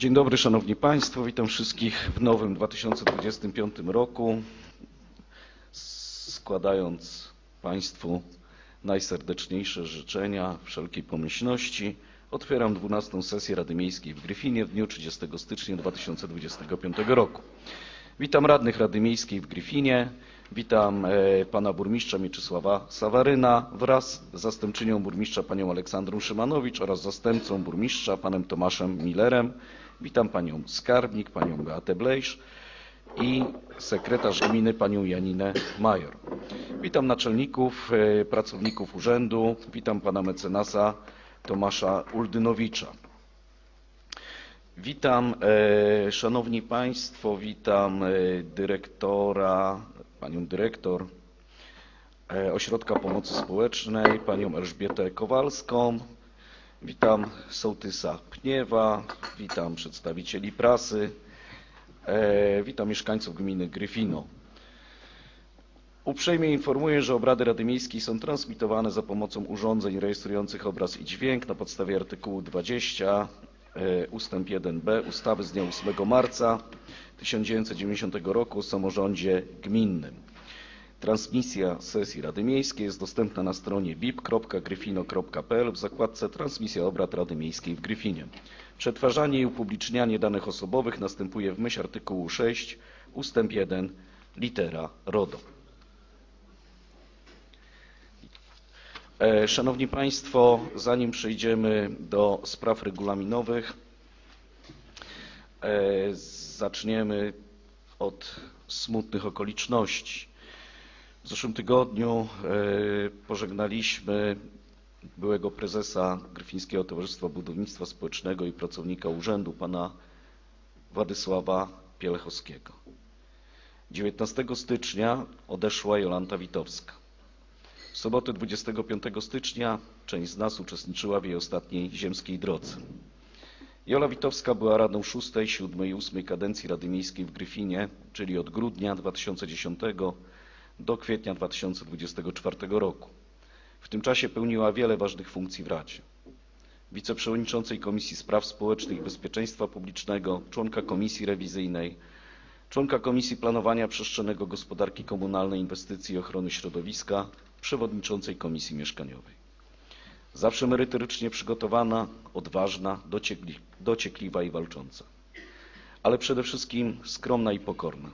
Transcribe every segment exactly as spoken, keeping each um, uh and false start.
Dzień dobry, Szanowni Państwo. Witam wszystkich w nowym dwa tysiące dwudziestym piątym roku, składając Państwu najserdeczniejsze życzenia wszelkiej pomyślności. Otwieram dwunastą sesję Rady Miejskiej w Gryfinie w dniu trzydziestego stycznia dwa tysiące dwudziestego piątego roku. Witam radnych Rady Miejskiej w Gryfinie. Witam pana burmistrza Mieczysława Sawaryna wraz z zastępczynią burmistrza panią Aleksandrą Szymanowicz oraz zastępcą burmistrza panem Tomaszem Millerem. Witam panią skarbnik, panią Beatę Blejsz i sekretarz gminy panią Janinę Major. Witam naczelników, pracowników urzędu. Witam pana mecenasa Tomasza Uldynowicza. Witam, e, szanowni państwo, witam e, dyrektora, panią dyrektor e, Ośrodka Pomocy Społecznej, panią Elżbietę Kowalską. Witam sołtysa Pniewa, witam przedstawicieli prasy, e, witam mieszkańców gminy Gryfino. Uprzejmie informuję, że obrady Rady Miejskiej są transmitowane za pomocą urządzeń rejestrujących obraz i dźwięk na podstawie artykułu dwudziestego ustęp jeden b ustawy z dnia ósmego marca tysiąc dziewięćset dziewięćdziesiątego roku o samorządzie gminnym. Transmisja sesji Rady Miejskiej jest dostępna na stronie b i p kropka gryfino kropka p l w zakładce Transmisja obrad Rady Miejskiej w Gryfinie. Przetwarzanie i upublicznianie danych osobowych następuje w myśl artykułu sześć ustęp jeden litera RODO. Szanowni Państwo, zanim przejdziemy do spraw regulaminowych, zaczniemy od smutnych okoliczności. W zeszłym tygodniu pożegnaliśmy byłego prezesa Gryfińskiego Towarzystwa Budownictwa Społecznego i pracownika urzędu, pana Władysława Pielechowskiego. dziewiętnastego stycznia odeszła Jolanta Witowska. W sobotę dwudziestego piątego stycznia część z nas uczestniczyła w jej ostatniej ziemskiej drodze. Jola Witowska była radną szóstej, siódmej i ósmej kadencji Rady Miejskiej w Gryfinie, czyli od grudnia dwa tysiące dziesiątego do kwietnia dwa tysiące dwudziestego czwartego roku. W tym czasie pełniła wiele ważnych funkcji w Radzie. Wiceprzewodniczącej Komisji Spraw Społecznych i Bezpieczeństwa Publicznego, członka Komisji Rewizyjnej, członka Komisji Planowania Przestrzennego, Gospodarki Komunalnej, Inwestycji i Ochrony Środowiska, przewodniczącej Komisji Mieszkaniowej. Zawsze merytorycznie przygotowana, odważna, dociekli, dociekliwa i walcząca. Ale przede wszystkim skromna i pokorna.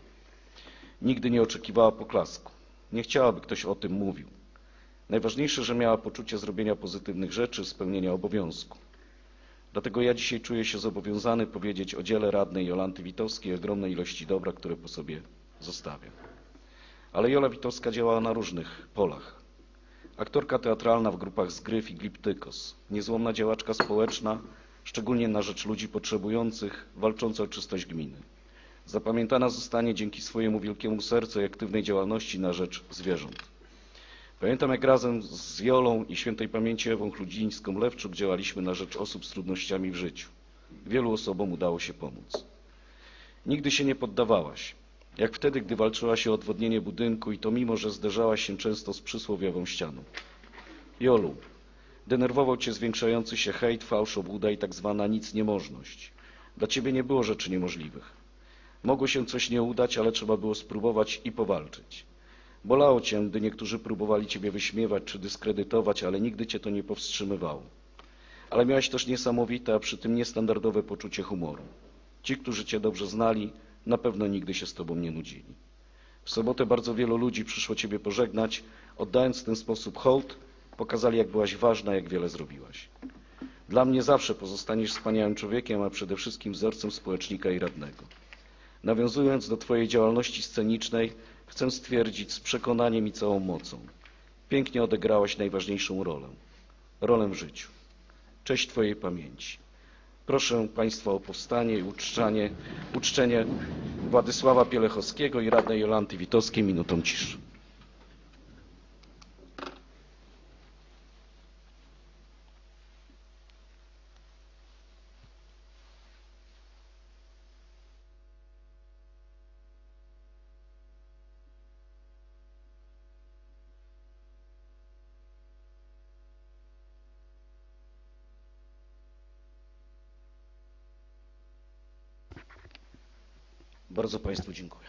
Nigdy nie oczekiwała poklasku. Nie chciała, by ktoś o tym mówił. Najważniejsze, że miała poczucie zrobienia pozytywnych rzeczy, spełnienia obowiązku. Dlatego ja dzisiaj czuję się zobowiązany powiedzieć o dziele radnej Jolanty Witowskiej i ogromnej ilości dobra, które po sobie zostawia. Ale Jola Witowska działała na różnych polach. Aktorka teatralna w grupach Zgryf i Gliptykos, niezłomna działaczka społeczna, szczególnie na rzecz ludzi potrzebujących, walcząca o czystość gminy. Zapamiętana zostanie dzięki swojemu wielkiemu sercu i aktywnej działalności na rzecz zwierząt. Pamiętam, jak razem z Jolą i świętej pamięci Ewą Chludzińską-Lewczuk działaliśmy na rzecz osób z trudnościami w życiu. Wielu osobom udało się pomóc. Nigdy się nie poddawałaś. Jak wtedy, gdy walczyłaś o odwodnienie budynku i to mimo, że zderzałaś się często z przysłowiową ścianą. Jolu, denerwował cię zwiększający się hejt, fałsz, obłuda i tak zwana nic niemożność. Dla ciebie nie było rzeczy niemożliwych. Mogło się coś nie udać, ale trzeba było spróbować i powalczyć. Bolało cię, gdy niektórzy próbowali ciebie wyśmiewać czy dyskredytować, ale nigdy cię to nie powstrzymywało. Ale miałeś też niesamowite, a przy tym niestandardowe poczucie humoru. Ci, którzy cię dobrze znali, na pewno nigdy się z tobą nie nudzili. W sobotę bardzo wielu ludzi przyszło ciebie pożegnać, oddając w ten sposób hołd, pokazali, jak byłaś ważna, jak wiele zrobiłaś. Dla mnie zawsze pozostaniesz wspaniałym człowiekiem, a przede wszystkim wzorcem społecznika i radnego. Nawiązując do twojej działalności scenicznej, chcę stwierdzić z przekonaniem i całą mocą. Pięknie odegrałaś najważniejszą rolę. Rolę w życiu. Cześć twojej pamięci. Proszę Państwa o powstanie i uczczenie, uczczenie Władysława Pielechowskiego i radnej Jolanty Witowskiej minutą ciszy. Bardzo Państwu dziękuję.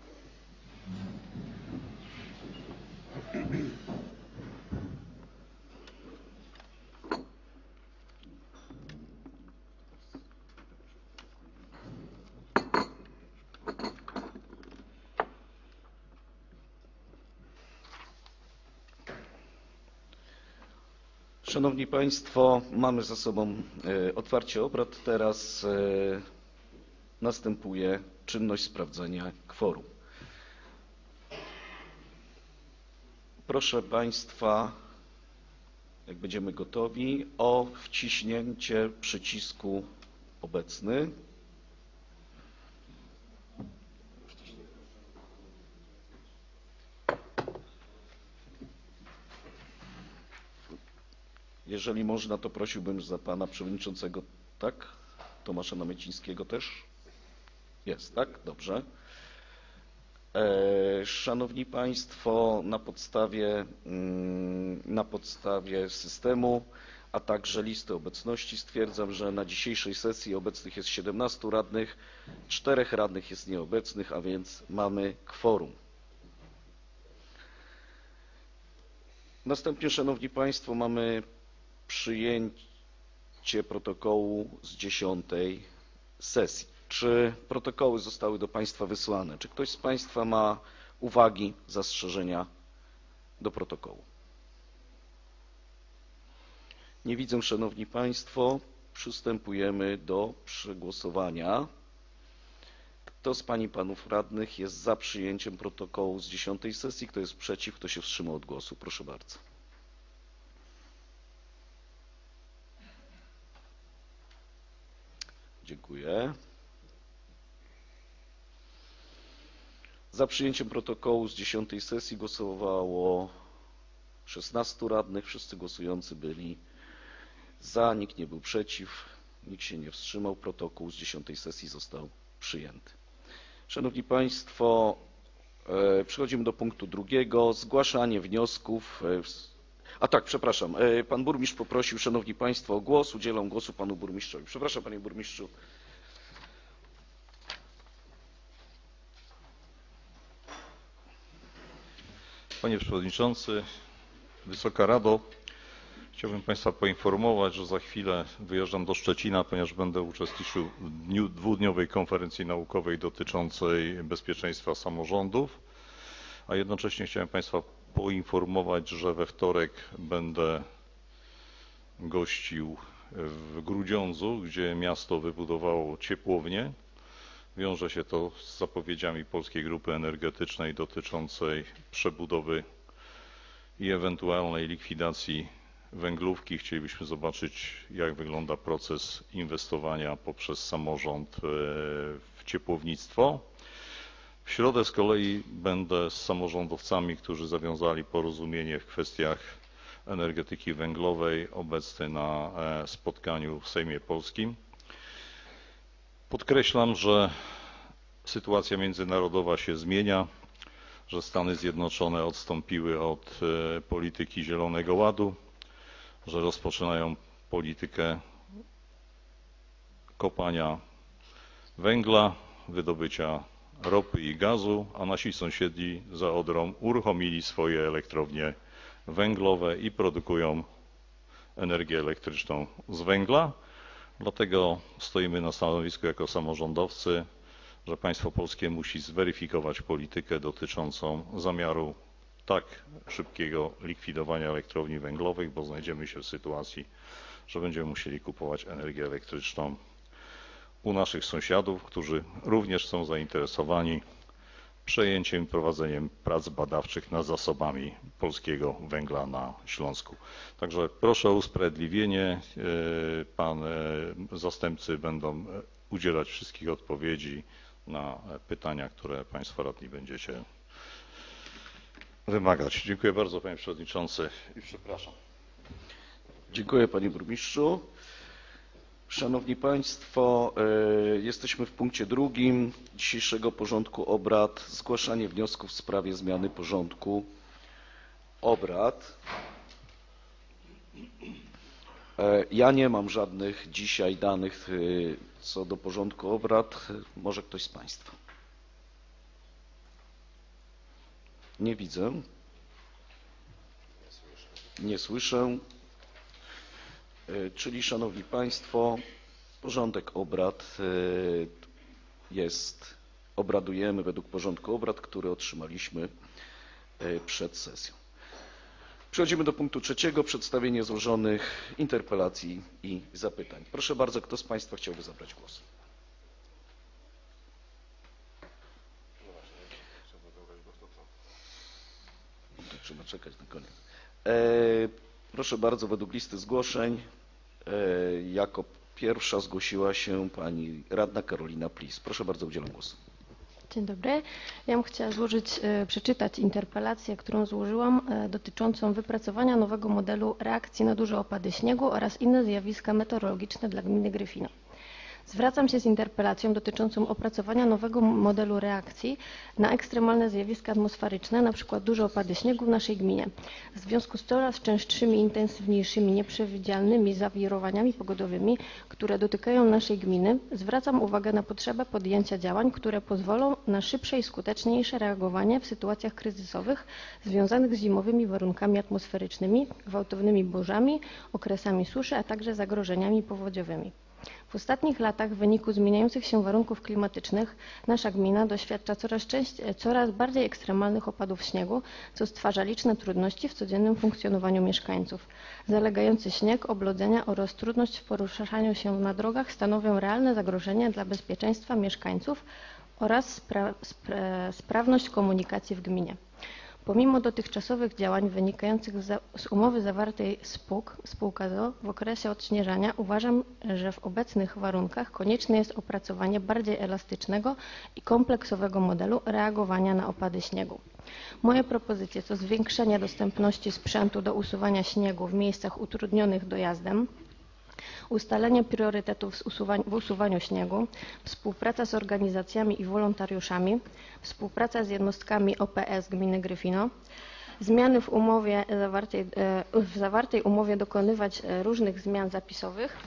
Szanowni Państwo, mamy za sobą otwarcie obrad. Teraz następuje czynność sprawdzenia kworum. Proszę Państwa, jak będziemy gotowi, o wciśnięcie przycisku obecny. Jeżeli można, to prosiłbym za Pana Przewodniczącego, tak? Tomasza Namiecińskiego też? Jest, tak? Dobrze. Szanowni Państwo, na podstawie, na podstawie systemu, a także listy obecności stwierdzam, że na dzisiejszej sesji obecnych jest siedemnastu radnych, czterech radnych jest nieobecnych, a więc mamy kworum. Następnie, Szanowni Państwo, mamy przyjęcie protokołu z dziesiątej sesji. Czy protokoły zostały do Państwa wysłane? Czy ktoś z Państwa ma uwagi, zastrzeżenia do protokołu? Nie widzę, Szanowni Państwo. Przystępujemy do przegłosowania. Kto z Pań i Panów Radnych jest za przyjęciem protokołu z dziesiątej sesji? Kto jest przeciw? Kto się wstrzymał od głosu? Proszę bardzo. Dziękuję. Za przyjęciem protokołu z dziesiątej sesji głosowało szesnastu radnych. Wszyscy głosujący byli za, nikt nie był przeciw, nikt się nie wstrzymał. Protokół z dziesiątej sesji został przyjęty. Szanowni Państwo, przechodzimy do punktu drugiego. Zgłaszanie wniosków. A tak, przepraszam. Pan burmistrz poprosił, Szanowni Państwo, o głos. Udzielam głosu Panu burmistrzowi. Przepraszam, Panie Burmistrzu. Panie Przewodniczący, Wysoka Rado, chciałbym Państwa poinformować, że za chwilę wyjeżdżam do Szczecina, ponieważ będę uczestniczył w dniu, dwudniowej konferencji naukowej dotyczącej bezpieczeństwa samorządów, a jednocześnie chciałem Państwa poinformować, że we wtorek będę gościł w Grudziądzu, gdzie miasto wybudowało ciepłownię. Wiąże się to z zapowiedziami Polskiej Grupy Energetycznej dotyczącej przebudowy i ewentualnej likwidacji węglówki. Chcielibyśmy zobaczyć, jak wygląda proces inwestowania poprzez samorząd w ciepłownictwo. W środę z kolei będę z samorządowcami, którzy zawiązali porozumienie w kwestiach energetyki węglowej, obecny na spotkaniu w Sejmie Polskim. Podkreślam, że sytuacja międzynarodowa się zmienia, że Stany Zjednoczone odstąpiły od polityki Zielonego Ładu, że rozpoczynają politykę kopania węgla, wydobycia ropy i gazu, a nasi sąsiedzi za Odrą uruchomili swoje elektrownie węglowe i produkują energię elektryczną z węgla. Dlatego stoimy na stanowisku jako samorządowcy, że państwo polskie musi zweryfikować politykę dotyczącą zamiaru tak szybkiego likwidowania elektrowni węglowych, bo znajdziemy się w sytuacji, że będziemy musieli kupować energię elektryczną u naszych sąsiadów, którzy również są zainteresowani przejęciem i prowadzeniem prac badawczych nad zasobami polskiego węgla na Śląsku. Także proszę o usprawiedliwienie. Pan zastępcy będą udzielać wszystkich odpowiedzi na pytania, które Państwo radni będziecie wymagać. Dziękuję bardzo, Panie Przewodniczący, i przepraszam. Dziękuję, Panie Burmistrzu. Szanowni Państwo, jesteśmy w punkcie drugim dzisiejszego porządku obrad. Zgłaszanie wniosków w sprawie zmiany porządku obrad. Ja nie mam żadnych dzisiaj danych co do porządku obrad. Może ktoś z Państwa? Nie widzę. Nie słyszę. Czyli, Szanowni Państwo, porządek obrad jest, obradujemy według porządku obrad, który otrzymaliśmy przed sesją. Przechodzimy do punktu trzeciego, przedstawienie złożonych interpelacji i zapytań. Proszę bardzo, kto z Państwa chciałby zabrać głos? Trzeba czekać na koniec. Proszę bardzo, według listy zgłoszeń jako pierwsza zgłosiła się pani radna Karolina Plis. Proszę bardzo, udzielam głosu. Dzień dobry. Ja bym chciała złożyć, przeczytać interpelację, którą złożyłam, dotyczącą wypracowania nowego modelu reakcji na duże opady śniegu oraz inne zjawiska meteorologiczne dla gminy Gryfino. Zwracam się z interpelacją dotyczącą opracowania nowego modelu reakcji na ekstremalne zjawiska atmosferyczne, np. duże opady śniegu w naszej gminie. W związku z coraz częstszymi, intensywniejszymi, nieprzewidzialnymi zawirowaniami pogodowymi, które dotykają naszej gminy, zwracam uwagę na potrzebę podjęcia działań, które pozwolą na szybsze i skuteczniejsze reagowanie w sytuacjach kryzysowych związanych z zimowymi warunkami atmosferycznymi, gwałtownymi burzami, okresami suszy, a także zagrożeniami powodziowymi. W ostatnich latach w wyniku zmieniających się warunków klimatycznych nasza gmina doświadcza coraz, częściej, coraz bardziej ekstremalnych opadów śniegu, co stwarza liczne trudności w codziennym funkcjonowaniu mieszkańców. Zalegający śnieg, oblodzenia oraz trudność w poruszaniu się na drogach stanowią realne zagrożenie dla bezpieczeństwa mieszkańców oraz spra spra sprawność komunikacji w gminie. Pomimo dotychczasowych działań wynikających z umowy zawartej z P U K, spółka z o w okresie odśnieżania, uważam, że w obecnych warunkach konieczne jest opracowanie bardziej elastycznego i kompleksowego modelu reagowania na opady śniegu. Moje propozycje to zwiększenie dostępności sprzętu do usuwania śniegu w miejscach utrudnionych dojazdem, ustalenie priorytetów w, usuwań, w usuwaniu śniegu, współpraca z organizacjami i wolontariuszami, współpraca z jednostkami O P S gminy Gryfino, zmiany w umowie zawartej, w zawartej umowie dokonywać różnych zmian zapisowych,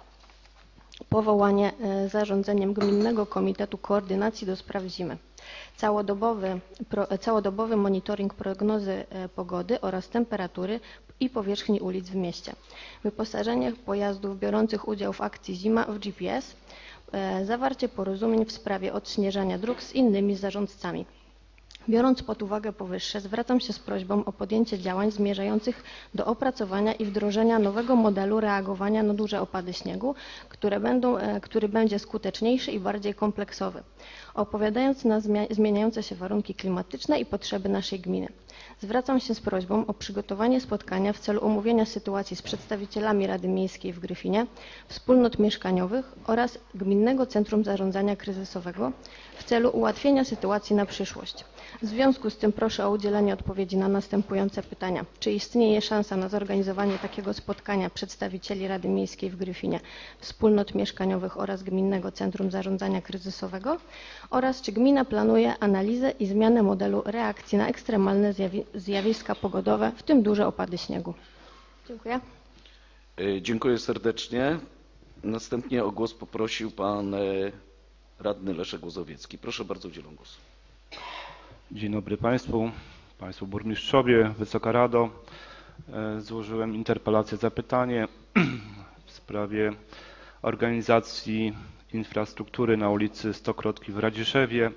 powołanie zarządzeniem Gminnego Komitetu Koordynacji do spraw zimy. Całodobowy, pro, całodobowy monitoring prognozy pogody oraz temperatury i powierzchni ulic w mieście. Wyposażenie pojazdów biorących udział w akcji Zima w G P S. E, zawarcie porozumień w sprawie odśnieżania dróg z innymi zarządcami. Biorąc pod uwagę powyższe, zwracam się z prośbą o podjęcie działań zmierzających do opracowania i wdrożenia nowego modelu reagowania na duże opady śniegu, które będą, który będzie skuteczniejszy i bardziej kompleksowy, odpowiadając na zmieniające się warunki klimatyczne i potrzeby naszej gminy. Zwracam się z prośbą o przygotowanie spotkania w celu omówienia sytuacji z przedstawicielami Rady Miejskiej w Gryfinie, wspólnot mieszkaniowych oraz Gminnego Centrum Zarządzania Kryzysowego w celu ułatwienia sytuacji na przyszłość. W związku z tym proszę o udzielenie odpowiedzi na następujące pytania. Czy istnieje szansa na zorganizowanie takiego spotkania przedstawicieli Rady Miejskiej w Gryfinie, wspólnot mieszkaniowych oraz Gminnego Centrum Zarządzania Kryzysowego? Oraz czy gmina planuje analizę i zmianę modelu reakcji na ekstremalne zjawi zjawiska pogodowe, w tym duże opady śniegu? Dziękuję. Dziękuję serdecznie. Następnie o głos poprosił pan radny Leszek Łozowiecki. Proszę bardzo, udzielam głosu. Dzień dobry Państwu, Państwu Burmistrzowie, Wysoka Rado. Złożyłem interpelację, zapytanie w sprawie organizacji infrastruktury na ulicy Stokrotki w Radziszewie.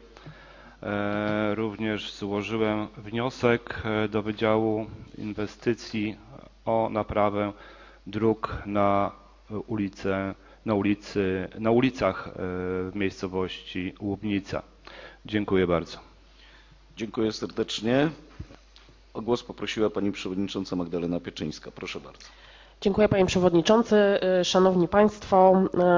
Również złożyłem wniosek do Wydziału Inwestycji o naprawę dróg na ulicę, na ulicy, na ulicach w miejscowości Łubnica. Dziękuję bardzo. Dziękuję serdecznie. O głos poprosiła pani przewodnicząca Magdalena Pieczyńska. Proszę bardzo. Dziękuję panie przewodniczący. Szanowni państwo,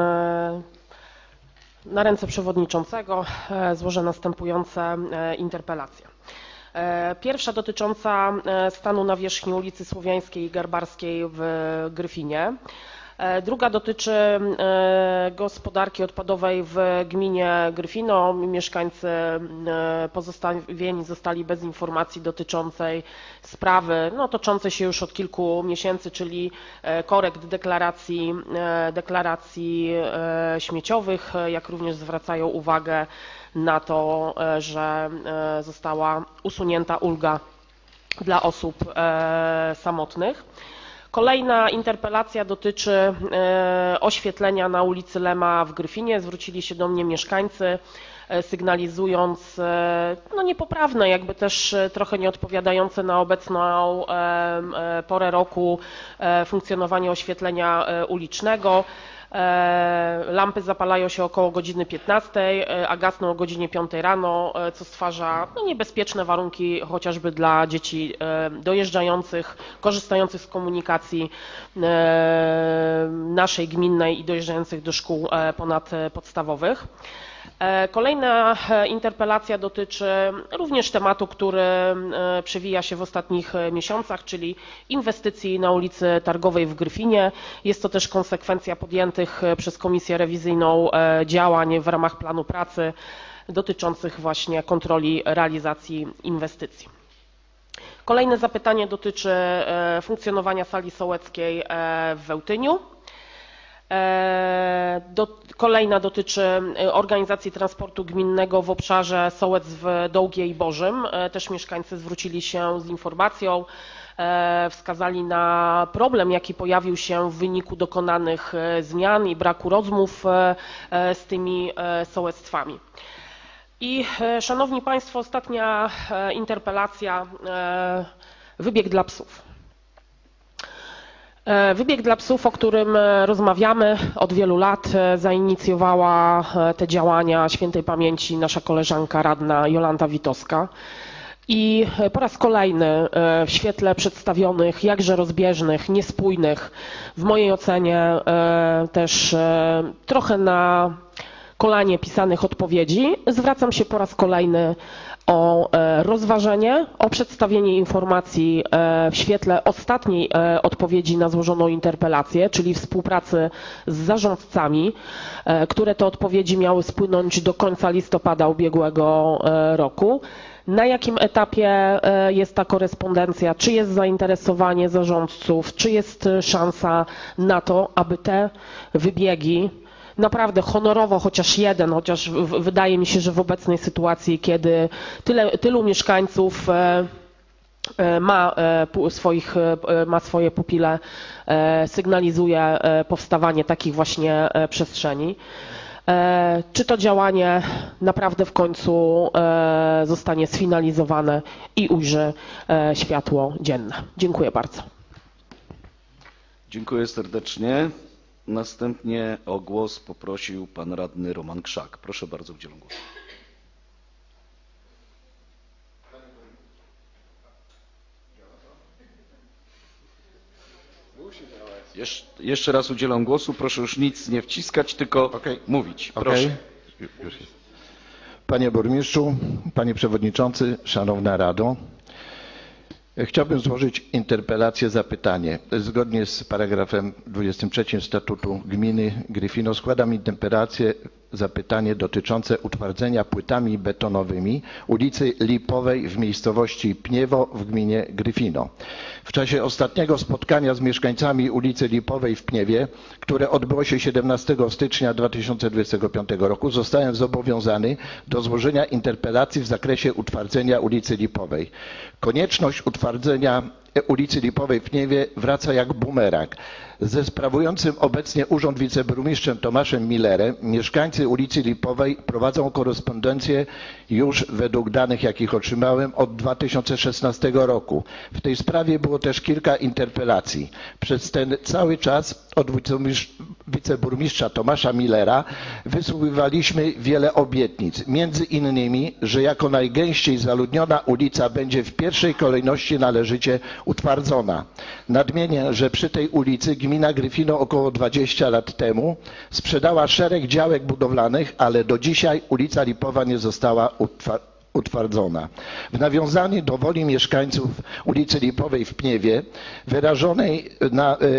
na ręce przewodniczącego złożę następujące interpelacje. Pierwsza dotycząca stanu nawierzchni ulicy Słowiańskiej i Garbarskiej w Gryfinie. Druga dotyczy gospodarki odpadowej w gminie Gryfino. Mieszkańcy pozostawieni zostali bez informacji dotyczącej sprawy no, toczącej się już od kilku miesięcy, czyli korekt deklaracji, deklaracji śmieciowych, jak również zwracają uwagę na to, że została usunięta ulga dla osób samotnych. Kolejna interpelacja dotyczy oświetlenia na ulicy Lema w Gryfinie. Zwrócili się do mnie mieszkańcy, sygnalizując no, niepoprawne, jakby też trochę nieodpowiadające na obecną porę roku funkcjonowanie oświetlenia ulicznego. Lampy zapalają się około godziny piętnastej, a gasną o godzinie piątej rano, co stwarza no, niebezpieczne warunki chociażby dla dzieci dojeżdżających, korzystających z komunikacji naszej gminnej i dojeżdżających do szkół ponadpodstawowych. Kolejna interpelacja dotyczy również tematu, który przewija się w ostatnich miesiącach, czyli inwestycji na ulicy Targowej w Gryfinie. Jest to też konsekwencja podjętych przez Komisję Rewizyjną działań w ramach planu pracy dotyczących właśnie kontroli realizacji inwestycji. Kolejne zapytanie dotyczy funkcjonowania sali sołeckiej w Wełtyniu. Do, kolejna dotyczy organizacji transportu gminnego w obszarze Sołec w Dołgie i Bożym. Też mieszkańcy zwrócili się z informacją, wskazali na problem, jaki pojawił się w wyniku dokonanych zmian i braku rozmów z tymi sołectwami. I szanowni Państwo, ostatnia interpelacja, wybieg dla psów. Wybieg dla psów, o którym rozmawiamy od wielu lat, zainicjowała te działania świętej pamięci nasza koleżanka radna Jolanta Witowska. I po raz kolejny w świetle przedstawionych, jakże rozbieżnych, niespójnych, w mojej ocenie też trochę na kolanie pisanych odpowiedzi, zwracam się po raz kolejny o rozważenie, o przedstawienie informacji w świetle ostatniej odpowiedzi na złożoną interpelację, czyli współpracy z zarządcami, które te odpowiedzi miały spłynąć do końca listopada ubiegłego roku. Na jakim etapie jest ta korespondencja, czy jest zainteresowanie zarządców, czy jest szansa na to, aby te wybiegi naprawdę honorowo, chociaż jeden, chociaż wydaje mi się, że w obecnej sytuacji, kiedy tyle, tylu mieszkańców ma, swoich, ma swoje pupile, sygnalizuje powstawanie takich właśnie przestrzeni. Czy to działanie naprawdę w końcu zostanie sfinalizowane i ujrzy światło dzienne? Dziękuję bardzo. Dziękuję serdecznie. Następnie o głos poprosił pan radny Roman Krzak. Proszę bardzo, udzielam głosu. Jesz jeszcze raz udzielam głosu. Proszę już nic nie wciskać, tylko okay. mówić. Proszę. Okay. Już jest. Panie burmistrzu, panie przewodniczący, szanowna Rado. Chciałbym złożyć interpelację, zapytanie. Zgodnie z paragrafem dwudziestym trzecim statutu gminy Gryfino składam interpelację, zapytanie dotyczące utwardzenia płytami betonowymi ulicy Lipowej w miejscowości Pniewo w gminie Gryfino. W czasie ostatniego spotkania z mieszkańcami ulicy Lipowej w Pniewie, które odbyło się siedemnastego stycznia dwa tysiące dwudziestego piątego roku, zostałem zobowiązany do złożenia interpelacji w zakresie utwardzenia ulicy Lipowej. Konieczność utwardzenia ulicy Lipowej w Pniewie wraca jak bumerang. Ze sprawującym obecnie urząd wiceburmistrzem Tomaszem Millerem mieszkańcy ulicy Lipowej prowadzą korespondencję już według danych, jakich otrzymałem, od dwa tysiące szesnastego roku. W tej sprawie było też kilka interpelacji. Przez ten cały czas od wiceburmistrza Tomasza Millera wysłuchiwaliśmy wiele obietnic. Między innymi, że jako najgęściej zaludniona ulica będzie w pierwszej kolejności należycie utwardzona. Nadmienię, że przy tej ulicy gmina Gryfino około dwadzieścia lat temu sprzedała szereg działek budowlanych, ale do dzisiaj ulica Lipowa nie została utwardzona. W nawiązaniu do woli mieszkańców ulicy Lipowej w Pniewie, wyrażonej na,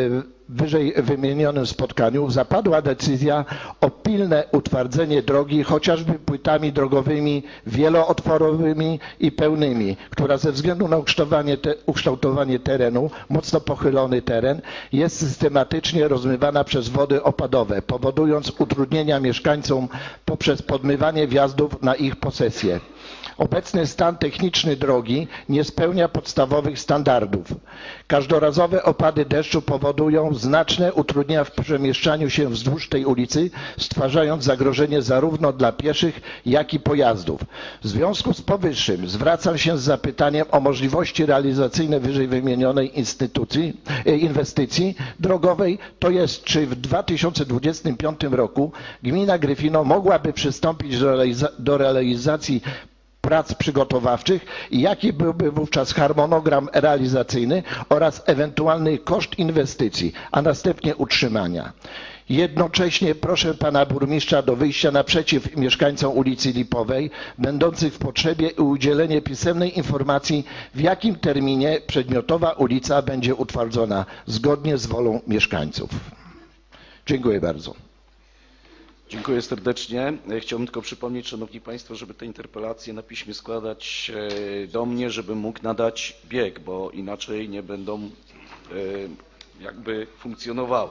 wyżej wymienionym spotkaniu zapadła decyzja o pilne utwardzenie drogi chociażby płytami drogowymi wielootworowymi i pełnymi, która ze względu na ukształtowanie, te, ukształtowanie terenu, mocno pochylony teren, jest systematycznie rozmywana przez wody opadowe, powodując utrudnienia mieszkańcom poprzez podmywanie wjazdów na ich posesję. Obecny stan techniczny drogi nie spełnia podstawowych standardów. Każdorazowe opady deszczu powodują znaczne utrudnienia w przemieszczaniu się wzdłuż tej ulicy, stwarzając zagrożenie zarówno dla pieszych, jak i pojazdów. W związku z powyższym zwracam się z zapytaniem o możliwości realizacyjne wyżej wymienionej instytucji, inwestycji drogowej, to jest czy w dwa tysiące dwudziestym piątym roku gmina Gryfino mogłaby przystąpić do, realiza do realizacji prac przygotowawczych i jaki byłby wówczas harmonogram realizacyjny oraz ewentualny koszt inwestycji, a następnie utrzymania. Jednocześnie proszę pana burmistrza do wyjścia naprzeciw mieszkańcom ulicy Lipowej, będących w potrzebie o udzielenie pisemnej informacji, w jakim terminie przedmiotowa ulica będzie utwardzona zgodnie z wolą mieszkańców. Dziękuję bardzo. Dziękuję serdecznie. Chciałbym tylko przypomnieć, Szanowni Państwo, żeby te interpelacje na piśmie składać do mnie, żebym mógł nadać bieg, bo inaczej nie będą jakby funkcjonowały.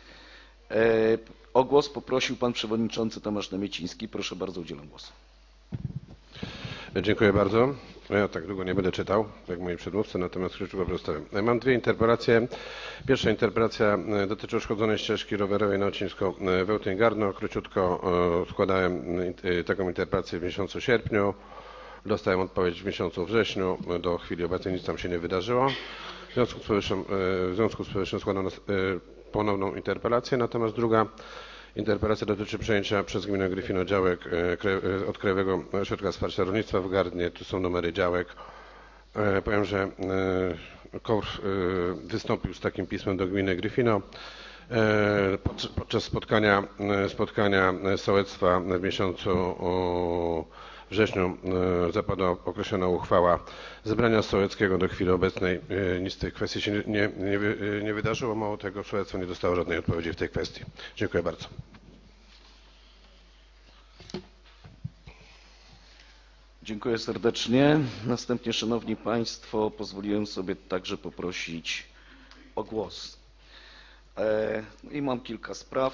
O głos poprosił Pan Przewodniczący Tomasz Namieciński. Proszę bardzo, udzielam głosu. Dziękuję bardzo. Ja tak długo nie będę czytał, jak moi przedmówcy, natomiast krótko przedstawię. Mam dwie interpelacje. Pierwsza interpelacja dotyczy uszkodzonej ścieżki rowerowej na odcinku Wełtyn-Gardno. Króciutko składałem taką interpelację w miesiącu sierpniu. Dostałem odpowiedź w miesiącu wrześniu. Do chwili obecnej nic tam się nie wydarzyło. W związku z powyższym, w związku z powyższym składam ponowną interpelację. Natomiast druga interpelacja dotyczy przejęcia przez gminę Gryfino działek od Krajowego Ośrodka Wsparcia Rolnictwa w Gardnie. Tu są numery działek. Powiem, że KOWR wystąpił z takim pismem do gminy Gryfino. Podczas spotkania, spotkania sołectwa w miesiącu wrześniu zapadła określona uchwała zebrania sołeckiego. Do chwili obecnej nic z tych kwestii się nie, nie, nie wydarzyło. Mało tego, sołectwo nie dostało żadnej odpowiedzi w tej kwestii. Dziękuję bardzo. Dziękuję serdecznie. Następnie, Szanowni Państwo, pozwoliłem sobie także poprosić o głos. I mam kilka spraw.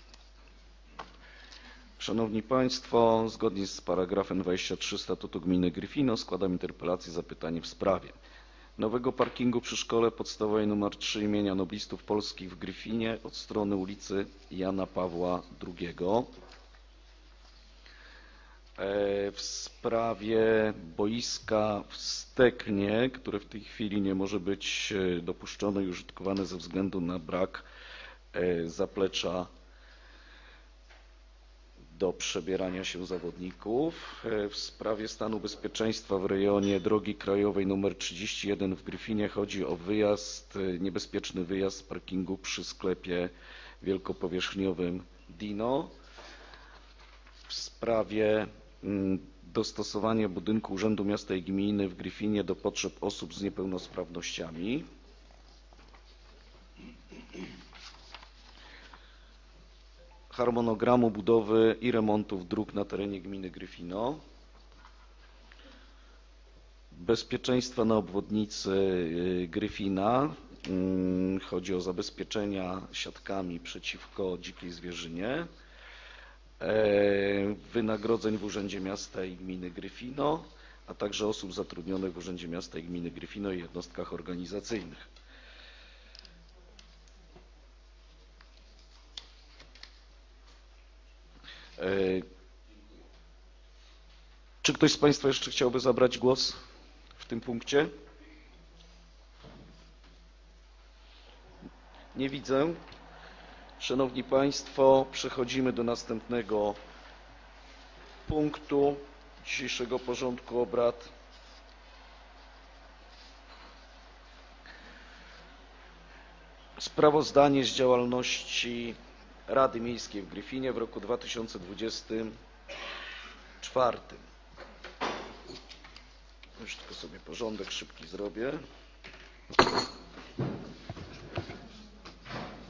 Szanowni Państwo, zgodnie z paragrafem dwudziestym trzecim Statutu Gminy Gryfino składam interpelację, zapytanie w sprawie nowego parkingu przy Szkole Podstawowej nr trzy imienia Noblistów Polskich w Gryfinie od strony ulicy Jana Pawła drugiego. W sprawie boiska w Steknie, które w tej chwili nie może być dopuszczone i użytkowane ze względu na brak zaplecza do przebierania się zawodników. W sprawie stanu bezpieczeństwa w rejonie drogi krajowej nr trzydzieści jeden w Gryfinie chodzi o wyjazd, niebezpieczny wyjazd z parkingu przy sklepie wielkopowierzchniowym Dino. W sprawie dostosowania budynku Urzędu Miasta i Gminy w Gryfinie do potrzeb osób z niepełnosprawnościami. Harmonogramu budowy i remontów dróg na terenie gminy Gryfino. Bezpieczeństwa na obwodnicy Gryfina. Chodzi o zabezpieczenia siatkami przeciwko dzikiej zwierzynie. Wynagrodzeń w Urzędzie Miasta i Gminy Gryfino, a także osób zatrudnionych w Urzędzie Miasta i Gminy Gryfino i jednostkach organizacyjnych. Czy ktoś z Państwa jeszcze chciałby zabrać głos w tym punkcie? Nie widzę. Szanowni Państwo, przechodzimy do następnego punktu dzisiejszego porządku obrad. Sprawozdanie z działalności Rady Miejskiej w Gryfinie w roku dwa tysiące dwudziestym czwartym. Już tylko sobie porządek szybki zrobię.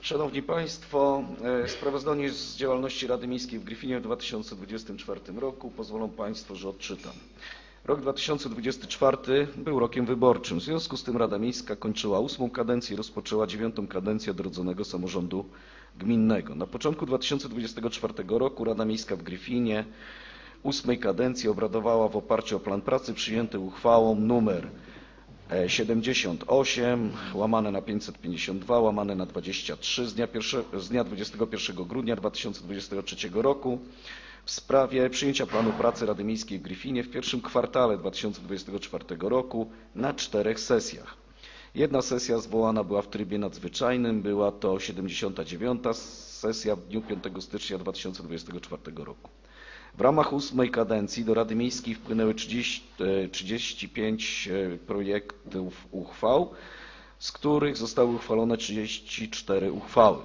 Szanowni Państwo, sprawozdanie z działalności Rady Miejskiej w Gryfinie w dwa tysiące dwudziestym czwartym roku. Pozwolą Państwo, że odczytam. Rok dwa tysiące dwudziesty czwarty był rokiem wyborczym. W związku z tym Rada Miejska kończyła ósmą kadencję i rozpoczęła dziewiątą kadencję odrodzonego samorządu gminnego. Na początku dwa tysiące dwudziestego czwartego roku Rada Miejska w Gryfinie ósmej kadencji obradowała w oparciu o plan pracy przyjęty uchwałą numer siedemdziesiąt osiem łamane na pięćset pięćdziesiąt dwa łamane na dwadzieścia trzy z dnia, z dnia dwudziestego pierwszego grudnia dwa tysiące dwudziestego trzeciego roku w sprawie przyjęcia planu pracy Rady Miejskiej w Gryfinie w pierwszym kwartale dwa tysiące dwudziestego czwartego roku na czterech sesjach. Jedna sesja zwołana była w trybie nadzwyczajnym, była to siedemdziesiąta dziewiąta sesja w dniu piątego stycznia dwa tysiące dwudziestego czwartego roku. W ramach ósmej kadencji do Rady Miejskiej wpłynęły trzydzieści, trzydzieści pięć projektów uchwał, z których zostały uchwalone trzydzieści cztery uchwały.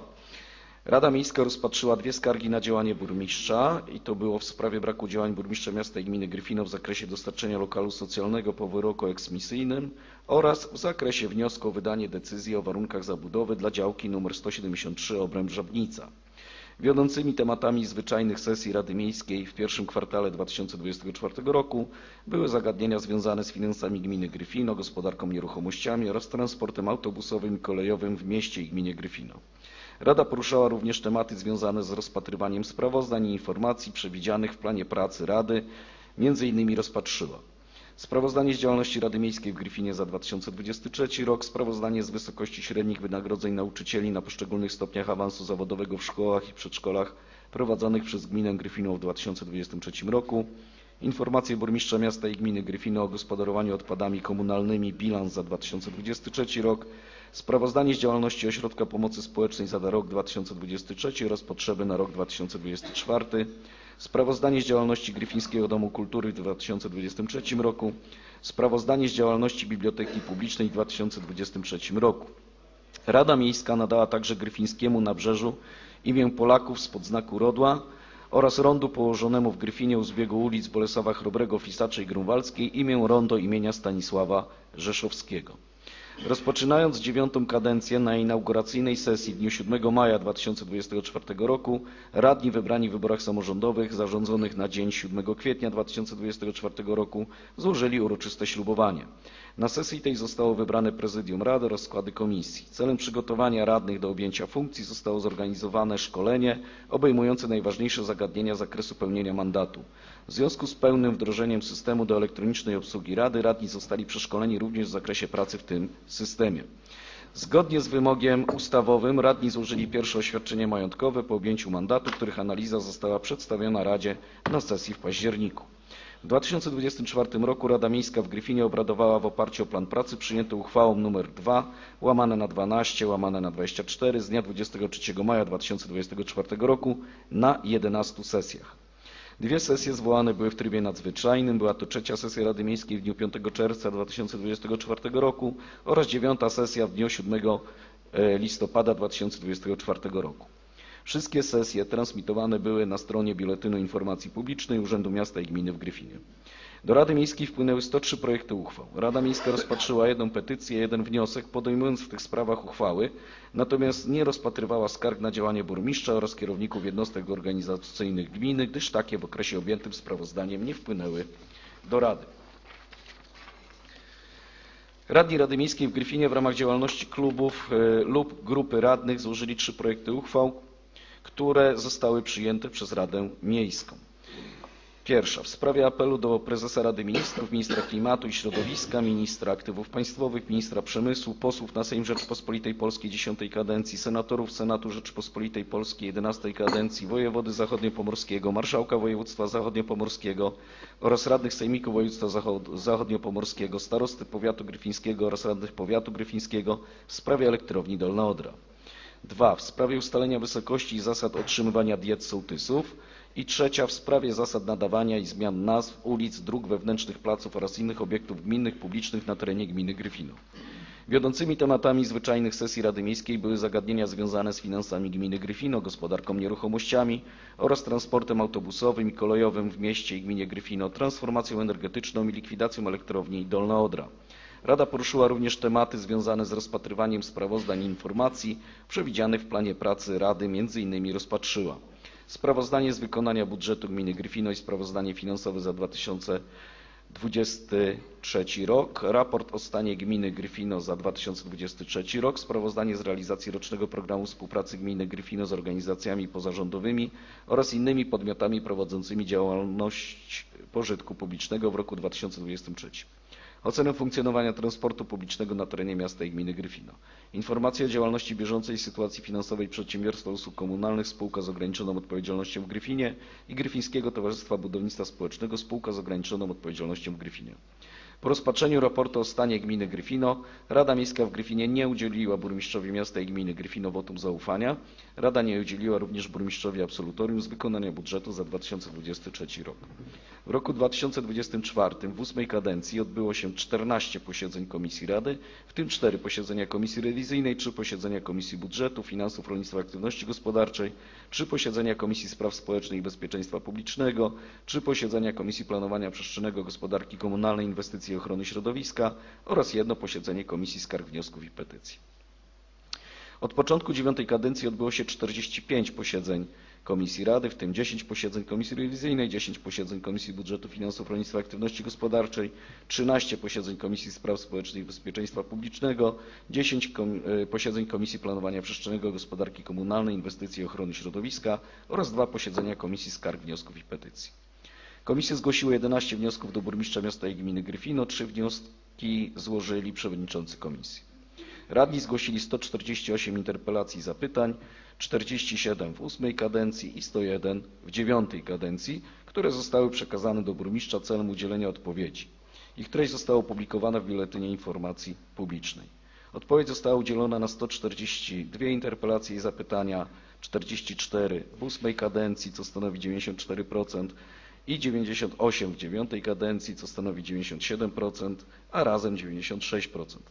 Rada Miejska rozpatrzyła dwie skargi na działanie burmistrza i to było w sprawie braku działań burmistrza miasta i gminy Gryfino w zakresie dostarczenia lokalu socjalnego po wyroku eksmisyjnym oraz w zakresie wniosku o wydanie decyzji o warunkach zabudowy dla działki nr sto siedemdziesiąt trzy Obręb-Żabnica. Wiodącymi tematami zwyczajnych sesji Rady Miejskiej w pierwszym kwartale dwa tysiące dwudziestego czwartego roku były zagadnienia związane z finansami gminy Gryfino, gospodarką nieruchomościami oraz transportem autobusowym i kolejowym w mieście i gminie Gryfino. Rada poruszała również tematy związane z rozpatrywaniem sprawozdań i informacji przewidzianych w planie pracy Rady, między innymi rozpatrzyła sprawozdanie z działalności Rady Miejskiej w Gryfinie za dwa tysiące dwudziesty trzeci rok, sprawozdanie z wysokości średnich wynagrodzeń nauczycieli na poszczególnych stopniach awansu zawodowego w szkołach i przedszkolach prowadzonych przez gminę Gryfino w dwa tysiące dwudziestym trzecim roku, informacje burmistrza miasta i gminy Gryfino o gospodarowaniu odpadami komunalnymi, bilans za dwa tysiące dwudziesty trzeci rok, sprawozdanie z działalności Ośrodka Pomocy Społecznej za rok dwa tysiące dwudziesty trzeci oraz potrzeby na rok dwa tysiące dwudziesty czwarty, sprawozdanie z działalności Gryfińskiego Domu Kultury w dwa tysiące dwudziestym trzecim roku, sprawozdanie z działalności Biblioteki Publicznej w dwa tysiące dwudziestym trzecim roku. Rada Miejska nadała także Gryfińskiemu Nabrzeżu imię Polaków spod znaku Rodła oraz rondu położonemu w Gryfinie u zbiegu ulic Bolesława Chrobrego, Fisaczej i Grunwaldzkiej imię rondo imienia Stanisława Rzeszowskiego. Rozpoczynając dziewiątą kadencję na inauguracyjnej sesji w dniu siódmego maja dwa tysiące dwudziestego czwartego roku radni wybrani w wyborach samorządowych zarządzonych na dzień siódmego kwietnia dwa tysiące dwudziestego czwartego roku złożyli uroczyste ślubowanie. Na sesji tej zostało wybrane prezydium rady oraz składy komisji. Celem przygotowania radnych do objęcia funkcji zostało zorganizowane szkolenie obejmujące najważniejsze zagadnienia z zakresu pełnienia mandatu. W związku z pełnym wdrożeniem systemu do elektronicznej obsługi Rady radni zostali przeszkoleni również w zakresie pracy w tym systemie. Zgodnie z wymogiem ustawowym radni złożyli pierwsze oświadczenie majątkowe po objęciu mandatu, których analiza została przedstawiona Radzie na sesji w październiku. W dwa tysiące dwudziestym czwartym roku Rada Miejska w Gryfinie obradowała w oparciu o plan pracy przyjęty uchwałą nr dwa łamane na dwanaście łamane na dwadzieścia cztery z dnia dwudziestego trzeciego maja dwa tysiące dwudziestego czwartego roku na jedenastu sesjach. Dwie sesje zwołane były w trybie nadzwyczajnym. Była to trzecia sesja Rady Miejskiej w dniu piątego czerwca dwa tysiące dwudziestego czwartego roku oraz dziewiąta sesja w dniu siódmego listopada dwa tysiące dwudziestego czwartego roku. Wszystkie sesje transmitowane były na stronie Biuletynu Informacji Publicznej Urzędu Miasta i Gminy w Gryfinie. Do Rady Miejskiej wpłynęły sto trzy projekty uchwał. Rada Miejska rozpatrzyła jedną petycję, jeden wniosek, podejmując w tych sprawach uchwały, natomiast nie rozpatrywała skarg na działanie burmistrza oraz kierowników jednostek organizacyjnych gminy, gdyż takie w okresie objętym sprawozdaniem nie wpłynęły do Rady. Radni Rady Miejskiej w Gryfinie w ramach działalności klubów lub grupy radnych złożyli trzy projekty uchwał, które zostały przyjęte przez Radę Miejską. Pierwsza, w sprawie apelu do prezesa Rady Ministrów, ministra klimatu i środowiska, ministra aktywów państwowych, ministra przemysłu, posłów na Sejm Rzeczypospolitej Polskiej dziesiątej kadencji, senatorów Senatu Rzeczypospolitej Polskiej jedenastej kadencji, wojewody zachodniopomorskiego, marszałka województwa zachodniopomorskiego oraz radnych sejmiku województwa zachodniopomorskiego, starosty powiatu gryfińskiego oraz radnych powiatu gryfińskiego w sprawie elektrowni Dolna Odra. Dwa, w sprawie ustalenia wysokości i zasad otrzymywania diet sołtysów. I trzecia, w sprawie zasad nadawania i zmian nazw ulic, dróg wewnętrznych, placów oraz innych obiektów gminnych publicznych na terenie gminy Gryfino. Wiodącymi tematami zwyczajnych sesji Rady Miejskiej były zagadnienia związane z finansami gminy Gryfino, gospodarką nieruchomościami oraz transportem autobusowym i kolejowym w mieście i gminie Gryfino, transformacją energetyczną i likwidacją elektrowni Dolna Odra. Rada poruszyła również tematy związane z rozpatrywaniem sprawozdań i informacji przewidzianych w planie pracy Rady, między innymi rozpatrzyła sprawozdanie z wykonania budżetu gminy Gryfino i sprawozdanie finansowe za dwa tysiące dwudziesty trzeci rok, raport o stanie gminy Gryfino za dwa tysiące dwudziesty trzeci rok, sprawozdanie z realizacji rocznego programu współpracy gminy Gryfino z organizacjami pozarządowymi oraz innymi podmiotami prowadzącymi działalność pożytku publicznego w roku dwa tysiące dwudziestym trzecim. Ocenę funkcjonowania transportu publicznego na terenie miasta i gminy Gryfino. Informacja o działalności bieżącej i sytuacji finansowej Przedsiębiorstwa Usług Komunalnych Spółka z ograniczoną odpowiedzialnością w Gryfinie i Gryfińskiego Towarzystwa Budownictwa Społecznego Spółka z ograniczoną odpowiedzialnością w Gryfinie. Po rozpatrzeniu raportu o stanie gminy Gryfino Rada Miejska w Gryfinie nie udzieliła burmistrzowi miasta i gminy Gryfino wotum zaufania. Rada nie udzieliła również burmistrzowi absolutorium z wykonania budżetu za dwa tysiące dwudziesty trzeci rok. W roku dwa tysiące dwudziestym czwartym w ósmej kadencji odbyło się czternaście posiedzeń Komisji Rady, w tym cztery posiedzenia Komisji Rewizyjnej, trzy posiedzenia Komisji Budżetu, Finansów, Rolnictwa i Aktywności Gospodarczej, trzy posiedzenia Komisji Spraw Społecznych i Bezpieczeństwa Publicznego, trzy posiedzenia Komisji Planowania Przestrzennego, Gospodarki Komunalnej, Inwestycji i Ochrony Środowiska oraz jedno posiedzenie Komisji Skarg, Wniosków i Petycji. Od początku dziewiątej kadencji odbyło się czterdzieści pięć posiedzeń Komisji Rady, w tym dziesięć posiedzeń Komisji Rewizyjnej, dziesięć posiedzeń Komisji Budżetu, Finansów, Rolnictwa i Aktywności Gospodarczej, trzynaście posiedzeń Komisji Spraw Społecznych i Bezpieczeństwa Publicznego, dziesięć kom posiedzeń Komisji Planowania Przestrzennego, Gospodarki Komunalnej, Inwestycji i Ochrony Środowiska oraz dwa posiedzenia Komisji Skarg, Wniosków i Petycji. Komisje zgłosiły jedenaście wniosków do burmistrza miasta i gminy Gryfino, trzy wnioski złożyli przewodniczący komisji. Radni zgłosili sto czterdzieści osiem interpelacji i zapytań, czterdzieści siedem w ósmej kadencji i sto jeden w dziewiątej kadencji, które zostały przekazane do burmistrza celem udzielenia odpowiedzi. Ich treść została opublikowana w Biuletynie Informacji Publicznej. Odpowiedź została udzielona na sto czterdzieści dwie interpelacje i zapytania, czterdzieści cztery w ósmej kadencji, co stanowi dziewięćdziesiąt cztery procent, i dziewięćdziesiąt osiem w dziewiątej kadencji, co stanowi dziewięćdziesiąt siedem procent, a razem dziewięćdziesiąt sześć procent.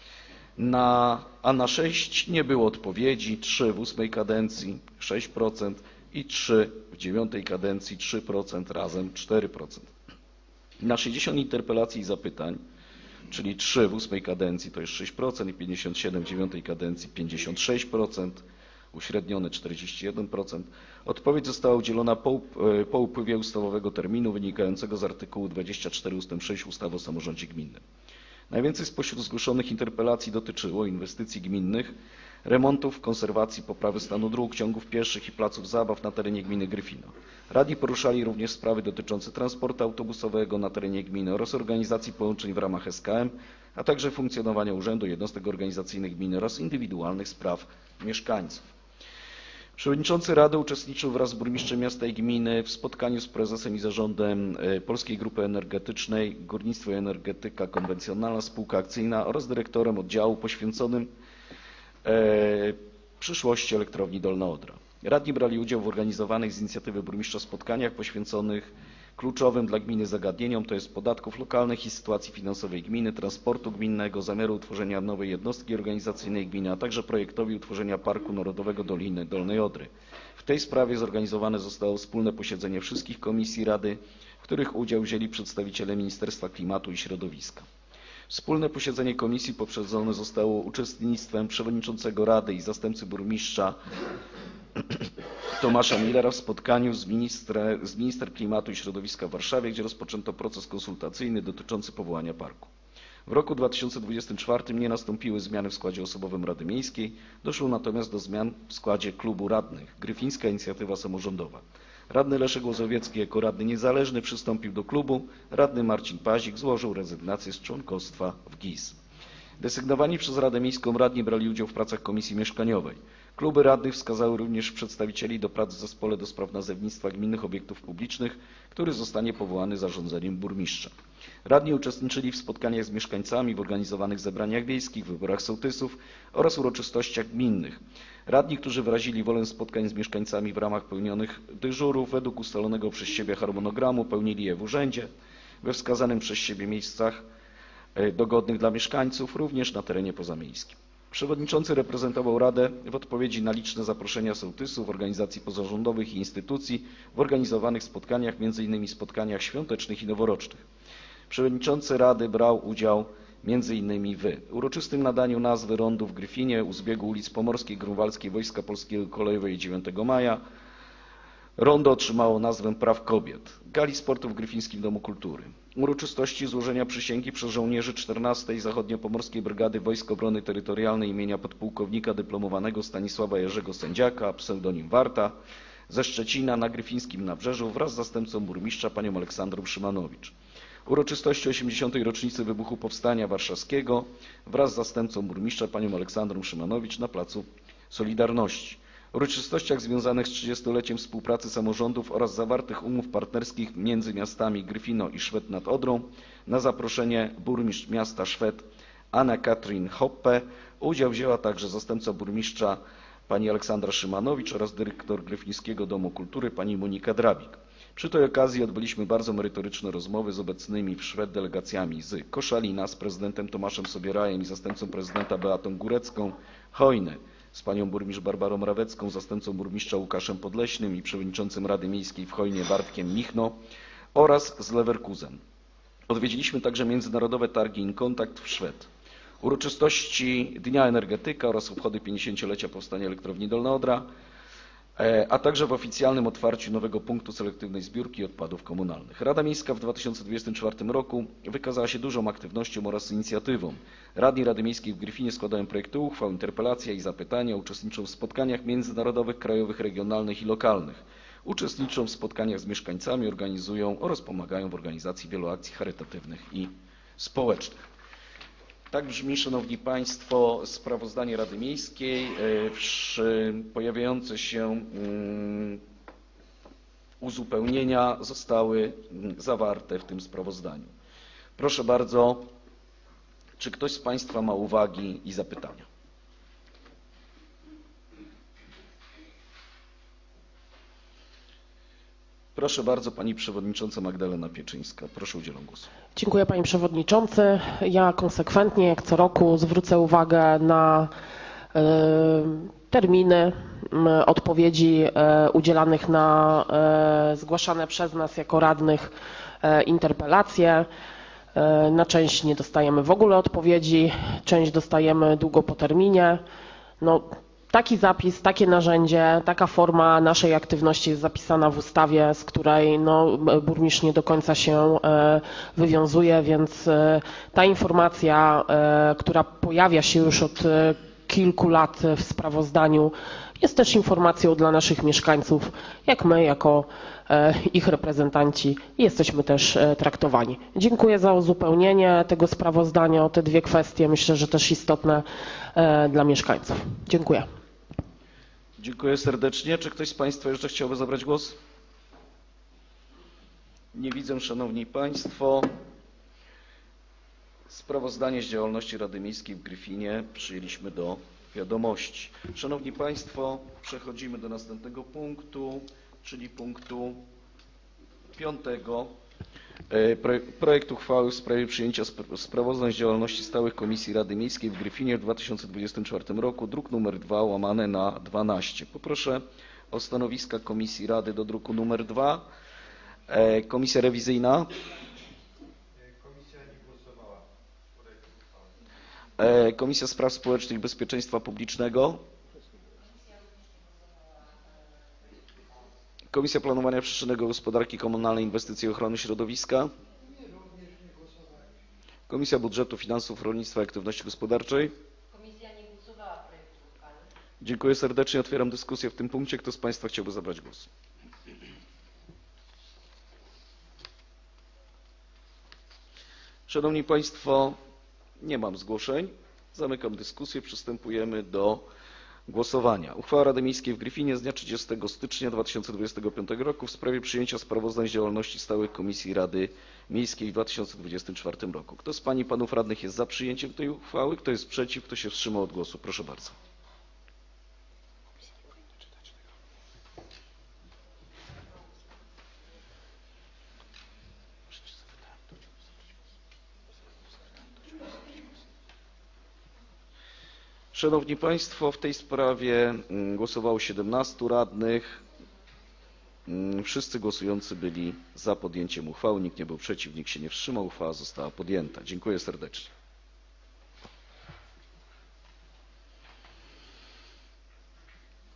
Na, a na sześć nie było odpowiedzi, trzy w ósmej kadencji, sześć procent i trzy w dziewiątej kadencji, trzy procent, razem cztery procent. Na sześćdziesiąt interpelacji i zapytań, czyli trzy w ósmej kadencji to jest sześć procent i pięćdziesiąt siedem w dziewiątej kadencji, pięćdziesiąt sześć procent, uśrednione czterdzieści jeden procent. Odpowiedź została udzielona po, po upływie ustawowego terminu wynikającego z artykułu dwudziestego czwartego ustęp sześć ustawy o samorządzie gminnym. Najwięcej spośród zgłoszonych interpelacji dotyczyło inwestycji gminnych, remontów, konserwacji, poprawy stanu dróg, ciągów pieszych i placów zabaw na terenie gminy Gryfino. Radni poruszali również sprawy dotyczące transportu autobusowego na terenie gminy oraz organizacji połączeń w ramach S K M, a także funkcjonowania urzędu, jednostek organizacyjnych gminy oraz indywidualnych spraw mieszkańców. Przewodniczący Rady uczestniczył wraz z burmistrzem miasta i gminy w spotkaniu z prezesem i zarządem Polskiej Grupy Energetycznej Górnictwo i Energetyka Konwencjonalna Spółka Akcyjna oraz dyrektorem oddziału poświęconym e, przyszłości elektrowni Dolna Odra. Radni brali udział w organizowanych z inicjatywy burmistrza spotkaniach poświęconych kluczowym dla gminy zagadnieniom, to jest podatków lokalnych i sytuacji finansowej gminy, transportu gminnego, zamiaru utworzenia nowej jednostki organizacyjnej gminy, a także projektowi utworzenia Parku Narodowego Doliny Dolnej Odry. W tej sprawie zorganizowane zostało wspólne posiedzenie wszystkich komisji Rady, w których udział wzięli przedstawiciele Ministerstwa Klimatu i Środowiska. Wspólne posiedzenie komisji poprzedzone zostało uczestnictwem przewodniczącego Rady i zastępcy burmistrza Tomasza Millera w spotkaniu z, ministra, z minister klimatu i środowiska w Warszawie, gdzie rozpoczęto proces konsultacyjny dotyczący powołania parku. W roku dwa tysiące dwudziestym czwartym nie nastąpiły zmiany w składzie osobowym Rady Miejskiej, doszło natomiast do zmian w składzie klubu radnych, Gryfińska Inicjatywa Samorządowa. Radny Leszek Łozowiecki jako radny niezależny przystąpił do klubu, radny Marcin Pazik złożył rezygnację z członkostwa w G I S. Desygnowani przez Radę Miejską radni brali udział w pracach Komisji Mieszkaniowej. Kluby radnych wskazały również przedstawicieli do prac w zespole do spraw nazewnictwa gminnych obiektów publicznych, który zostanie powołany zarządzeniem burmistrza. Radni uczestniczyli w spotkaniach z mieszkańcami, w organizowanych zebraniach wiejskich, wyborach sołtysów oraz uroczystościach gminnych. Radni, którzy wyrazili wolę spotkań z mieszkańcami w ramach pełnionych dyżurów według ustalonego przez siebie harmonogramu, pełnili je w urzędzie, we wskazanym przez siebie miejscach dogodnych dla mieszkańców, również na terenie pozamiejskim. Przewodniczący reprezentował Radę w odpowiedzi na liczne zaproszenia sołtysów, organizacji pozarządowych i instytucji w organizowanych spotkaniach, między innymi spotkaniach świątecznych i noworocznych. Przewodniczący Rady brał udział między innymi w uroczystym nadaniu nazwy rondu w Gryfinie u zbiegu ulic Pomorskiej, Grunwaldzkiej, Wojska Polskiego Kolejowej dziewiątego maja rondo otrzymało nazwę Praw Kobiet, gali sportu w Gryfińskim Domu Kultury, uroczystości złożenia przysięgi przez żołnierzy czternastej Zachodniopomorskiej Brygady Wojsk Obrony Terytorialnej imienia podpułkownika dyplomowanego Stanisława Jerzego Sędziaka, pseudonim Warta, ze Szczecina na Gryfińskim Nabrzeżu wraz z zastępcą burmistrza panią Aleksandrą Szymanowicz. Uroczystości osiemdziesiątej rocznicy wybuchu Powstania Warszawskiego wraz z zastępcą burmistrza panią Aleksandrą Szymanowicz na Placu Solidarności. Uroczystościach związanych z trzydziestoleciem współpracy samorządów oraz zawartych umów partnerskich między miastami Gryfino i Szwed nad Odrą na zaproszenie burmistrz miasta Szwed Anna-Katrin Hoppe. Udział wzięła także zastępca burmistrza pani Aleksandra Szymanowicz oraz dyrektor Gryfińskiego Domu Kultury pani Monika Drabik. Przy tej okazji odbyliśmy bardzo merytoryczne rozmowy z obecnymi w Szwed delegacjami z Koszalina, z prezydentem Tomaszem Sobierajem i zastępcą prezydenta Beatą Górecką, Hojny z panią burmistrz Barbarą Rawecką, zastępcą burmistrza Łukaszem Podleśnym i przewodniczącym Rady Miejskiej w Hojnie Bartkiem Michno oraz z Leverkusen. Odwiedziliśmy także międzynarodowe targi InContact w Szwed. Uroczystości Dnia Energetyka oraz obchody pięćdziesięciolecia powstania elektrowni Dolna Odra, a także w oficjalnym otwarciu nowego punktu selektywnej zbiórki odpadów komunalnych. Rada Miejska w dwa tysiące dwudziestym czwartym roku wykazała się dużą aktywnością oraz inicjatywą. Radni Rady Miejskiej w Gryfinie składają projekty uchwał, interpelacje i zapytania, uczestniczą w spotkaniach międzynarodowych, krajowych, regionalnych i lokalnych. Uczestniczą w spotkaniach z mieszkańcami, organizują oraz pomagają w organizacji wielu akcji charytatywnych i społecznych. Tak brzmi, Szanowni Państwo, sprawozdanie Rady Miejskiej. Pojawiające się uzupełnienia zostały zawarte w tym sprawozdaniu. Proszę bardzo, czy ktoś z Państwa ma uwagi i zapytania? Proszę bardzo, Pani Przewodnicząca Magdalena Pieczyńska. Proszę o udzielenie głosu. Dziękuję Panie Przewodniczący. Ja konsekwentnie, jak co roku, zwrócę uwagę na y, terminy y, odpowiedzi y, udzielanych na y, zgłaszane przez nas jako radnych y, interpelacje. Y, na część nie dostajemy w ogóle odpowiedzi, część dostajemy długo po terminie. No, taki zapis, takie narzędzie, taka forma naszej aktywności jest zapisana w ustawie, z której no, burmistrz nie do końca się wywiązuje, więc ta informacja, która pojawia się już od kilku lat w sprawozdaniu, jest też informacją dla naszych mieszkańców, jak my jako ich reprezentanci jesteśmy też traktowani. Dziękuję za uzupełnienie tego sprawozdania o te dwie kwestie, myślę, że też istotne dla mieszkańców. Dziękuję. Dziękuję serdecznie. Czy ktoś z Państwa jeszcze chciałby zabrać głos? Nie widzę, Szanowni Państwo. Sprawozdanie z działalności Rady Miejskiej w Gryfinie przyjęliśmy do wiadomości. Szanowni Państwo, przechodzimy do następnego punktu, czyli punktu piątego. Projekt uchwały w sprawie przyjęcia sprawozdań z działalności stałych Komisji Rady Miejskiej w Gryfinie w dwa tysiące dwudziestym czwartym roku, druk numer dwa łamane na dwanaście. Poproszę o stanowiska Komisji Rady do druku numer dwa. Komisja rewizyjna. Komisja nie głosowała w projekcie uchwały. Komisja Spraw Społecznych i Bezpieczeństwa Publicznego. Komisja Planowania Przestrzennego, Gospodarki Komunalnej, Inwestycji i Ochrony Środowiska. Komisja Budżetu, Finansów, Rolnictwa i Aktywności Gospodarczej. Komisja nie głosowała w projekcie uchwały. Dziękuję serdecznie. Otwieram dyskusję w tym punkcie. Kto z Państwa chciałby zabrać głos? Szanowni Państwo, nie mam zgłoszeń. Zamykam dyskusję. Przystępujemy do głosowania. Uchwała Rady Miejskiej w Gryfinie z dnia trzydziestego stycznia dwa tysiące dwudziestego piątego roku w sprawie przyjęcia sprawozdań z działalności stałych Komisji Rady Miejskiej w dwa tysiące dwudziestym czwartym roku. Kto z Pań i Panów Radnych jest za przyjęciem tej uchwały? Kto jest przeciw? Kto się wstrzymał od głosu? Proszę bardzo. Szanowni Państwo, w tej sprawie głosowało siedemnastu radnych. Wszyscy głosujący byli za podjęciem uchwały. Nikt nie był przeciw, nikt się nie wstrzymał. Uchwała została podjęta. Dziękuję serdecznie.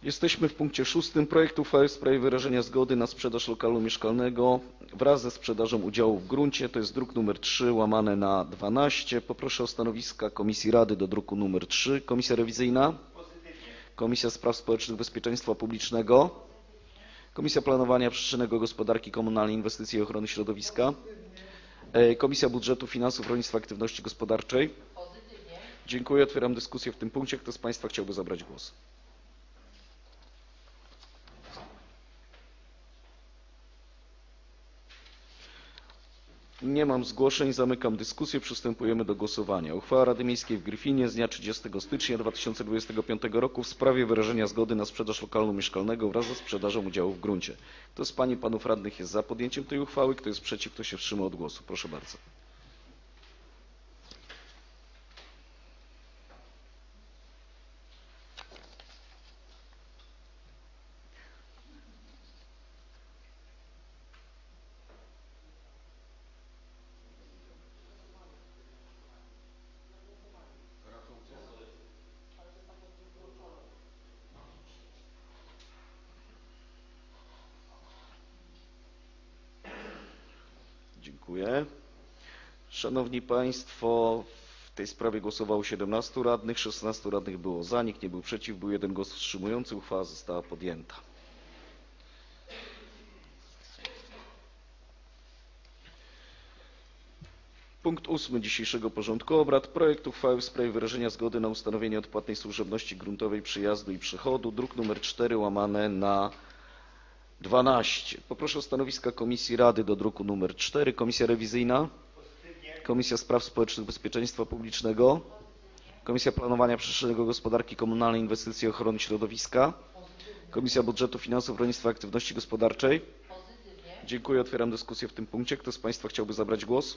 Jesteśmy w punkcie szóstym. Projekt uchwały w sprawie wyrażenia zgody na sprzedaż lokalu mieszkalnego wraz ze sprzedażą udziału w gruncie. To jest druk numer trzy łamane na dwanaście. Poproszę o stanowiska Komisji Rady do druku numer trzy. Komisja rewizyjna. Komisja Spraw Społecznych, Bezpieczeństwa Publicznego. Komisja Planowania Przestrzennego, Gospodarki Komunalnej, Inwestycji i Ochrony Środowiska. Komisja Budżetu, Finansów, Rolnictwa i Aktywności Gospodarczej. Pozytywnie. Dziękuję. Otwieram dyskusję w tym punkcie. Kto z Państwa chciałby zabrać głos? Nie mam zgłoszeń. Zamykam dyskusję. Przystępujemy do głosowania. Uchwała Rady Miejskiej w Gryfinie z dnia trzydziestego stycznia dwa tysiące dwudziestego piątego roku w sprawie wyrażenia zgody na sprzedaż lokalu mieszkalnego wraz ze sprzedażą udziału w gruncie. Kto z Pań i Panów Radnych jest za podjęciem tej uchwały? Kto jest przeciw? Kto się wstrzymał od głosu? Proszę bardzo. Dziękuję. Szanowni Państwo, w tej sprawie głosowało siedemnastu radnych, szesnastu radnych było za, nikt nie był przeciw, był jeden głos wstrzymujący. Uchwała została podjęta. Punkt ósmy dzisiejszego porządku obrad. Projekt uchwały w sprawie wyrażenia zgody na ustanowienie odpłatnej służebności gruntowej przejazdu i przechodu. Druk numer cztery łamane na dwanaście. Poproszę o stanowiska Komisji Rady do druku numer cztery. Komisja rewizyjna. Komisja Spraw Społecznych, Bezpieczeństwa Publicznego. Komisja Planowania Przestrzennego, Gospodarki Komunalnej, Inwestycji i Ochrony Środowiska. Komisja Budżetu, Finansów, Rolnictwa i Aktywności Gospodarczej. Dziękuję. Otwieram dyskusję w tym punkcie. Kto z Państwa chciałby zabrać głos?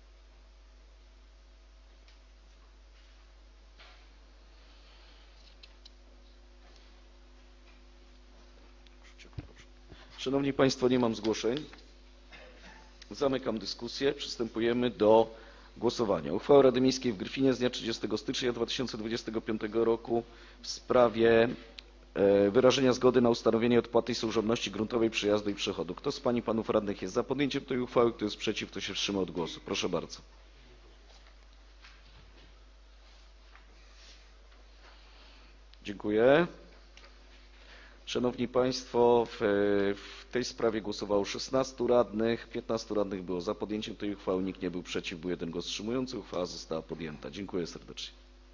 Szanowni Państwo, nie mam zgłoszeń. Zamykam dyskusję. Przystępujemy do głosowania. Uchwała Rady Miejskiej w Gryfinie z dnia trzydziestego stycznia dwa tysiące dwudziestego piątego roku w sprawie wyrażenia zgody na ustanowienie odpłatnej służebności gruntowej przejazdu i przechodu. Kto z Pań i Panów Radnych jest za podjęciem tej uchwały? Kto jest przeciw? Kto się wstrzymał od głosu? Proszę bardzo. Dziękuję. Szanowni Państwo, w, w tej sprawie głosowało szesnastu radnych, piętnastu radnych było za podjęciem tej uchwały, nikt nie był przeciw, był jeden głos wstrzymujący. Uchwała została podjęta. Dziękuję serdecznie.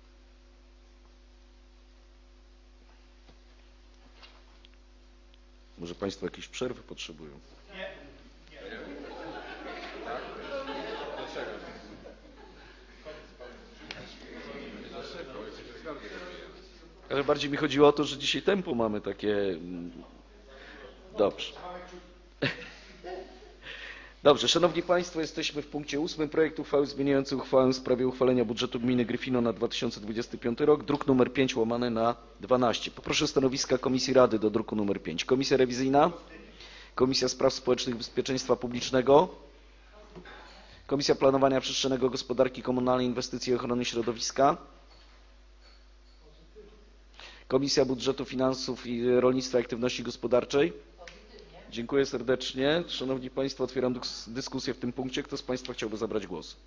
Może Państwo jakieś przerwy potrzebują? Nie. Nie. Ale bardziej mi chodziło o to, że dzisiaj tempo mamy takie... Dobrze. Dobrze, Szanowni Państwo, jesteśmy w punkcie ósmym. Projekt uchwały zmieniający uchwałę w sprawie uchwalenia budżetu gminy Gryfino na dwa tysiące dwudziesty piąty rok, druk numer pięć łamane na dwanaście. Poproszę stanowiska Komisji Rady do druku numer pięć. Komisja rewizyjna, Komisja Spraw Społecznych i Bezpieczeństwa Publicznego, Komisja Planowania Przestrzennego, Gospodarki Komunalnej, Inwestycji i Ochrony Środowiska, Komisja Budżetu, Finansów i Rolnictwa i Aktywności Gospodarczej. Dziękuję serdecznie. Szanowni Państwo, otwieram dyskusję w tym punkcie. Kto z Państwa chciałby zabrać głos?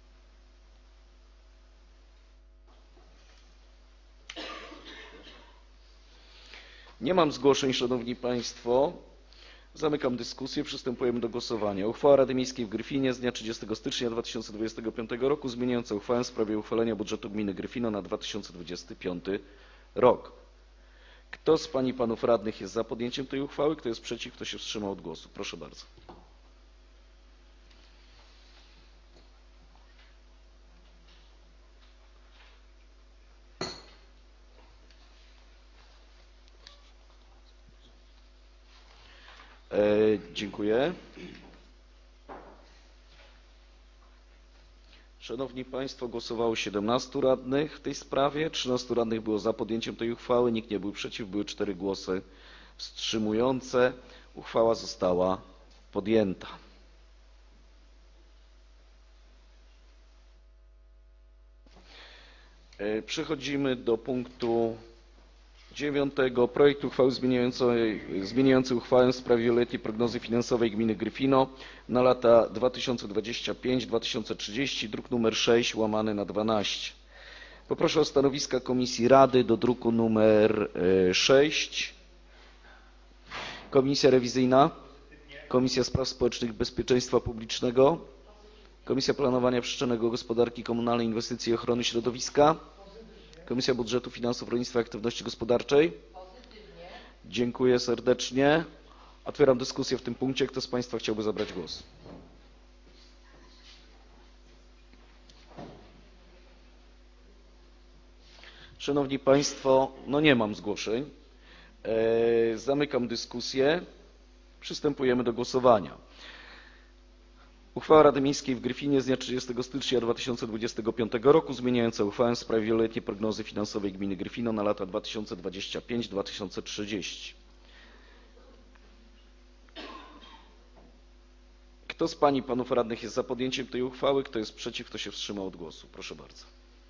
Nie mam zgłoszeń, Szanowni Państwo. Zamykam dyskusję. Przystępujemy do głosowania. Uchwała Rady Miejskiej w Gryfinie z dnia trzydziestego stycznia dwa tysiące dwudziestego piątego roku zmieniająca uchwałę w sprawie uchwalenia budżetu gminy Gryfino na dwa tysiące dwudziesty piąty rok. Kto z Pań i Panów Radnych jest za podjęciem tej uchwały? Kto jest przeciw? Kto się wstrzymał od głosu? Proszę bardzo. E, dziękuję. Szanowni Państwo, głosowało siedemnastu radnych w tej sprawie. trzynastu radnych było za podjęciem tej uchwały. Nikt nie był przeciw. Były cztery głosy wstrzymujące. Uchwała została podjęta. Przechodzimy do punktu Dziewiątego. Projekt uchwały zmieniającej, zmieniającej uchwałę w sprawie wieloletniej prognozy finansowej gminy Gryfino na lata dwa tysiące dwadzieścia pięć do dwa tysiące trzydzieści, druk numer sześć łamane na dwanaście. Poproszę o stanowiska Komisji Rady do druku numer sześć. Komisja Rewizyjna, Komisja Spraw Społecznych i Bezpieczeństwa Publicznego, Komisja Planowania Przestrzennego, Gospodarki Komunalnej, Inwestycji i Ochrony Środowiska, Komisja Budżetu, Finansów, Rolnictwa i Aktywności Gospodarczej. Pozytywnie. Dziękuję serdecznie. Otwieram dyskusję w tym punkcie. Kto z Państwa chciałby zabrać głos? Szanowni Państwo, no nie mam zgłoszeń. Eee, zamykam dyskusję. Przystępujemy do głosowania. Uchwała Rady Miejskiej w Gryfinie z dnia trzydziestego stycznia dwa tysiące dwudziestego piątego roku zmieniająca uchwałę w sprawie wieloletniej prognozy finansowej gminy Gryfino na lata dwa tysiące dwadzieścia pięć do dwa tysiące trzydzieści. Kto z Pań i Panów Radnych jest za podjęciem tej uchwały? Kto jest przeciw? Kto się wstrzymał od głosu? Proszę bardzo.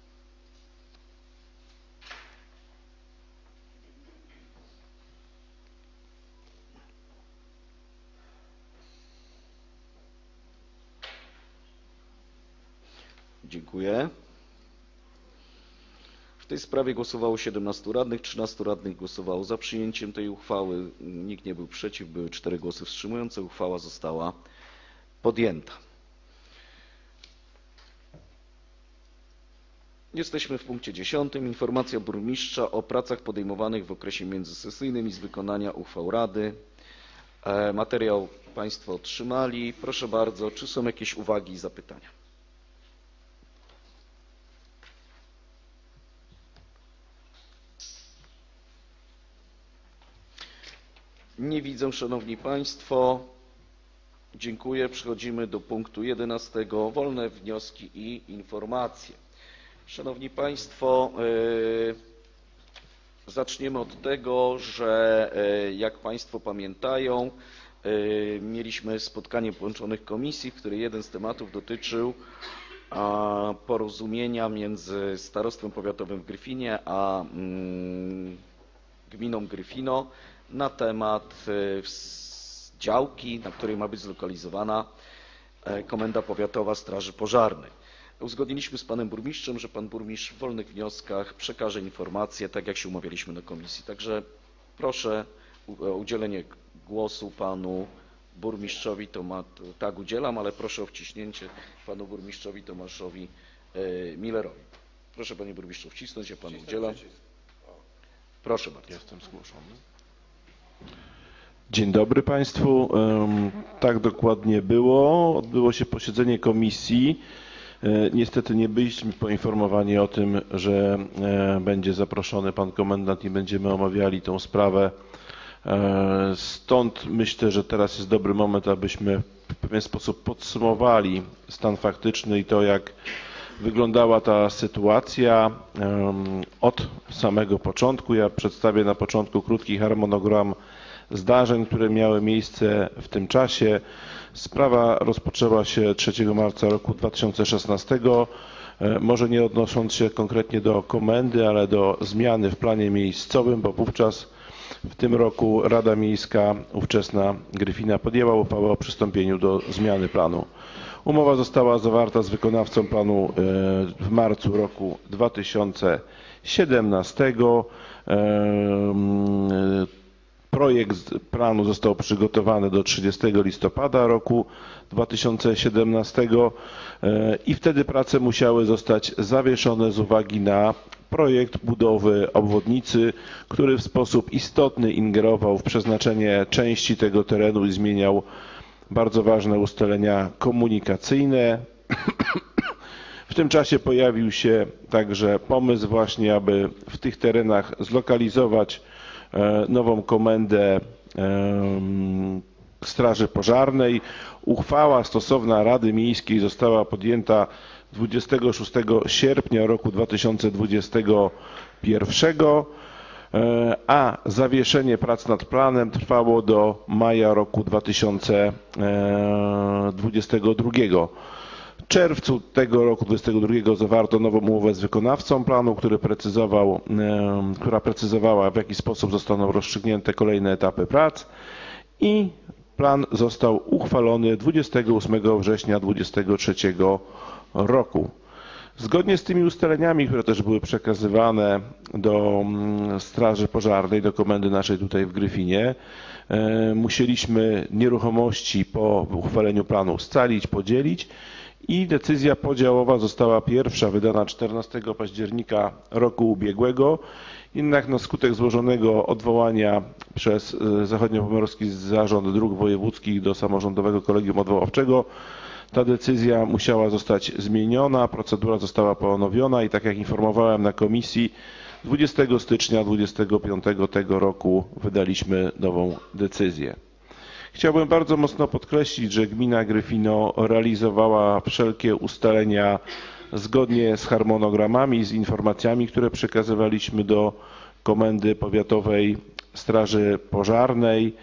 Dziękuję. W tej sprawie głosowało siedemnastu radnych, trzynastu radnych głosowało za przyjęciem tej uchwały, nikt nie był przeciw, były cztery głosy wstrzymujące, uchwała została podjęta. Jesteśmy w punkcie dziesiątym. Informacja burmistrza o pracach podejmowanych w okresie międzysesyjnym i z wykonania uchwał Rady. E, materiał Państwo otrzymali. Proszę bardzo, czy są jakieś uwagi i zapytania? Nie widzę, Szanowni Państwo. Dziękuję. Przechodzimy do punktu jedenastego. Wolne wnioski i informacje. Szanowni Państwo, yy, zaczniemy od tego, że yy, jak Państwo pamiętają, yy, mieliśmy spotkanie połączonych komisji, w której jeden z tematów dotyczył a, porozumienia między Starostwem Powiatowym w Gryfinie a mm, gminą Gryfino na temat działki, na której ma być zlokalizowana Komenda Powiatowa Straży Pożarnej. Uzgodniliśmy z Panem Burmistrzem, że Pan Burmistrz w wolnych wnioskach przekaże informacje, tak jak się umawialiśmy na komisji. Także proszę o udzielenie głosu Panu Burmistrzowi Tomaszowi, tak udzielam, ale proszę o wciśnięcie Panu Burmistrzowi Tomaszowi Millerowi. Proszę Panie Burmistrzu wcisnąć, ja Panu udzielam. Proszę bardzo. Jestem zgłoszony. Dzień dobry Państwu. Tak dokładnie było. Odbyło się posiedzenie komisji. Niestety nie byliśmy poinformowani o tym, że będzie zaproszony Pan Komendant i będziemy omawiali tą sprawę. Stąd myślę, że teraz jest dobry moment, abyśmy w pewien sposób podsumowali stan faktyczny i to, jak wyglądała ta sytuacja od samego początku. Ja przedstawię na początku krótki harmonogram zdarzeń, które miały miejsce w tym czasie. Sprawa rozpoczęła się trzeciego marca roku dwa tysiące szesnastego. Może nie odnosząc się konkretnie do komendy, ale do zmiany w planie miejscowym, bo wówczas w tym roku Rada Miejska ówczesna Gryfina podjęła uchwałę o przystąpieniu do zmiany planu. Umowa została zawarta z wykonawcą planu w marcu roku dwa tysiące siedemnastego. Projekt planu został przygotowany do trzydziestego listopada roku dwa tysiące siedemnastego i wtedy prace musiały zostać zawieszone z uwagi na projekt budowy obwodnicy, który w sposób istotny ingerował w przeznaczenie części tego terenu i zmieniał bardzo ważne ustalenia komunikacyjne. W tym czasie pojawił się także pomysł właśnie, aby w tych terenach zlokalizować nową komendę Straży Pożarnej. Uchwała stosowna Rady Miejskiej została podjęta dwudziestego szóstego sierpnia roku dwa tysiące dwudziestego pierwszego, a zawieszenie prac nad planem trwało do maja roku dwa tysiące dwudziestego drugiego. W czerwcu tego roku dwudziestego drugiego zawarto nową umowę z wykonawcą planu, który precyzował, która precyzowała, w jaki sposób zostaną rozstrzygnięte kolejne etapy prac i plan został uchwalony dwudziestego ósmego września dwudziestego trzeciego roku. Zgodnie z tymi ustaleniami, które też były przekazywane do Straży Pożarnej, do komendy naszej tutaj w Gryfinie, musieliśmy nieruchomości po uchwaleniu planu scalić, podzielić i decyzja podziałowa została pierwsza wydana czternastego października roku ubiegłego. Jednak na skutek złożonego odwołania przez Zachodniopomorski Zarząd Dróg Wojewódzkich do Samorządowego Kolegium Odwoławczego ta decyzja musiała zostać zmieniona, procedura została ponowiona i tak jak informowałem na komisji, dwudziestego stycznia dwudziestego piątego tego roku wydaliśmy nową decyzję. Chciałbym bardzo mocno podkreślić, że gmina Gryfino realizowała wszelkie ustalenia zgodnie z harmonogramami, z informacjami, które przekazywaliśmy do Komendy Powiatowej Straży Pożarnej.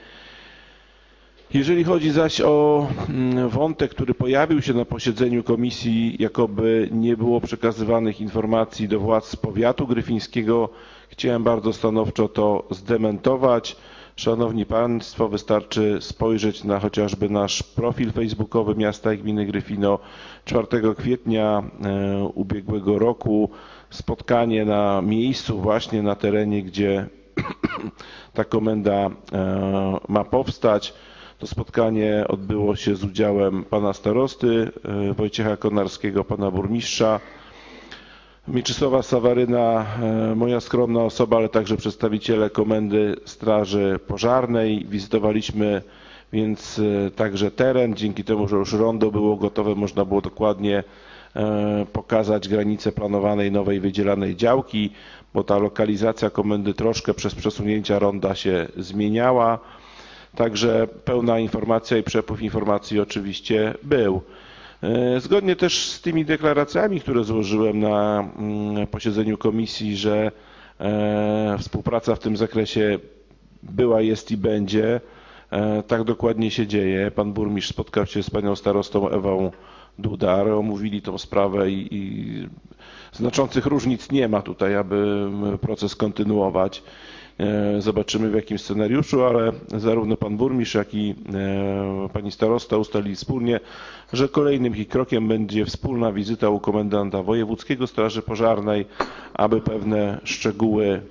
Jeżeli chodzi zaś o wątek, który pojawił się na posiedzeniu komisji, jakoby nie było przekazywanych informacji do władz powiatu gryfińskiego, chciałem bardzo stanowczo to zdementować. Szanowni Państwo, wystarczy spojrzeć na chociażby nasz profil facebookowy Miasta i Gminy Gryfino. czwartego kwietnia ubiegłego roku spotkanie na miejscu, właśnie na terenie, gdzie ta komenda ma powstać. To spotkanie odbyło się z udziałem pana starosty Wojciecha Konarskiego, pana burmistrza, Mieczysława Sawaryna, moja skromna osoba, ale także przedstawiciele Komendy Straży Pożarnej. Wizytowaliśmy więc także teren. Dzięki temu, że już rondo było gotowe, można było dokładnie pokazać granice planowanej nowej wydzielanej działki, bo ta lokalizacja komendy troszkę przez przesunięcia ronda się zmieniała. Także pełna informacja i przepływ informacji oczywiście był. Zgodnie też z tymi deklaracjami, które złożyłem na posiedzeniu komisji, że współpraca w tym zakresie była, jest i będzie, tak dokładnie się dzieje. Pan burmistrz spotkał się z panią starostą Ewą Dudar, omówili tą sprawę i, i znaczących różnic nie ma tutaj, aby proces kontynuować. Zobaczymy w jakim scenariuszu, ale zarówno pan burmistrz, jak i pani starosta ustalili wspólnie, że kolejnym ich krokiem będzie wspólna wizyta u komendanta wojewódzkiego Straży Pożarnej, aby pewne szczegóły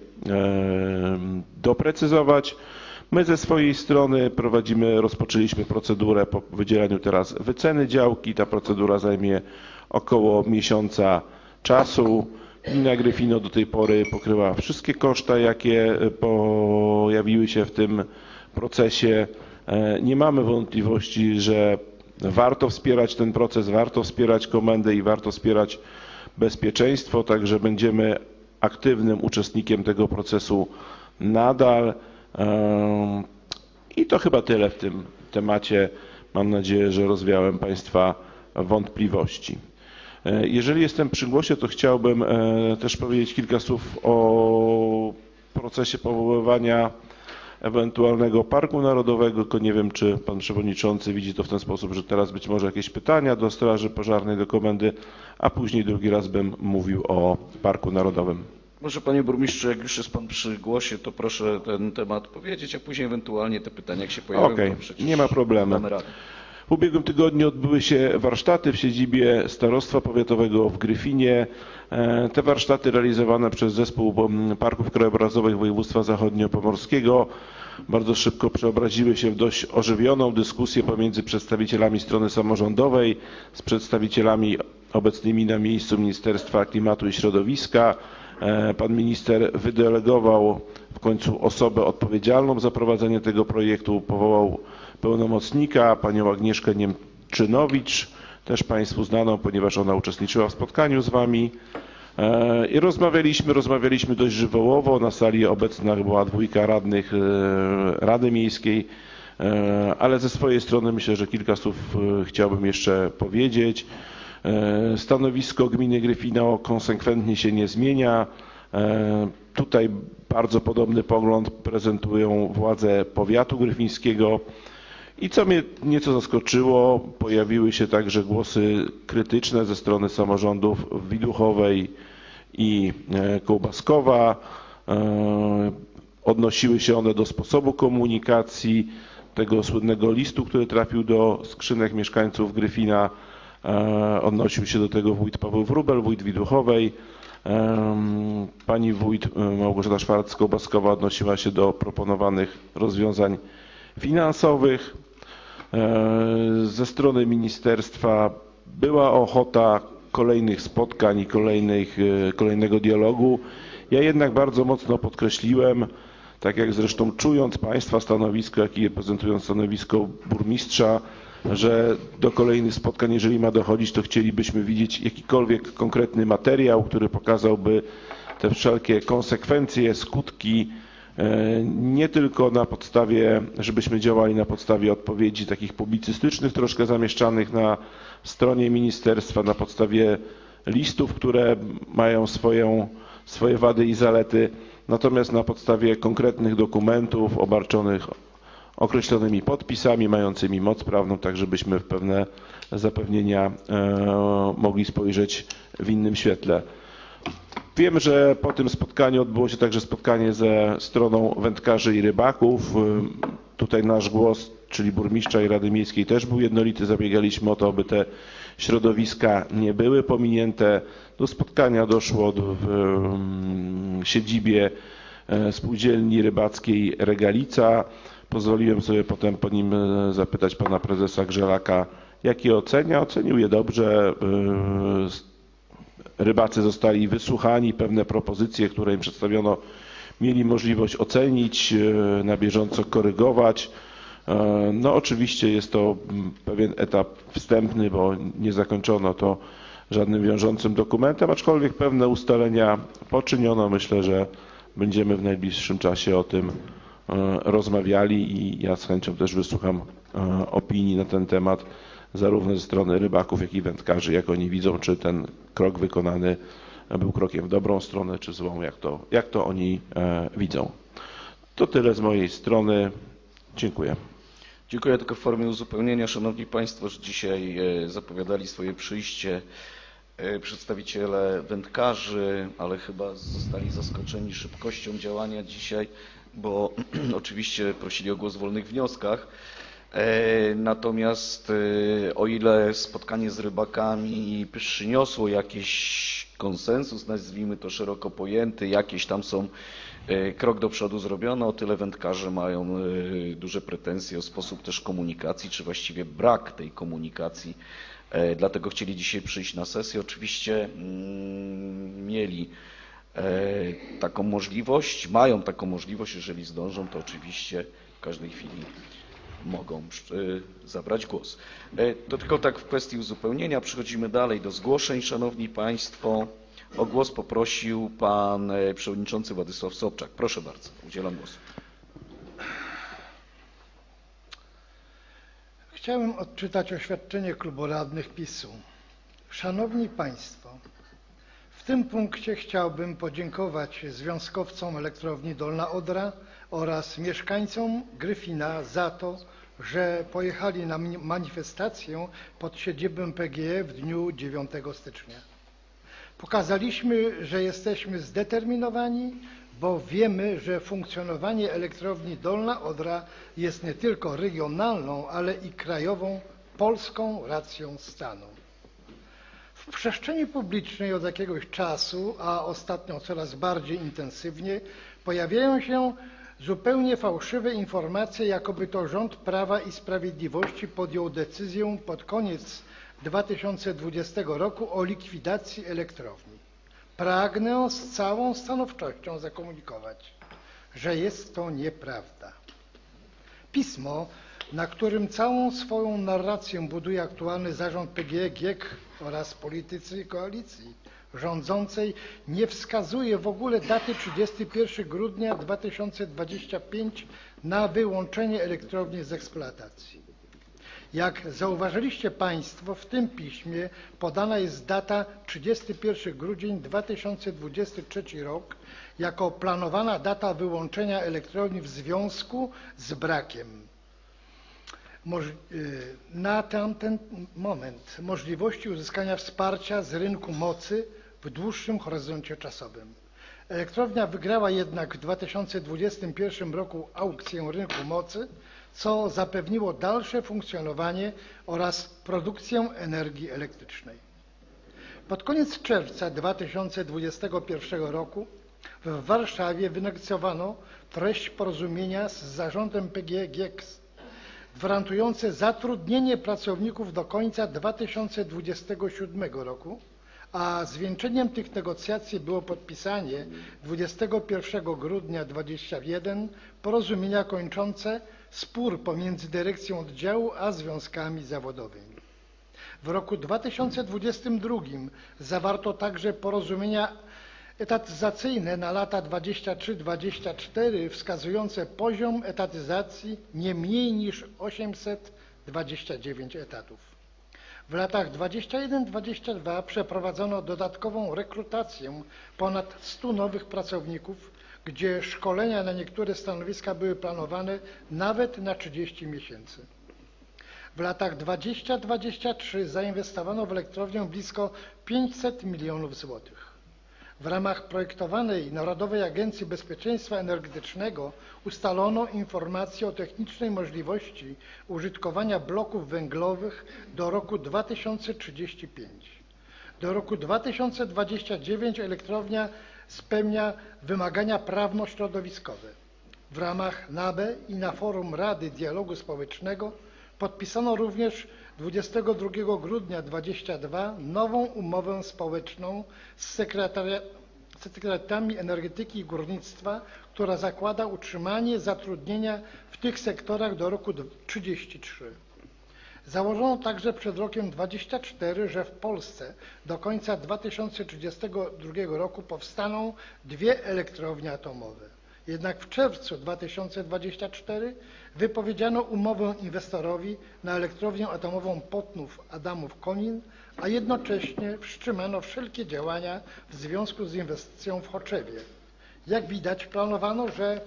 doprecyzować. My ze swojej strony prowadzimy, rozpoczęliśmy procedurę po wydzieleniu teraz wyceny działki. Ta procedura zajmie około miesiąca czasu. Gmina Gryfino do tej pory pokryła wszystkie koszta, jakie pojawiły się w tym procesie. Nie mamy wątpliwości, że warto wspierać ten proces, warto wspierać komendę i warto wspierać bezpieczeństwo, także będziemy aktywnym uczestnikiem tego procesu nadal. I to chyba tyle w tym temacie. Mam nadzieję, że rozwiałem Państwa wątpliwości. Jeżeli jestem przy głosie, to chciałbym też powiedzieć kilka słów o procesie powoływania ewentualnego Parku Narodowego, tylko nie wiem, czy pan przewodniczący widzi to w ten sposób, że teraz być może jakieś pytania do Straży Pożarnej, do komendy, a później drugi raz bym mówił o Parku Narodowym. Może panie burmistrzu, jak już jest pan przy głosie, to proszę ten temat powiedzieć, a później ewentualnie te pytania, jak się pojawią, Okej, to przecież nie ma problemu. damy radę. W ubiegłym tygodniu odbyły się warsztaty w siedzibie Starostwa Powiatowego w Gryfinie. Te warsztaty realizowane przez Zespół Parków Krajobrazowych Województwa Zachodniopomorskiego bardzo szybko przeobraziły się w dość ożywioną dyskusję pomiędzy przedstawicielami strony samorządowej, z przedstawicielami obecnymi na miejscu Ministerstwa Klimatu i Środowiska. Pan minister wydelegował w końcu osobę odpowiedzialną za prowadzenie tego projektu, powołał pełnomocnika, panią Agnieszkę Niemczynowicz, też Państwu znaną, ponieważ ona uczestniczyła w spotkaniu z Wami. I rozmawialiśmy, rozmawialiśmy dość żywiołowo. Na sali obecna była dwójka radnych Rady Miejskiej, ale ze swojej strony myślę, że kilka słów chciałbym jeszcze powiedzieć. Stanowisko gminy Gryfino konsekwentnie się nie zmienia. Tutaj bardzo podobny pogląd prezentują władze powiatu gryfińskiego I co mnie nieco zaskoczyło, pojawiły się także głosy krytyczne ze strony samorządów Widuchowej i Kołbaskowa. Odnosiły się one do sposobu komunikacji, tego słynnego listu, który trafił do skrzynek mieszkańców Gryfina. Odnosił się do tego wójt Paweł Wróbel, wójt Widuchowej. Pani wójt Małgorzata Szwarc-Kołbaskowa odnosiła się do proponowanych rozwiązań finansowych. Ze strony ministerstwa była ochota kolejnych spotkań i kolejnych, kolejnego dialogu. Ja jednak bardzo mocno podkreśliłem, tak jak zresztą czując Państwa stanowisko, jak i reprezentując stanowisko burmistrza, że do kolejnych spotkań, jeżeli ma dochodzić, to chcielibyśmy widzieć jakikolwiek konkretny materiał, który pokazałby te wszelkie konsekwencje, skutki, nie tylko na podstawie, żebyśmy działali na podstawie odpowiedzi takich publicystycznych, troszkę zamieszczanych na stronie ministerstwa, na podstawie listów, które mają swoją, swoje wady i zalety, natomiast na podstawie konkretnych dokumentów obarczonych określonymi podpisami, mającymi moc prawną, tak żebyśmy w pewne zapewnienia e, mogli spojrzeć w innym świetle. Wiem, że po tym spotkaniu odbyło się także spotkanie ze stroną wędkarzy i rybaków. Tutaj nasz głos, czyli burmistrza i Rady Miejskiej, też był jednolity. Zabiegaliśmy o to, aby te środowiska nie były pominięte. Do spotkania doszło w siedzibie Spółdzielni Rybackiej Regalica. Pozwoliłem sobie potem po nim zapytać pana prezesa Grzelaka, jak je ocenia. Ocenił je dobrze. Rybacy zostali wysłuchani, pewne propozycje, które im przedstawiono, mieli możliwość ocenić, na bieżąco korygować. No oczywiście jest to pewien etap wstępny, bo nie zakończono to żadnym wiążącym dokumentem, aczkolwiek pewne ustalenia poczyniono. Myślę, że będziemy w najbliższym czasie o tym rozmawiali i ja z chęcią też wysłucham opinii na ten temat, zarówno ze strony rybaków, jak i wędkarzy, jak oni widzą, czy ten krok wykonany był krokiem w dobrą stronę, czy złą, jak to, jak to oni e, widzą. To tyle z mojej strony. Dziękuję. Dziękuję. Tylko w formie uzupełnienia, Szanowni Państwo, że dzisiaj zapowiadali swoje przyjście przedstawiciele wędkarzy, ale chyba zostali zaskoczeni szybkością działania dzisiaj, bo oczywiście prosili o głos w wolnych wnioskach. Natomiast o ile spotkanie z rybakami przyniosło jakiś konsensus, nazwijmy to szeroko pojęty, jakieś tam są krok do przodu zrobione, o tyle wędkarze mają duże pretensje o sposób też komunikacji, czy właściwie brak tej komunikacji. Dlatego chcieli dzisiaj przyjść na sesję. Oczywiście mieli taką możliwość, mają taką możliwość, jeżeli zdążą, to oczywiście w każdej chwili mogą zabrać głos. To tylko tak w kwestii uzupełnienia. Przechodzimy dalej do zgłoszeń. Szanowni Państwo, o głos poprosił Pan Przewodniczący Władysław Sobczak. Proszę bardzo, udzielam głosu. Chciałem odczytać oświadczenie klubu radnych PiSu. Szanowni Państwo, w tym punkcie chciałbym podziękować związkowcom Elektrowni Dolna Odra oraz mieszkańcom Gryfina za to, że pojechali na manifestację pod siedzibą P G E w dniu dziewiątego stycznia. Pokazaliśmy, że jesteśmy zdeterminowani, bo wiemy, że funkcjonowanie Elektrowni Dolna Odra jest nie tylko regionalną, ale i krajową, polską racją stanu. W przestrzeni publicznej od jakiegoś czasu, a ostatnio coraz bardziej intensywnie, pojawiają się zupełnie fałszywe informacje, jakoby to rząd Prawa i Sprawiedliwości podjął decyzję pod koniec dwa tysiące dwudziestego roku o likwidacji elektrowni. Pragnę z całą stanowczością zakomunikować, że jest to nieprawda. Pismo, na którym całą swoją narrację buduje aktualny zarząd P G E G I E K oraz politycy koalicji rządzącej, nie wskazuje w ogóle daty trzydziestego pierwszego grudnia dwa tysiące dwudziestego piątego na wyłączenie elektrowni z eksploatacji. Jak zauważyliście Państwo, w tym piśmie podana jest data trzydziestego pierwszego grudnia dwa tysiące dwudziestego trzeciego rok jako planowana data wyłączenia elektrowni w związku z brakiem na tamten moment możliwości uzyskania wsparcia z rynku mocy w dłuższym horyzoncie czasowym. Elektrownia wygrała jednak w dwa tysiące dwudziestym pierwszym roku aukcję rynku mocy, co zapewniło dalsze funkcjonowanie oraz produkcję energii elektrycznej. Pod koniec czerwca dwa tysiące dwudziestego pierwszego roku w Warszawie wynegocjowano treść porozumienia z zarządem P G E G I E K gwarantujące zatrudnienie pracowników do końca dwa tysiące dwudziestego siódmego roku, a zwieńczeniem tych negocjacji było podpisanie dwudziestego pierwszego grudnia dwa tysiące dwudziestego pierwszego porozumienia kończące spór pomiędzy dyrekcją oddziału a związkami zawodowymi. W roku dwa tysiące dwudziestym drugim zawarto także porozumienia etatyzacyjne na lata dwudzieste trzy dwudzieste cztery wskazujące poziom etatyzacji nie mniej niż osiemset dwadzieścia dziewięć etatów. W latach dwudziestym pierwszym dwudziestym drugim przeprowadzono dodatkową rekrutację ponad stu nowych pracowników, gdzie szkolenia na niektóre stanowiska były planowane nawet na trzydzieści miesięcy. W latach dwudziestym dwudziestym trzecim zainwestowano w elektrownię blisko pięćset milionów złotych. W ramach projektowanej Narodowej Agencji Bezpieczeństwa Energetycznego ustalono informacje o technicznej możliwości użytkowania bloków węglowych do roku dwa tysiące trzydziestego piątego. Do roku dwa tysiące dwudziestego dziewiątego elektrownia spełnia wymagania prawno-środowiskowe. W ramach N A B E i na forum Rady Dialogu Społecznego podpisano również dwudziestego drugiego grudnia dwa tysiące dwudziestego drugiego nową umowę społeczną z sekretariatami energetyki i górnictwa, która zakłada utrzymanie zatrudnienia w tych sektorach do roku dwa tysiące trzydziestego trzeciego. Założono także przed rokiem dwa tysiące czwartym, że w Polsce do końca dwa tysiące trzydziestego drugiego roku powstaną dwie elektrownie atomowe. Jednak w czerwcu dwa tysiące dwudziestego czwartego wypowiedziano umowę inwestorowi na elektrownię atomową Płotnów-Adamów-Konin, a jednocześnie wstrzymano wszelkie działania w związku z inwestycją w Choczewie. Jak widać, planowano, że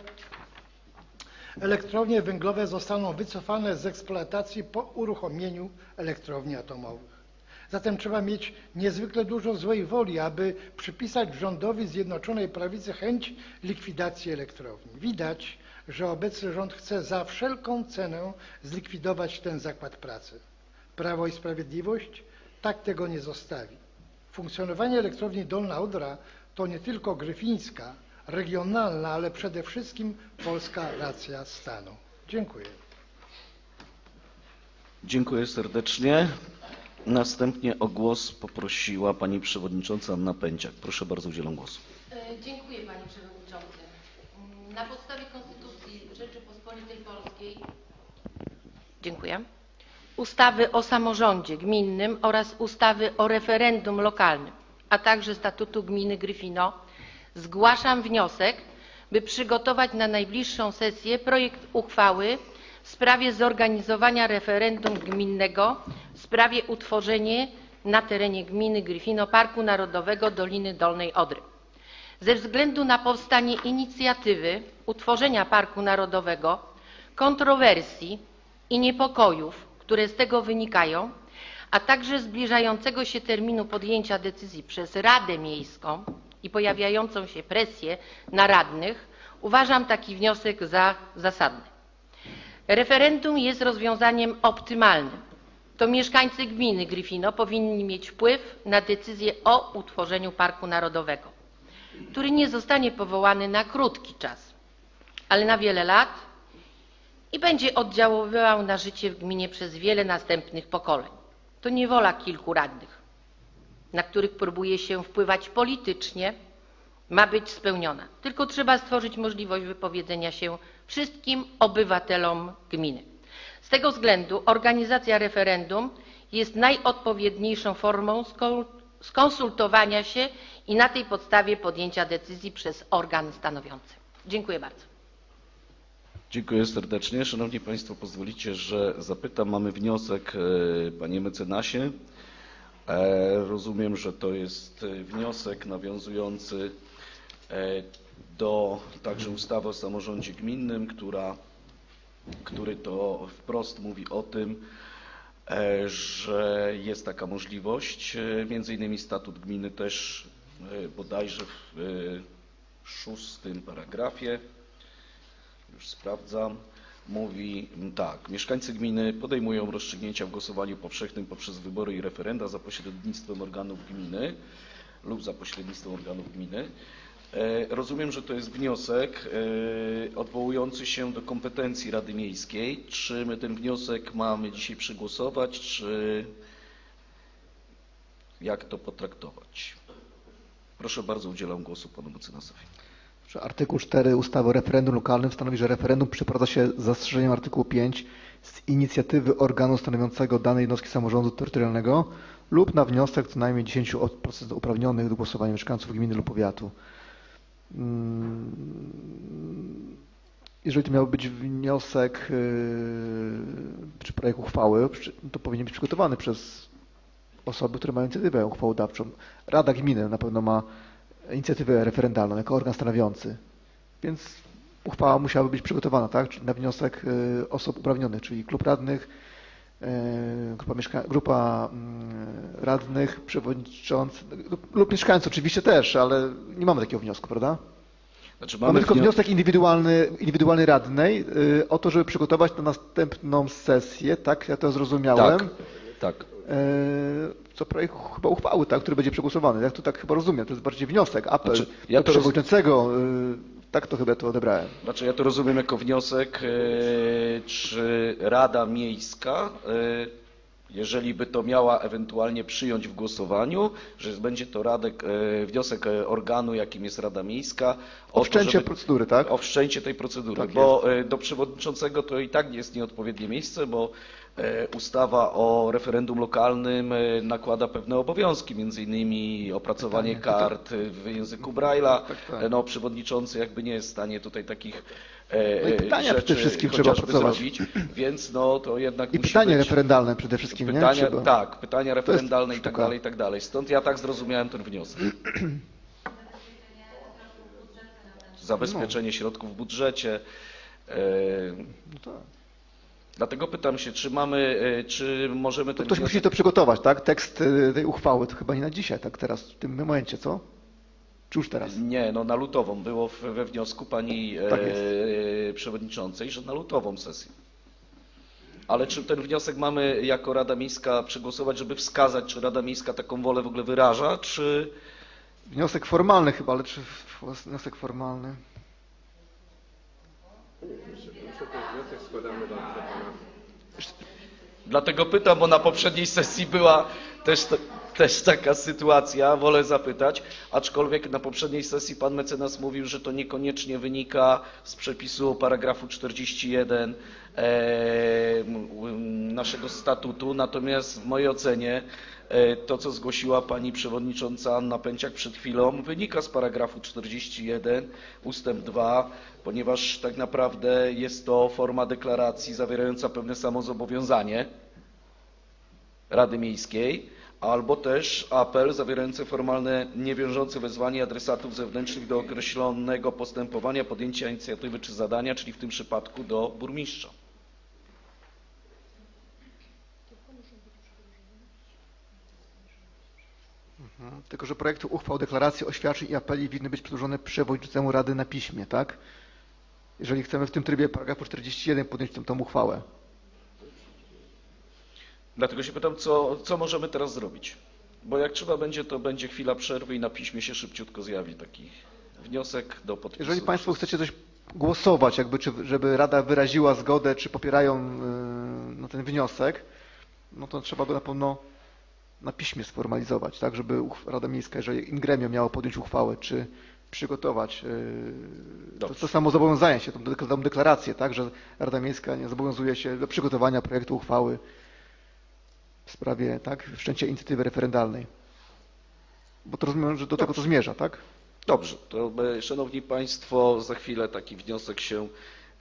elektrownie węglowe zostaną wycofane z eksploatacji po uruchomieniu elektrowni atomowych. Zatem trzeba mieć niezwykle dużo złej woli, aby przypisać rządowi Zjednoczonej Prawicy chęć likwidacji elektrowni. Widać, że obecny rząd chce za wszelką cenę zlikwidować ten zakład pracy. Prawo i Sprawiedliwość tak tego nie zostawi. Funkcjonowanie elektrowni Dolna Odra to nie tylko gryfińska, regionalna, ale przede wszystkim polska racja stanu. Dziękuję. Dziękuję serdecznie. Następnie o głos poprosiła pani przewodnicząca Anna Pędziak. Proszę bardzo, udzielam głosu. Dziękuję panie przewodniczący. Na podstawie Konstytucji Rzeczypospolitej Polskiej dziękuję. Ustawy o samorządzie gminnym oraz ustawy o referendum lokalnym, a także statutu gminy Gryfino zgłaszam wniosek, by przygotować na najbliższą sesję projekt uchwały w sprawie zorganizowania referendum gminnego w sprawie utworzenia na terenie gminy Gryfino Parku Narodowego Doliny Dolnej Odry. Ze względu na powstanie inicjatywy utworzenia Parku Narodowego, kontrowersji i niepokojów, które z tego wynikają, a także zbliżającego się terminu podjęcia decyzji przez Radę Miejską i pojawiającą się presję na radnych, uważam taki wniosek za zasadny. Referendum jest rozwiązaniem optymalnym. To mieszkańcy gminy Gryfino powinni mieć wpływ na decyzję o utworzeniu Parku Narodowego, który nie zostanie powołany na krótki czas, ale na wiele lat i będzie oddziaływał na życie w gminie przez wiele następnych pokoleń. To nie wola kilku radnych, na których próbuje się wpływać politycznie, ma być spełniona. Tylko trzeba stworzyć możliwość wypowiedzenia się wszystkim obywatelom gminy. Z tego względu organizacja referendum jest najodpowiedniejszą formą skonsultowania się i na tej podstawie podjęcia decyzji przez organ stanowiący. Dziękuję bardzo. Dziękuję serdecznie. Szanowni Państwo, pozwolicie, że zapytam. Mamy wniosek, panie mecenasie. Rozumiem, że to jest wniosek nawiązujący do także ustawy o samorządzie gminnym, która który to wprost mówi o tym, że jest taka możliwość. Między innymi statut gminy też bodajże w szóstym paragrafie, już sprawdzam, mówi tak: mieszkańcy gminy podejmują rozstrzygnięcia w głosowaniu powszechnym poprzez wybory i referenda za pośrednictwem organów gminy lub za pośrednictwem organów gminy. Rozumiem, że to jest wniosek odwołujący się do kompetencji Rady Miejskiej. Czy my ten wniosek mamy dzisiaj przegłosować, czy jak to potraktować? Proszę bardzo, udzielam głosu panu mecenasowi. Artykuł cztery ustawy o referendum lokalnym stanowi, że referendum przeprowadza się z zastrzeżeniem artykułu pięć z inicjatywy organu stanowiącego danej jednostki samorządu terytorialnego lub na wniosek co najmniej dziesięć procent uprawnionych do głosowania mieszkańców gminy lub powiatu. Jeżeli to miał być wniosek czy projekt uchwały, to powinien być przygotowany przez osoby, które mają inicjatywę uchwałodawczą. Rada Gminy na pewno ma inicjatywę referendalną jako organ stanowiący, więc uchwała musiałaby być przygotowana, tak? Czyli na wniosek osób uprawnionych, czyli klub radnych, grupa, mieszka- grupa radnych, przewodniczący lub mieszkańcy oczywiście też, ale nie mamy takiego wniosku, prawda? Znaczy mamy, mamy tylko wniosek indywidualny, indywidualny radnej y, o to, żeby przygotować na następną sesję, tak? Ja to zrozumiałem. Tak, tak. Y, co projekt chyba uchwały, tak, który będzie przegłosowany. Jak to tak chyba rozumiem, to jest bardziej wniosek, apel znaczy, ja do przewodniczącego. Y, tak to chyba to odebrałem. Znaczy ja to rozumiem jako wniosek, y, czy Rada Miejska, y, jeżeli by to miała ewentualnie przyjąć w głosowaniu, że będzie to radek, wniosek organu, jakim jest Rada Miejska, o, o wszczęcie żeby, procedury, tak? O wszczęcie tej procedury, tak bo jest. Do przewodniczącego to i tak nie jest nieodpowiednie miejsce, bo ustawa o referendum lokalnym nakłada pewne obowiązki, między innymi opracowanie Pytanie. kart w języku Braille'a. Tak, tak. No, przewodniczący jakby nie jest w stanie tutaj takich no i pytania rzeczy przede wszystkim trzeba zrobić, więc no to jednak I musi pytania być... referendalne przede wszystkim, pytania, nie? Trzeba... Tak, pytania referendalne i tak dalej, i tak dalej. Stąd ja tak zrozumiałem ten wniosek. Zabezpieczenie no. środków w budżecie. No tak. Dlatego pytam się, czy mamy, czy możemy... To ktoś wniosek... musi to przygotować, tak? Tekst tej uchwały to chyba nie na dzisiaj, tak teraz, w tym momencie, co? Czy już teraz? Nie, no na lutową. Było we wniosku pani tak e, przewodniczącej, że na lutową sesję. Ale czy ten wniosek mamy jako Rada Miejska przegłosować, żeby wskazać, czy Rada Miejska taką wolę w ogóle wyraża, czy... Wniosek formalny chyba, ale czy wniosek formalny? Dlatego pytam, bo na poprzedniej sesji była też, też taka sytuacja, wolę zapytać, aczkolwiek na poprzedniej sesji pan mecenas mówił, że to niekoniecznie wynika z przepisu paragrafu czterdzieści jeden e, naszego statutu, natomiast w mojej ocenie e, to, co zgłosiła pani przewodnicząca Anna Pęciak przed chwilą, wynika z paragrafu czterdzieści jeden ustęp dwa, ponieważ tak naprawdę jest to forma deklaracji zawierająca pewne samozobowiązanie Rady Miejskiej, albo też apel zawierający formalne, niewiążące wezwanie adresatów zewnętrznych do określonego postępowania, podjęcia inicjatywy czy zadania, czyli w tym przypadku do burmistrza. Mhm. Tylko że projekty uchwał, deklaracji, oświadczeń i apeli winny być przedłożone przewodniczącemu Rady na piśmie, tak? Jeżeli chcemy w tym trybie paragrafu czterdzieści jeden podjąć tę, tę uchwałę. Dlatego się pytam, co, co możemy teraz zrobić? Bo jak trzeba będzie, to będzie chwila przerwy i na piśmie się szybciutko zjawi taki wniosek do podpisu. Jeżeli Państwo chcecie coś głosować, jakby, czy, żeby Rada wyraziła zgodę, czy popierają yy, no, ten wniosek, no to trzeba go na pewno na piśmie sformalizować, tak, żeby Rada Miejska, jeżeli in gremio miało podjąć uchwałę, czy przygotować yy, to, to samo zobowiązanie się, tą, tą deklarację, tak, że Rada Miejska nie zobowiązuje się do przygotowania projektu uchwały w sprawie, tak, wszczęcia inicjatywy referendalnej. Bo to rozumiem, że do Dobrze. tego to zmierza, tak? Dobrze, to szanowni Państwo, za chwilę taki wniosek się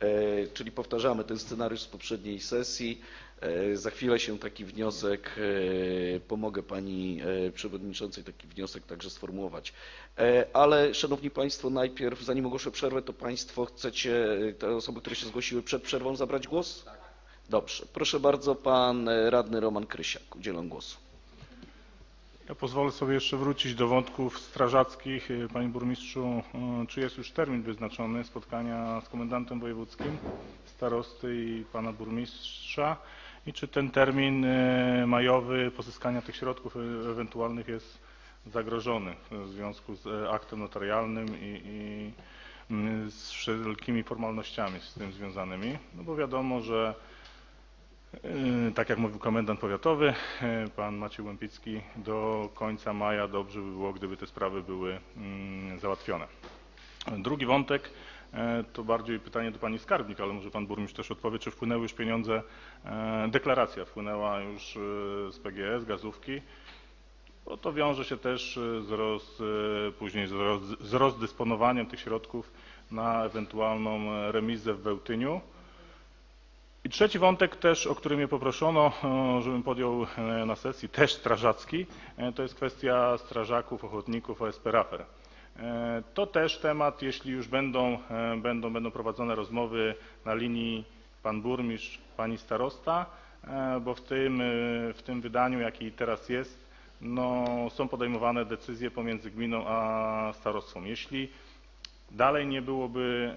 czyli powtarzamy ten scenariusz z poprzedniej sesji. Za chwilę się taki wniosek, pomogę Pani Przewodniczącej taki wniosek także sformułować. Ale Szanowni Państwo, najpierw, zanim ogłoszę przerwę, to Państwo chcecie, te osoby, które się zgłosiły przed przerwą, zabrać głos? Dobrze. Proszę bardzo, Pan Radny Roman Krysiak. Udzielam głosu. Ja pozwolę sobie jeszcze wrócić do wątków strażackich. Panie Burmistrzu, czy jest już termin wyznaczony spotkania z Komendantem Wojewódzkim, starosty i Pana Burmistrza? I czy ten termin majowy pozyskania tych środków ewentualnych jest zagrożony w związku z aktem notarialnym i, i z wszelkimi formalnościami z tym związanymi? No bo wiadomo, że tak jak mówił komendant powiatowy, pan Maciej Łępicki, do końca maja dobrze by było, gdyby te sprawy były załatwione. Drugi wątek to bardziej pytanie do pani skarbnik, ale może pan burmistrz też odpowie, czy wpłynęły już pieniądze, deklaracja wpłynęła już z P G S, gazówki, bo to wiąże się też z roz, później z, roz, z rozdysponowaniem tych środków na ewentualną remizę w Bełtyniu. I trzeci wątek też, o który mnie poproszono, żebym podjął na sesji, też strażacki, to jest kwestia strażaków, ochotników O S P Rafer. To też temat, jeśli już będą, będą, będą prowadzone rozmowy na linii pan burmistrz, pani starosta, bo w tym, w tym wydaniu, jaki teraz jest, no, są podejmowane decyzje pomiędzy gminą a starostwą. Jeśli dalej nie byłoby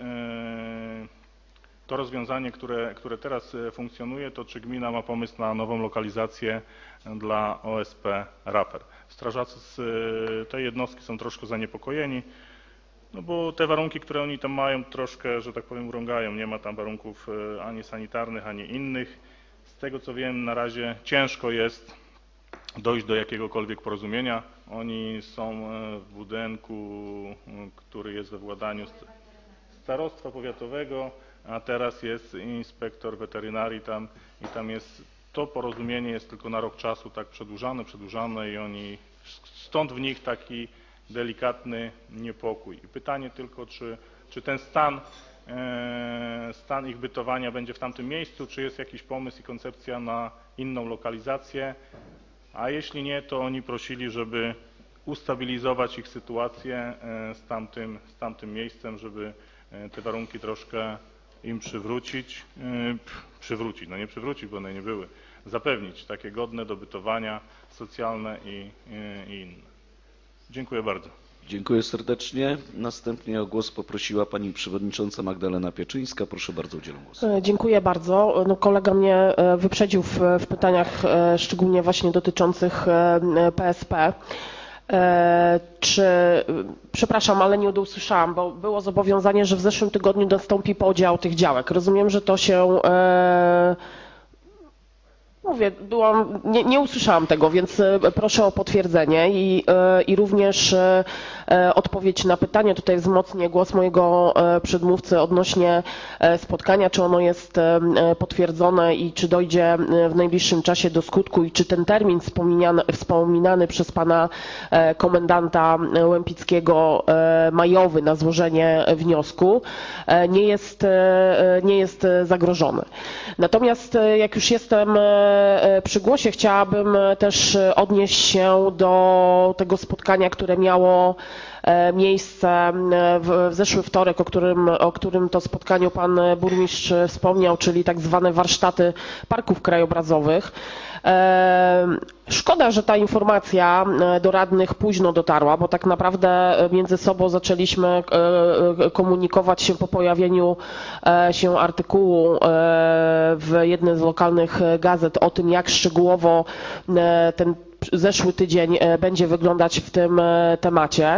to rozwiązanie, które, które teraz funkcjonuje, to czy gmina ma pomysł na nową lokalizację dla O S P Rafer? Strażacy z tej jednostki są troszkę zaniepokojeni, no bo te warunki, które oni tam mają, troszkę, że tak powiem, urągają. Nie ma tam warunków ani sanitarnych, ani innych. Z tego co wiem, na razie ciężko jest dojść do jakiegokolwiek porozumienia. Oni są w budynku, który jest we władaniu starostwa powiatowego, a teraz jest inspektor weterynarii tam i tam jest, to porozumienie jest tylko na rok czasu tak przedłużane, przedłużane i oni, stąd w nich taki delikatny niepokój. I pytanie tylko, czy, czy ten stan, e, stan ich bytowania będzie w tamtym miejscu, czy jest jakiś pomysł i koncepcja na inną lokalizację, a jeśli nie, to oni prosili, żeby ustabilizować ich sytuację e, z tamtym, z tamtym miejscem, żeby e, te warunki troszkę im przywrócić, yy, przywrócić, no nie przywrócić, bo one nie były, zapewnić takie godne do bytowania socjalne i, yy, i inne. Dziękuję bardzo. Dziękuję serdecznie. Następnie o głos poprosiła pani przewodnicząca Magdalena Pieczyńska. Proszę bardzo, udzielam głosu. Dziękuję bardzo. No, kolega mnie wyprzedził w, w pytaniach, szczególnie właśnie dotyczących P S P. Czy, przepraszam, ale nie usłyszałam, bo było zobowiązanie, że w zeszłym tygodniu nastąpi podział tych działek. Rozumiem, że to się, e, mówię, byłam, nie, nie usłyszałam tego, więc proszę o potwierdzenie i, e, i również e, odpowiedź na pytanie, tutaj wzmocnię głos mojego przedmówcy odnośnie spotkania, czy ono jest potwierdzone i czy dojdzie w najbliższym czasie do skutku i czy ten termin wspominany, wspominany przez pana komendanta Łępickiego, majowy na złożenie wniosku, nie jest, nie jest zagrożony. Natomiast jak już jestem przy głosie, chciałabym też odnieść się do tego spotkania, które miało miejsce w zeszły wtorek, o którym, o którym to spotkaniu pan burmistrz wspomniał, czyli tak zwane warsztaty parków krajobrazowych. Szkoda, że ta informacja do radnych późno dotarła, bo tak naprawdę między sobą zaczęliśmy komunikować się po pojawieniu się artykułu w jednej z lokalnych gazet o tym, jak szczegółowo ten zeszły tydzień będzie wyglądać w tym temacie.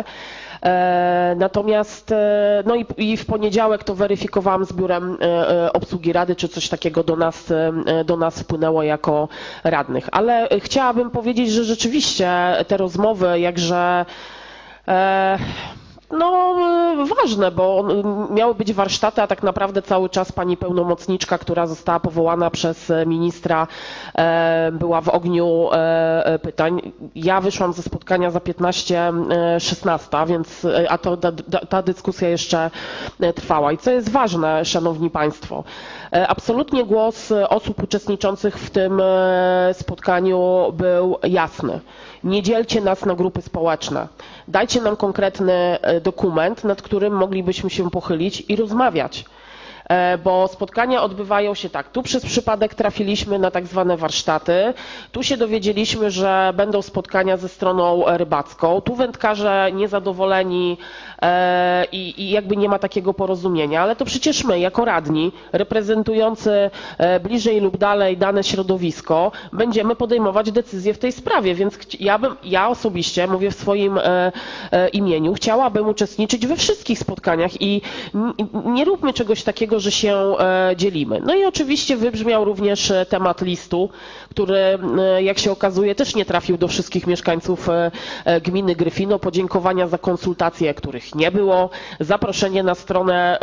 Natomiast no i, i w poniedziałek to weryfikowałam z biurem obsługi rady, czy coś takiego do nas, do nas wpłynęło jako radnych. Ale chciałabym powiedzieć, że rzeczywiście te rozmowy, jakże no, ważne, bo miały być warsztaty, a tak naprawdę cały czas pani pełnomocniczka, która została powołana przez ministra, była w ogniu pytań. Ja wyszłam ze spotkania za piętnaście szesnaście, więc, a to ta, ta dyskusja jeszcze trwała. I co jest ważne, szanowni państwo, absolutnie głos osób uczestniczących w tym spotkaniu był jasny. Nie dzielcie nas na grupy społeczne. Dajcie nam konkretny dokument, nad którym moglibyśmy się pochylić i rozmawiać. Bo spotkania odbywają się tak, tu przez przypadek trafiliśmy na tak zwane warsztaty, tu się dowiedzieliśmy, że będą spotkania ze stroną rybacką, tu wędkarze niezadowoleni i, i jakby nie ma takiego porozumienia, ale to przecież my jako radni reprezentujący bliżej lub dalej dane środowisko będziemy podejmować decyzje w tej sprawie, więc ja, bym, ja osobiście, mówię w swoim imieniu, chciałabym uczestniczyć we wszystkich spotkaniach i nie róbmy czegoś takiego, że się dzielimy. No i oczywiście wybrzmiał również temat listu, który jak się okazuje też nie trafił do wszystkich mieszkańców gminy Gryfino. Podziękowania za konsultacje, których nie było, zaproszenie na stronę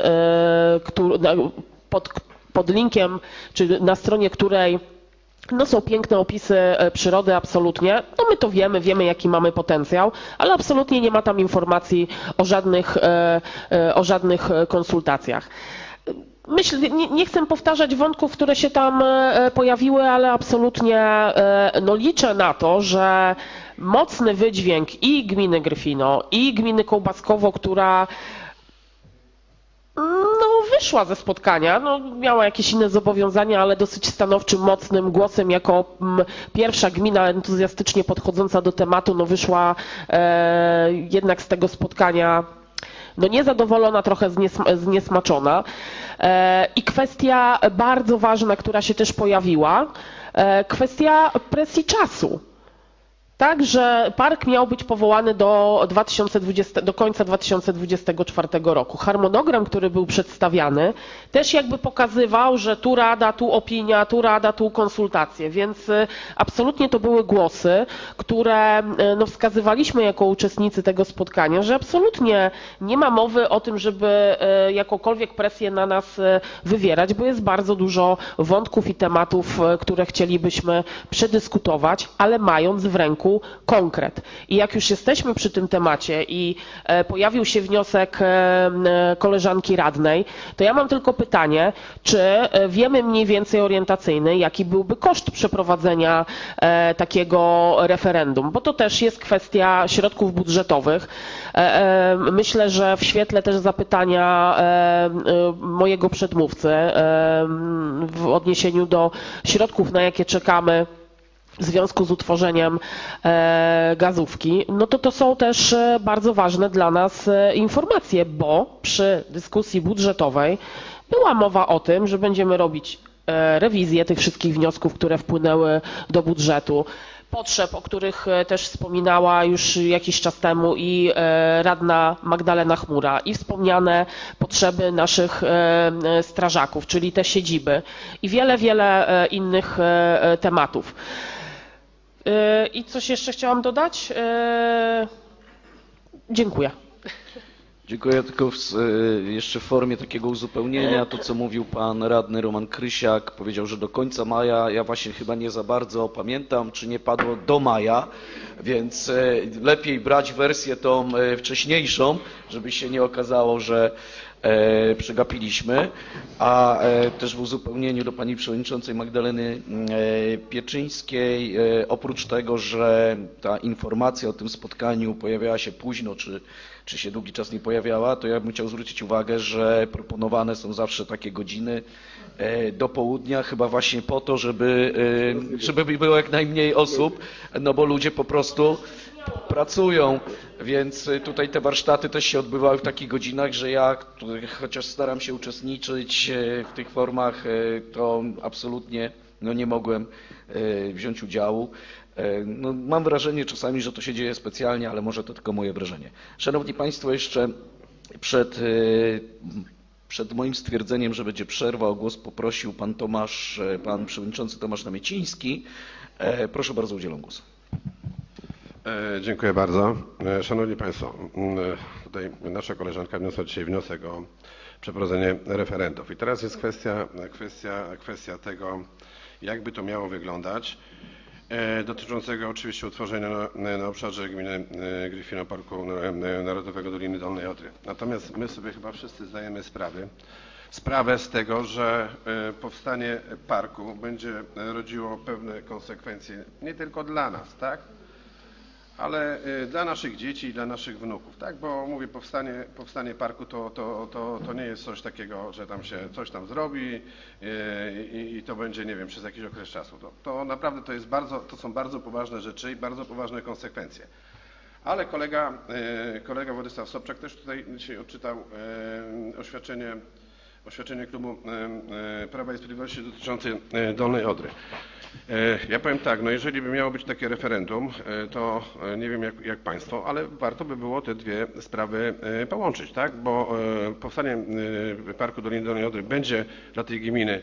pod, pod linkiem, czy na stronie której no są piękne opisy przyrody, absolutnie. No my to wiemy, wiemy jaki mamy potencjał, ale absolutnie nie ma tam informacji o żadnych, o żadnych konsultacjach. Myślę, nie, nie chcę powtarzać wątków, które się tam pojawiły, ale absolutnie no, liczę na to, że mocny wydźwięk i gminy Gryfino, i gminy Kołbaskowo, która no, wyszła ze spotkania, no, miała jakieś inne zobowiązania, ale dosyć stanowczym, mocnym głosem, jako m, pierwsza gmina entuzjastycznie podchodząca do tematu, no, wyszła e, jednak z tego spotkania no, niezadowolona, trochę zniesma, zniesmaczona. E, I kwestia bardzo ważna, która się też pojawiła, e, kwestia presji czasu. Tak, że park miał być powołany do, dwa tysiące dwudziestego, do końca dwa tysiące dwudziestego czwartego roku. Harmonogram, który był przedstawiany, też jakby pokazywał, że tu rada, tu opinia, tu rada, tu konsultacje, więc absolutnie to były głosy, które no, wskazywaliśmy jako uczestnicy tego spotkania, że absolutnie nie ma mowy o tym, żeby jakąkolwiek presję na nas wywierać, bo jest bardzo dużo wątków i tematów, które chcielibyśmy przedyskutować, ale mając w ręku konkret. I jak już jesteśmy przy tym temacie i pojawił się wniosek koleżanki radnej, to ja mam tylko pytanie, czy wiemy mniej więcej orientacyjny, jaki byłby koszt przeprowadzenia takiego referendum, bo to też jest kwestia środków budżetowych. Myślę, że w świetle też zapytania mojego przedmówcy w odniesieniu do środków, na jakie czekamy w związku z utworzeniem gazówki, no to to są też bardzo ważne dla nas informacje, bo przy dyskusji budżetowej była mowa o tym, że będziemy robić rewizję tych wszystkich wniosków, które wpłynęły do budżetu, potrzeb, o których też wspominała już jakiś czas temu i radna Magdalena Chmura, i wspomniane potrzeby naszych strażaków, czyli te siedziby i wiele, wiele innych tematów. I coś jeszcze chciałam dodać? Dziękuję. Dziękuję, tylko w, jeszcze w formie takiego uzupełnienia, to co mówił pan radny Roman Krysiak, powiedział, że do końca maja, ja właśnie chyba nie za bardzo pamiętam, czy nie padło do maja, więc lepiej brać wersję tą wcześniejszą, żeby się nie okazało, że E, przegapiliśmy, a e, też w uzupełnieniu do pani przewodniczącej Magdaleny e, Pieczyńskiej, e, oprócz tego, że ta informacja o tym spotkaniu pojawiała się późno, czy, czy się długi czas nie pojawiała, to ja bym chciał zwrócić uwagę, że proponowane są zawsze takie godziny e, do południa, chyba właśnie po to, żeby, e, żeby było jak najmniej osób, no bo ludzie po prostu pracują, więc tutaj te warsztaty też się odbywały w takich godzinach, że ja, chociaż staram się uczestniczyć w tych formach, to absolutnie no, nie mogłem wziąć udziału. No, mam wrażenie czasami, że to się dzieje specjalnie, ale może to tylko moje wrażenie. Szanowni Państwo, jeszcze przed, przed moim stwierdzeniem, że będzie przerwa, o głos poprosił pan Tomasz, pan przewodniczący Tomasz Namieciński. Proszę bardzo, udzielam głosu. Dziękuję bardzo. Szanowni Państwo, tutaj nasza koleżanka wniosła dzisiaj wniosek o przeprowadzenie referendów. I teraz jest kwestia, kwestia, kwestia tego, jakby to miało wyglądać, dotyczącego oczywiście utworzenia na, na obszarze gminy Gryfino Parku Narodowego Doliny Dolnej Odry. Natomiast my sobie chyba wszyscy zdajemy sprawy, sprawę z tego, że powstanie parku będzie rodziło pewne konsekwencje nie tylko dla nas, tak? Ale dla naszych dzieci i dla naszych wnuków, tak? Bo mówię, powstanie, powstanie parku to, to, to, to nie jest coś takiego, że tam się coś tam zrobi i, i to będzie, nie wiem, przez jakiś okres czasu. To, to naprawdę to jest bardzo, to są bardzo poważne rzeczy i bardzo poważne konsekwencje. Ale kolega, kolega Władysław Sobczak też tutaj dzisiaj odczytał oświadczenie, oświadczenie klubu Prawa i Sprawiedliwości dotyczące Dolnej Odry. Ja powiem tak, no jeżeli by miało być takie referendum, to nie wiem jak, jak Państwo, ale warto by było te dwie sprawy połączyć, tak? Bo powstanie Parku Doliny Dolnej Odry będzie dla tej gminy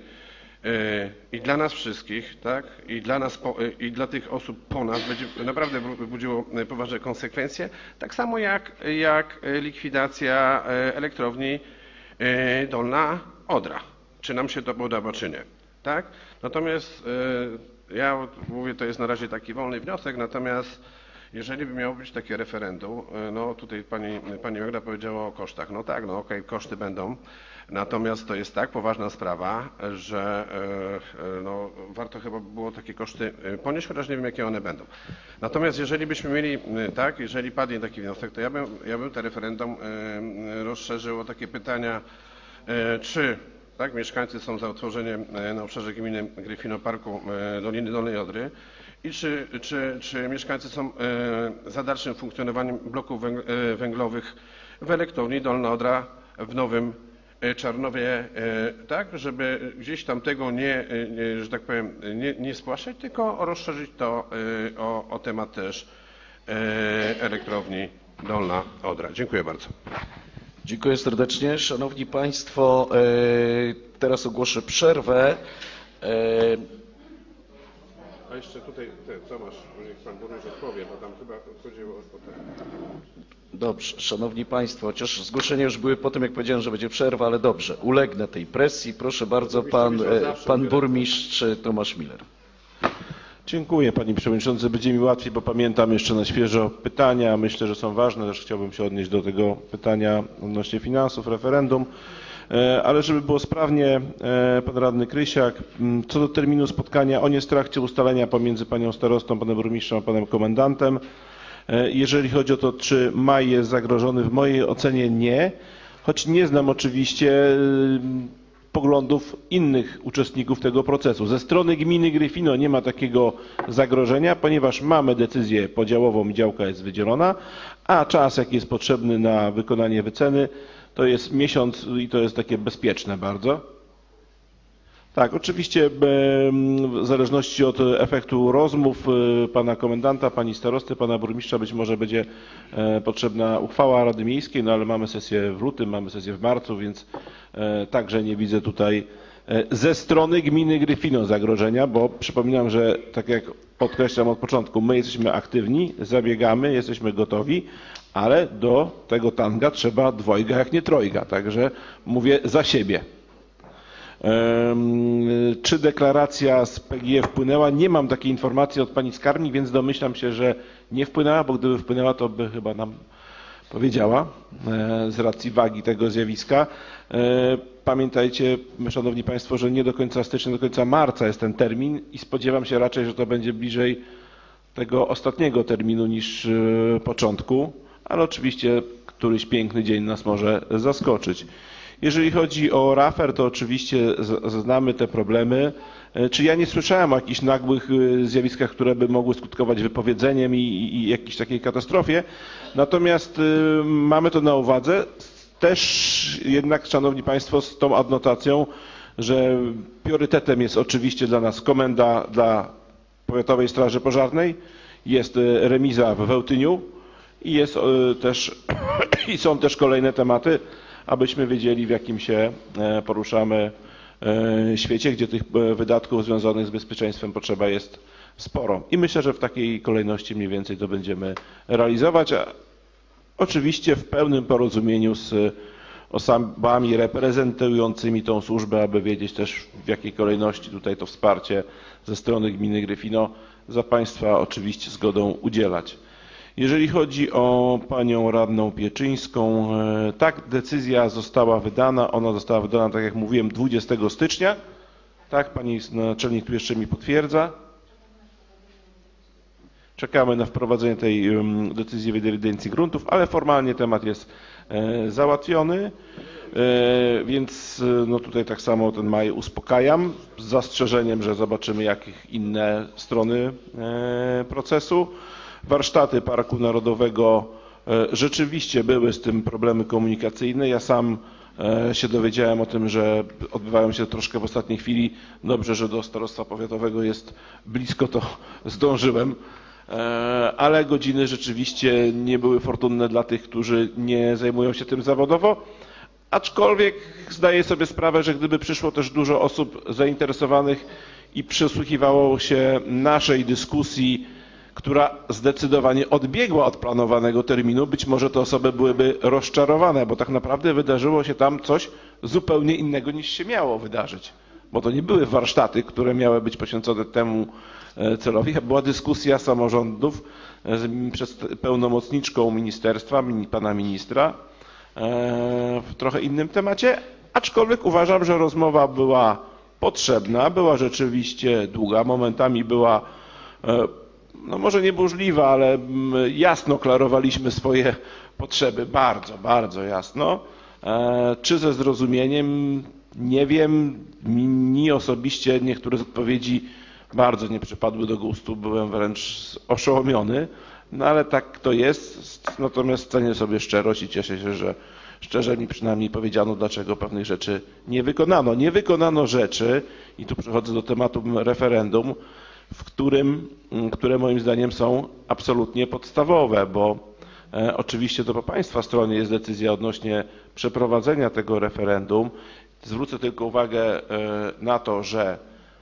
i dla nas wszystkich, tak? I dla nas, i dla tych osób po nas będzie naprawdę budziło poważne konsekwencje, tak samo jak, jak likwidacja elektrowni Dolna Odra. Czy nam się to podoba, czy nie, tak? Natomiast ja mówię, to jest na razie taki wolny wniosek, natomiast jeżeli by miało być takie referendum, no tutaj pani, pani Magda powiedziała o kosztach. No tak, no okej, koszty będą, natomiast to jest tak poważna sprawa, że no, warto chyba było takie koszty ponieść, chociaż nie wiem jakie one będą. Natomiast jeżeli byśmy mieli, tak, jeżeli padnie taki wniosek, to ja bym, ja bym te referendum rozszerzył o takie pytania, czy tak, mieszkańcy są za utworzeniem na obszarze gminy Gryfino Parku Doliny Dolnej Odry i czy, czy, czy mieszkańcy są za dalszym funkcjonowaniem bloków węglowych w elektrowni Dolna Odra w Nowym Czarnowie, tak, żeby gdzieś tam tego nie, nie że tak powiem, nie, nie spłaszczać, tylko rozszerzyć to o, o temat też elektrowni Dolna Odra. Dziękuję bardzo. Dziękuję serdecznie. Szanowni Państwo, teraz ogłoszę przerwę. A jeszcze tutaj, Tomasz, niech Pan burmistrz odpowie, bo tam chyba chodziło o ten. Dobrze, Szanowni Państwo, chociaż zgłoszenia już były po tym, jak powiedziałem, że będzie przerwa, ale dobrze, ulegnę tej presji. Proszę bardzo, Pan, pan Burmistrz Tomasz Miller. Dziękuję Panie Przewodniczący. Będzie mi łatwiej, bo pamiętam jeszcze na świeżo pytania. Myślę, że są ważne. Też chciałbym się odnieść do tego pytania odnośnie finansów, referendum. Ale żeby było sprawnie, Pan Radny Krysiak, co do terminu spotkania, on jest w trakcie ustalenia pomiędzy Panią Starostą, Panem Burmistrzem a Panem Komendantem. Jeżeli chodzi o to, czy maj jest zagrożony, w mojej ocenie nie, choć nie znam oczywiście poglądów innych uczestników tego procesu. Ze strony gminy Gryfino nie ma takiego zagrożenia, ponieważ mamy decyzję podziałową i działka jest wydzielona, a czas, jaki jest potrzebny na wykonanie wyceny, to jest miesiąc i to jest takie bezpieczne bardzo. Tak, oczywiście w zależności od efektu rozmów pana komendanta, pani starosty, pana burmistrza być może będzie potrzebna uchwała Rady Miejskiej, no ale mamy sesję w lutym, mamy sesję w marcu, więc także nie widzę tutaj ze strony gminy Gryfino zagrożenia, bo przypominam, że tak jak podkreślam od początku, my jesteśmy aktywni, zabiegamy, jesteśmy gotowi, ale do tego tanga trzeba dwojga, jak nie trojga, także mówię za siebie. Czy deklaracja z P G E wpłynęła? Nie mam takiej informacji od pani skarbnik, więc domyślam się, że nie wpłynęła, bo gdyby wpłynęła, to by chyba nam powiedziała z racji wagi tego zjawiska. Pamiętajcie, szanowni państwo, że nie do końca stycznia, do końca marca jest ten termin i spodziewam się raczej, że to będzie bliżej tego ostatniego terminu niż początku, ale oczywiście któryś piękny dzień nas może zaskoczyć. Jeżeli chodzi o rafer, to oczywiście znamy te problemy. Czy ja nie słyszałem o jakichś nagłych zjawiskach, które by mogły skutkować wypowiedzeniem i, i jakiejś takiej katastrofie. Natomiast mamy to na uwadze. Też jednak, szanowni państwo, z tą adnotacją, że priorytetem jest oczywiście dla nas komenda dla Powiatowej Straży Pożarnej, jest remiza w Wełtyniu i jest też i są też kolejne tematy, abyśmy wiedzieli, w jakim się poruszamy świecie, gdzie tych wydatków związanych z bezpieczeństwem potrzeba jest sporo. I myślę, że w takiej kolejności mniej więcej to będziemy realizować, a oczywiście w pełnym porozumieniu z osobami reprezentującymi tą służbę, aby wiedzieć też w jakiej kolejności tutaj to wsparcie ze strony gminy Gryfino za Państwa oczywiście zgodą udzielać. Jeżeli chodzi o panią radną Pieczyńską, tak, decyzja została wydana, ona została wydana, tak jak mówiłem, dwudziestego stycznia. Tak, pani naczelnik tu jeszcze mi potwierdza. Czekamy na wprowadzenie tej decyzji w ewidencji gruntów, ale formalnie temat jest załatwiony, więc no tutaj tak samo ten maj uspokajam, z zastrzeżeniem, że zobaczymy jakie inne strony procesu. Warsztaty Parku Narodowego rzeczywiście były z tym problemy komunikacyjne. Ja sam się dowiedziałem o tym, że odbywają się troszkę w ostatniej chwili. Dobrze, że do starostwa powiatowego jest blisko, to zdążyłem. Ale godziny rzeczywiście nie były fortunne dla tych, którzy nie zajmują się tym zawodowo. Aczkolwiek zdaję sobie sprawę, że gdyby przyszło też dużo osób zainteresowanych i przysłuchiwało się naszej dyskusji, która zdecydowanie odbiegła od planowanego terminu, być może te osoby byłyby rozczarowane, bo tak naprawdę wydarzyło się tam coś zupełnie innego niż się miało wydarzyć. Bo to nie były warsztaty, które miały być poświęcone temu celowi. Była dyskusja samorządów przez pełnomocniczką ministerstwa, pana ministra, w trochę innym temacie, aczkolwiek uważam, że rozmowa była potrzebna, była rzeczywiście długa, momentami była no może nie burzliwa, ale jasno klarowaliśmy swoje potrzeby, bardzo, bardzo jasno. Czy ze zrozumieniem? Nie wiem, mi osobiście niektóre z odpowiedzi bardzo nie przypadły do gustu, byłem wręcz oszołomiony, no ale tak to jest, natomiast cenię sobie szczerość i cieszę się, że szczerze mi przynajmniej powiedziano, dlaczego pewnych rzeczy nie wykonano. Nie wykonano rzeczy, i tu przechodzę do tematu referendum, w którym, które moim zdaniem są absolutnie podstawowe, bo e, oczywiście to po Państwa stronie jest decyzja odnośnie przeprowadzenia tego referendum. Zwrócę tylko uwagę e, na to, że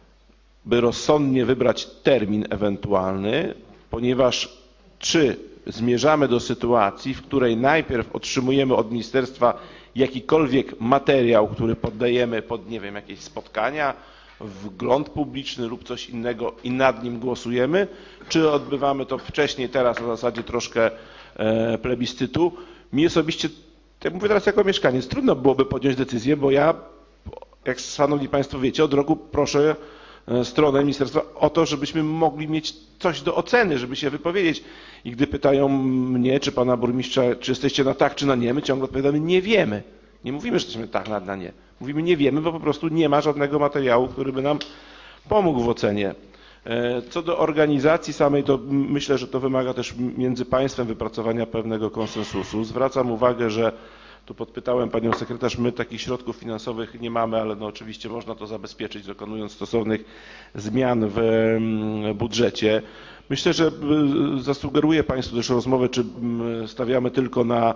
by rozsądnie wybrać termin ewentualny, ponieważ czy zmierzamy do sytuacji, w której najpierw otrzymujemy od ministerstwa jakikolwiek materiał, który poddajemy pod, nie wiem, jakieś spotkania, wgląd publiczny lub coś innego i nad nim głosujemy, czy odbywamy to wcześniej, teraz na zasadzie troszkę e, plebiscytu. Mi osobiście, jak mówię teraz jako mieszkaniec, trudno byłoby podjąć decyzję, bo ja, jak szanowni Państwo wiecie, od roku proszę stronę ministerstwa o to, żebyśmy mogli mieć coś do oceny, żeby się wypowiedzieć. I gdy pytają mnie, czy pana burmistrza, czy jesteście na tak, czy na nie, my ciągle odpowiadamy, nie wiemy. Nie mówimy, że jesteśmy tak, na, na nie. Mówimy, nie wiemy, bo po prostu nie ma żadnego materiału, który by nam pomógł w ocenie. Co do organizacji samej, to myślę, że to wymaga też między państwem wypracowania pewnego konsensusu. Zwracam uwagę, że tu podpytałem panią sekretarz, my takich środków finansowych nie mamy, ale no oczywiście można to zabezpieczyć, dokonując stosownych zmian w budżecie. Myślę, że zasugeruję Państwu też rozmowę, czy stawiamy tylko na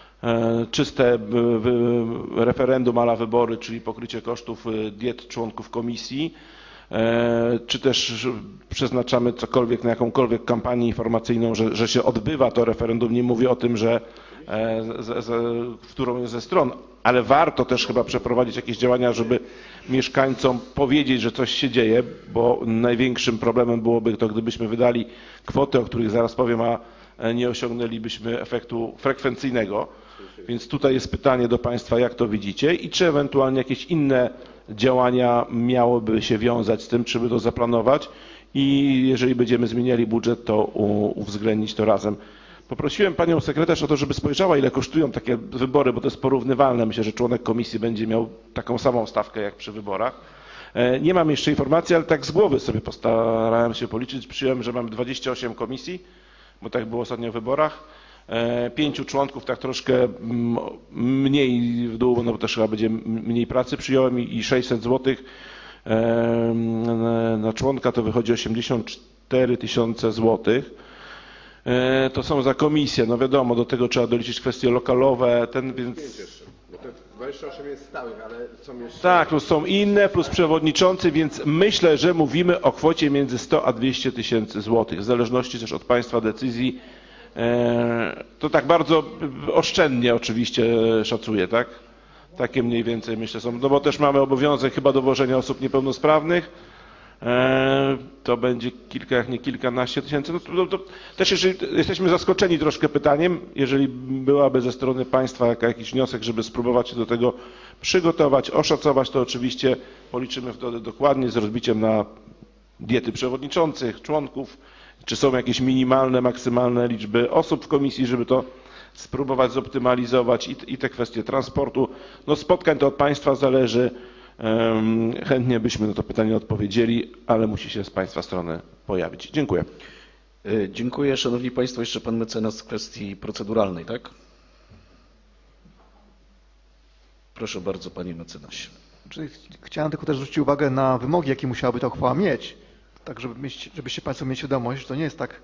czyste referendum a la wybory, czyli pokrycie kosztów diet członków komisji, czy też przeznaczamy cokolwiek na jakąkolwiek kampanię informacyjną, że, że się odbywa to referendum. Nie mówię o tym, że z, z, w którą ze stron, ale warto też chyba przeprowadzić jakieś działania, żeby mieszkańcom powiedzieć, że coś się dzieje, bo największym problemem byłoby to, gdybyśmy wydali kwoty, o których zaraz powiem, a nie osiągnęlibyśmy efektu frekwencyjnego. Więc tutaj jest pytanie do Państwa, jak to widzicie i czy ewentualnie jakieś inne działania miałyby się wiązać z tym, czy by to zaplanować i jeżeli będziemy zmieniali budżet, to uwzględnić to razem. Poprosiłem panią sekretarz o to, żeby spojrzała, ile kosztują takie wybory, bo to jest porównywalne. Myślę, że członek komisji będzie miał taką samą stawkę jak przy wyborach. Nie mam jeszcze informacji, ale tak z głowy sobie postarałem się policzyć. Przyjąłem, że mamy dwadzieścia osiem komisji, bo tak było ostatnio w wyborach. Pięciu członków, tak troszkę mniej w dół, no bo też chyba będzie mniej pracy. Przyjąłem i sześćset złotych na członka, to wychodzi osiemdziesiąt cztery tysiące złotych. To są za komisję, no wiadomo, do tego trzeba doliczyć kwestie lokalowe, ten, więc to dwadzieścia osiem jest stałych, ale są jeszcze... Tak, plus są inne, plus przewodniczący, więc myślę, że mówimy o kwocie między sto a dwieście tysięcy złotych, w zależności też od Państwa decyzji. To tak bardzo oszczędnie oczywiście szacuję, tak? Takie mniej więcej myślę są, no bo też mamy obowiązek chyba dowożenia osób niepełnosprawnych. To będzie kilka, jak nie kilkanaście tysięcy. No to, to, to też jeżeli jesteśmy zaskoczeni troszkę pytaniem, jeżeli byłaby ze strony Państwa jakiś wniosek, żeby spróbować się do tego przygotować, oszacować, to oczywiście policzymy wtedy dokładnie z rozbiciem na diety przewodniczących, członków, czy są jakieś minimalne, maksymalne liczby osób w komisji, żeby to spróbować zoptymalizować i, i te kwestie transportu. No spotkań to od Państwa zależy. Chętnie byśmy na to pytanie odpowiedzieli, ale musi się z Państwa strony pojawić. Dziękuję. Dziękuję. Szanowni Państwo, jeszcze Pan mecenas w kwestii proceduralnej, tak? Proszę bardzo, Panie mecenasie. Czyli chciałem tylko też zwrócić uwagę na wymogi, jakie musiałaby ta uchwała mieć. Tak, żeby mieć, żebyście Państwo mieli świadomość, że to nie jest tak,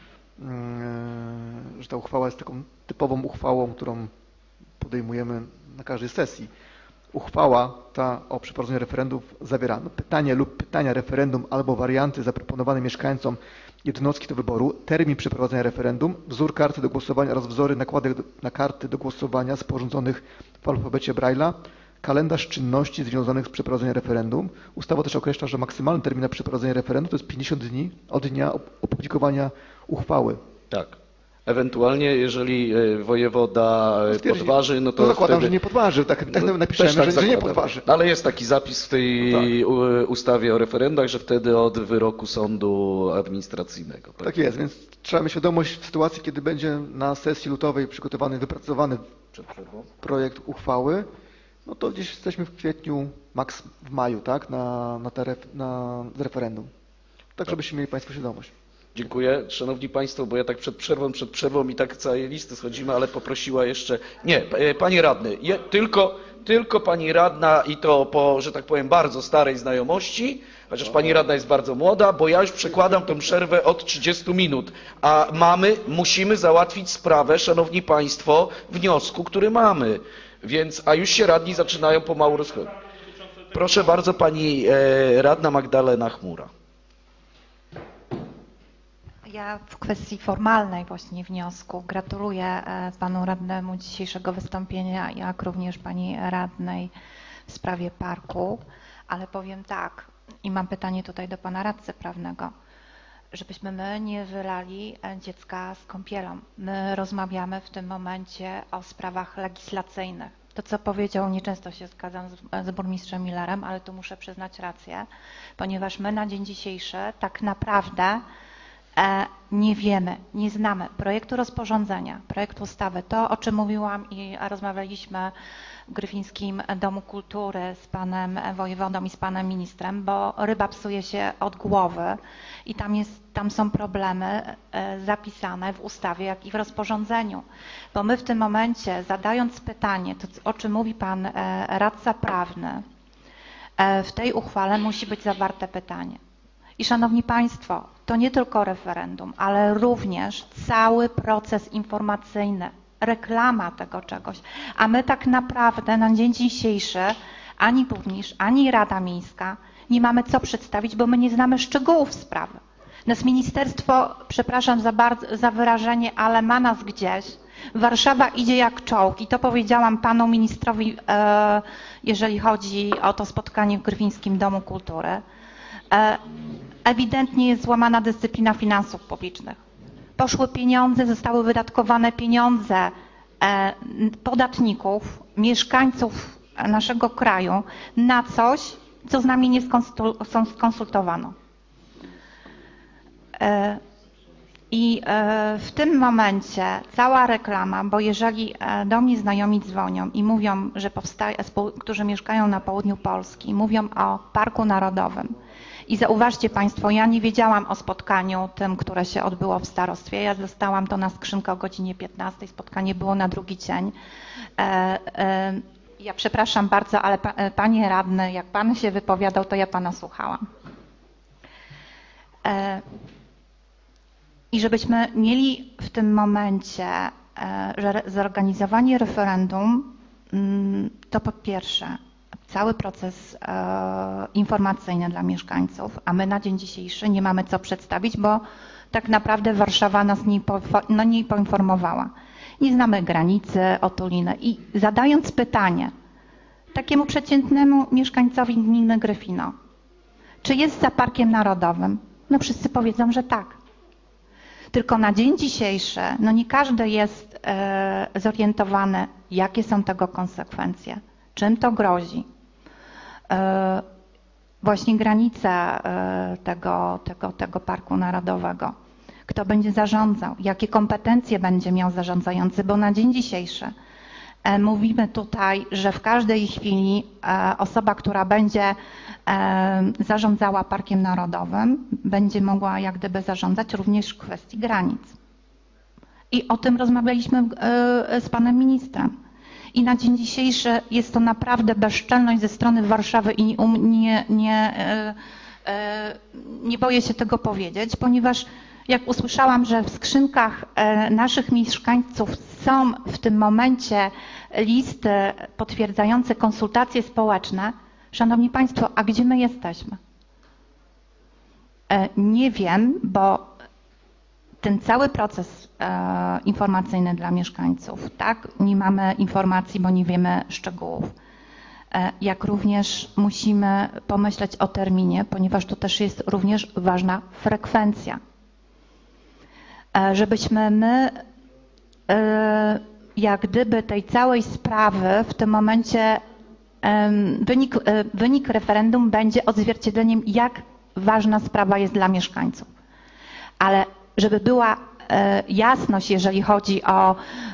że ta uchwała jest taką typową uchwałą, którą podejmujemy na każdej sesji. Uchwała ta o przeprowadzeniu referendów zawiera pytanie lub pytania referendum albo warianty zaproponowane mieszkańcom jednostki do wyboru, termin przeprowadzenia referendum, wzór karty do głosowania oraz wzory nakładek na karty do głosowania sporządzonych w alfabecie Braille'a, kalendarz czynności związanych z przeprowadzeniem referendum. Ustawa też określa, że maksymalny termin na przeprowadzenie referendum to jest pięćdziesiąt dni od dnia opublikowania uchwały. Tak. Ewentualnie, jeżeli wojewoda Stwierdzi, podważy, no to no zakładam, wtedy... że nie podważy, tak, tak no, napiszemy, tak że, że nie podważy. Ale jest taki zapis w tej no tak. ustawie o referendach, że wtedy od wyroku sądu administracyjnego. Tak, tak jest, więc trzeba mieć świadomość w sytuacji, kiedy będzie na sesji lutowej przygotowany, wypracowany projekt uchwały, no to gdzieś jesteśmy w kwietniu, maks w maju, tak, na, na, te ref, na referendum. Tak, żebyście mieli Państwo świadomość. Dziękuję. Szanowni Państwo, bo ja tak przed przerwą, przed przerwą i tak całej listy schodzimy, ale poprosiła jeszcze... Nie, Panie Radny, je, tylko, tylko Pani Radna i to po, że tak powiem, bardzo starej znajomości, chociaż Pani Radna jest bardzo młoda, bo ja już przekładam tą przerwę od trzydziestu minut, a mamy, musimy załatwić sprawę, Szanowni Państwo, wniosku, który mamy, więc, a już się radni zaczynają pomału rozchodzić. Proszę bardzo, Pani e, Radna Magdalena Chmura. Ja w kwestii formalnej właśnie wniosku gratuluję Panu Radnemu dzisiejszego wystąpienia, jak również Pani Radnej w sprawie parku, ale powiem tak i mam pytanie tutaj do Pana Radcy Prawnego, żebyśmy my nie wylali dziecka z kąpielą. My rozmawiamy w tym momencie o sprawach legislacyjnych. To, co powiedział, nieczęsto się zgadzam z, z burmistrzem Millerem, ale tu muszę przyznać rację, ponieważ my na dzień dzisiejszy tak naprawdę nie wiemy, nie znamy projektu rozporządzenia, projektu ustawy. To, o czym mówiłam i rozmawialiśmy w Gryfińskim Domu Kultury z panem wojewodą i z panem ministrem, bo ryba psuje się od głowy i tam, jest, tam są problemy zapisane w ustawie, jak i w rozporządzeniu. Bo my w tym momencie, zadając pytanie, to o czym mówi pan radca prawny, w tej uchwale musi być zawarte pytanie. I szanowni Państwo, to nie tylko referendum, ale również cały proces informacyjny, reklama tego czegoś. A my tak naprawdę na dzień dzisiejszy ani burmistrz, ani Rada Miejska nie mamy co przedstawić, bo my nie znamy szczegółów sprawy. Nas ministerstwo, przepraszam za, bardzo, za wyrażenie, ale ma nas gdzieś. Warszawa idzie jak czołg i to powiedziałam panu ministrowi, e, jeżeli chodzi o to spotkanie w Gryfińskim Domu Kultury. E, ewidentnie jest złamana dyscyplina finansów publicznych. Poszły pieniądze, zostały wydatkowane pieniądze e, podatników, mieszkańców naszego kraju na coś, co z nami nie skonsultowano. E, I e, w tym momencie cała reklama, bo jeżeli e, do mnie znajomi dzwonią i mówią, że powstaje, którzy mieszkają na południu Polski, mówią o Parku Narodowym. I zauważcie Państwo, ja nie wiedziałam o spotkaniu tym, które się odbyło w starostwie. Ja dostałam to na skrzynkę o godzinie piętnastej. Spotkanie było na drugi dzień. E, e, ja przepraszam bardzo, ale pa, Panie Radny, jak Pan się wypowiadał, to ja Pana słuchałam. E, I żebyśmy mieli w tym momencie, e, że zorganizowanie referendum to po pierwsze cały proces e, informacyjny dla mieszkańców, a my na dzień dzisiejszy nie mamy co przedstawić, bo tak naprawdę Warszawa nas nie, po, no nie poinformowała. Nie znamy granicy Otuliny i zadając pytanie takiemu przeciętnemu mieszkańcowi gminy Gryfino, czy jest za Parkiem Narodowym? No wszyscy powiedzą, że tak. Tylko na dzień dzisiejszy, no nie każdy jest e, zorientowany, jakie są tego konsekwencje, czym to grozi. E, właśnie granica e, tego, tego, tego Parku Narodowego. Kto będzie zarządzał, jakie kompetencje będzie miał zarządzający, bo na dzień dzisiejszy e, mówimy tutaj, że w każdej chwili e, osoba, która będzie e, zarządzała Parkiem Narodowym, będzie mogła jak gdyby zarządzać również w kwestii granic. I o tym rozmawialiśmy e, z panem ministrem. I na dzień dzisiejszy jest to naprawdę bezczelność ze strony Warszawy i nie, nie, e, e, nie boję się tego powiedzieć, ponieważ jak usłyszałam, że w skrzynkach naszych mieszkańców są w tym momencie listy potwierdzające konsultacje społeczne, szanowni państwo, a gdzie my jesteśmy? Nie wiem, bo ten cały proces informacyjny dla mieszkańców, tak, nie mamy informacji, bo nie wiemy szczegółów. Jak również musimy pomyśleć o terminie, ponieważ to też jest również ważna frekwencja. Żebyśmy my jak gdyby tej całej sprawy w tym momencie wynik, wynik referendum będzie odzwierciedleniem, jak ważna sprawa jest dla mieszkańców. Ale żeby była jasność, jeżeli chodzi o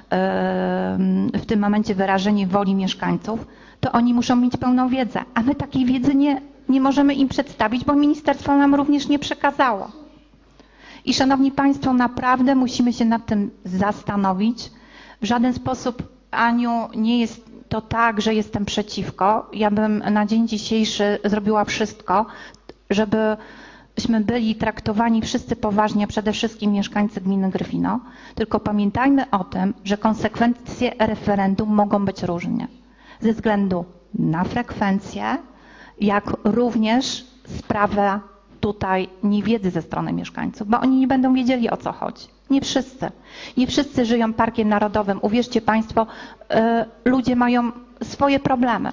w tym momencie wyrażenie woli mieszkańców, to oni muszą mieć pełną wiedzę, a my takiej wiedzy nie, nie możemy im przedstawić, bo ministerstwo nam również nie przekazało. I szanowni państwo, naprawdę musimy się nad tym zastanowić. W żaden sposób, Aniu, nie jest to tak, że jestem przeciwko. Ja bym na dzień dzisiejszy zrobiła wszystko, żebyśmy byli traktowani wszyscy poważnie, przede wszystkim mieszkańcy gminy Gryfino. Tylko pamiętajmy o tym, że konsekwencje referendum mogą być różne. Ze względu na frekwencję, jak również sprawę tutaj niewiedzy ze strony mieszkańców, bo oni nie będą wiedzieli, o co chodzi. Nie wszyscy. Nie wszyscy żyją Parkiem Narodowym. Uwierzcie państwo, y, ludzie mają swoje problemy.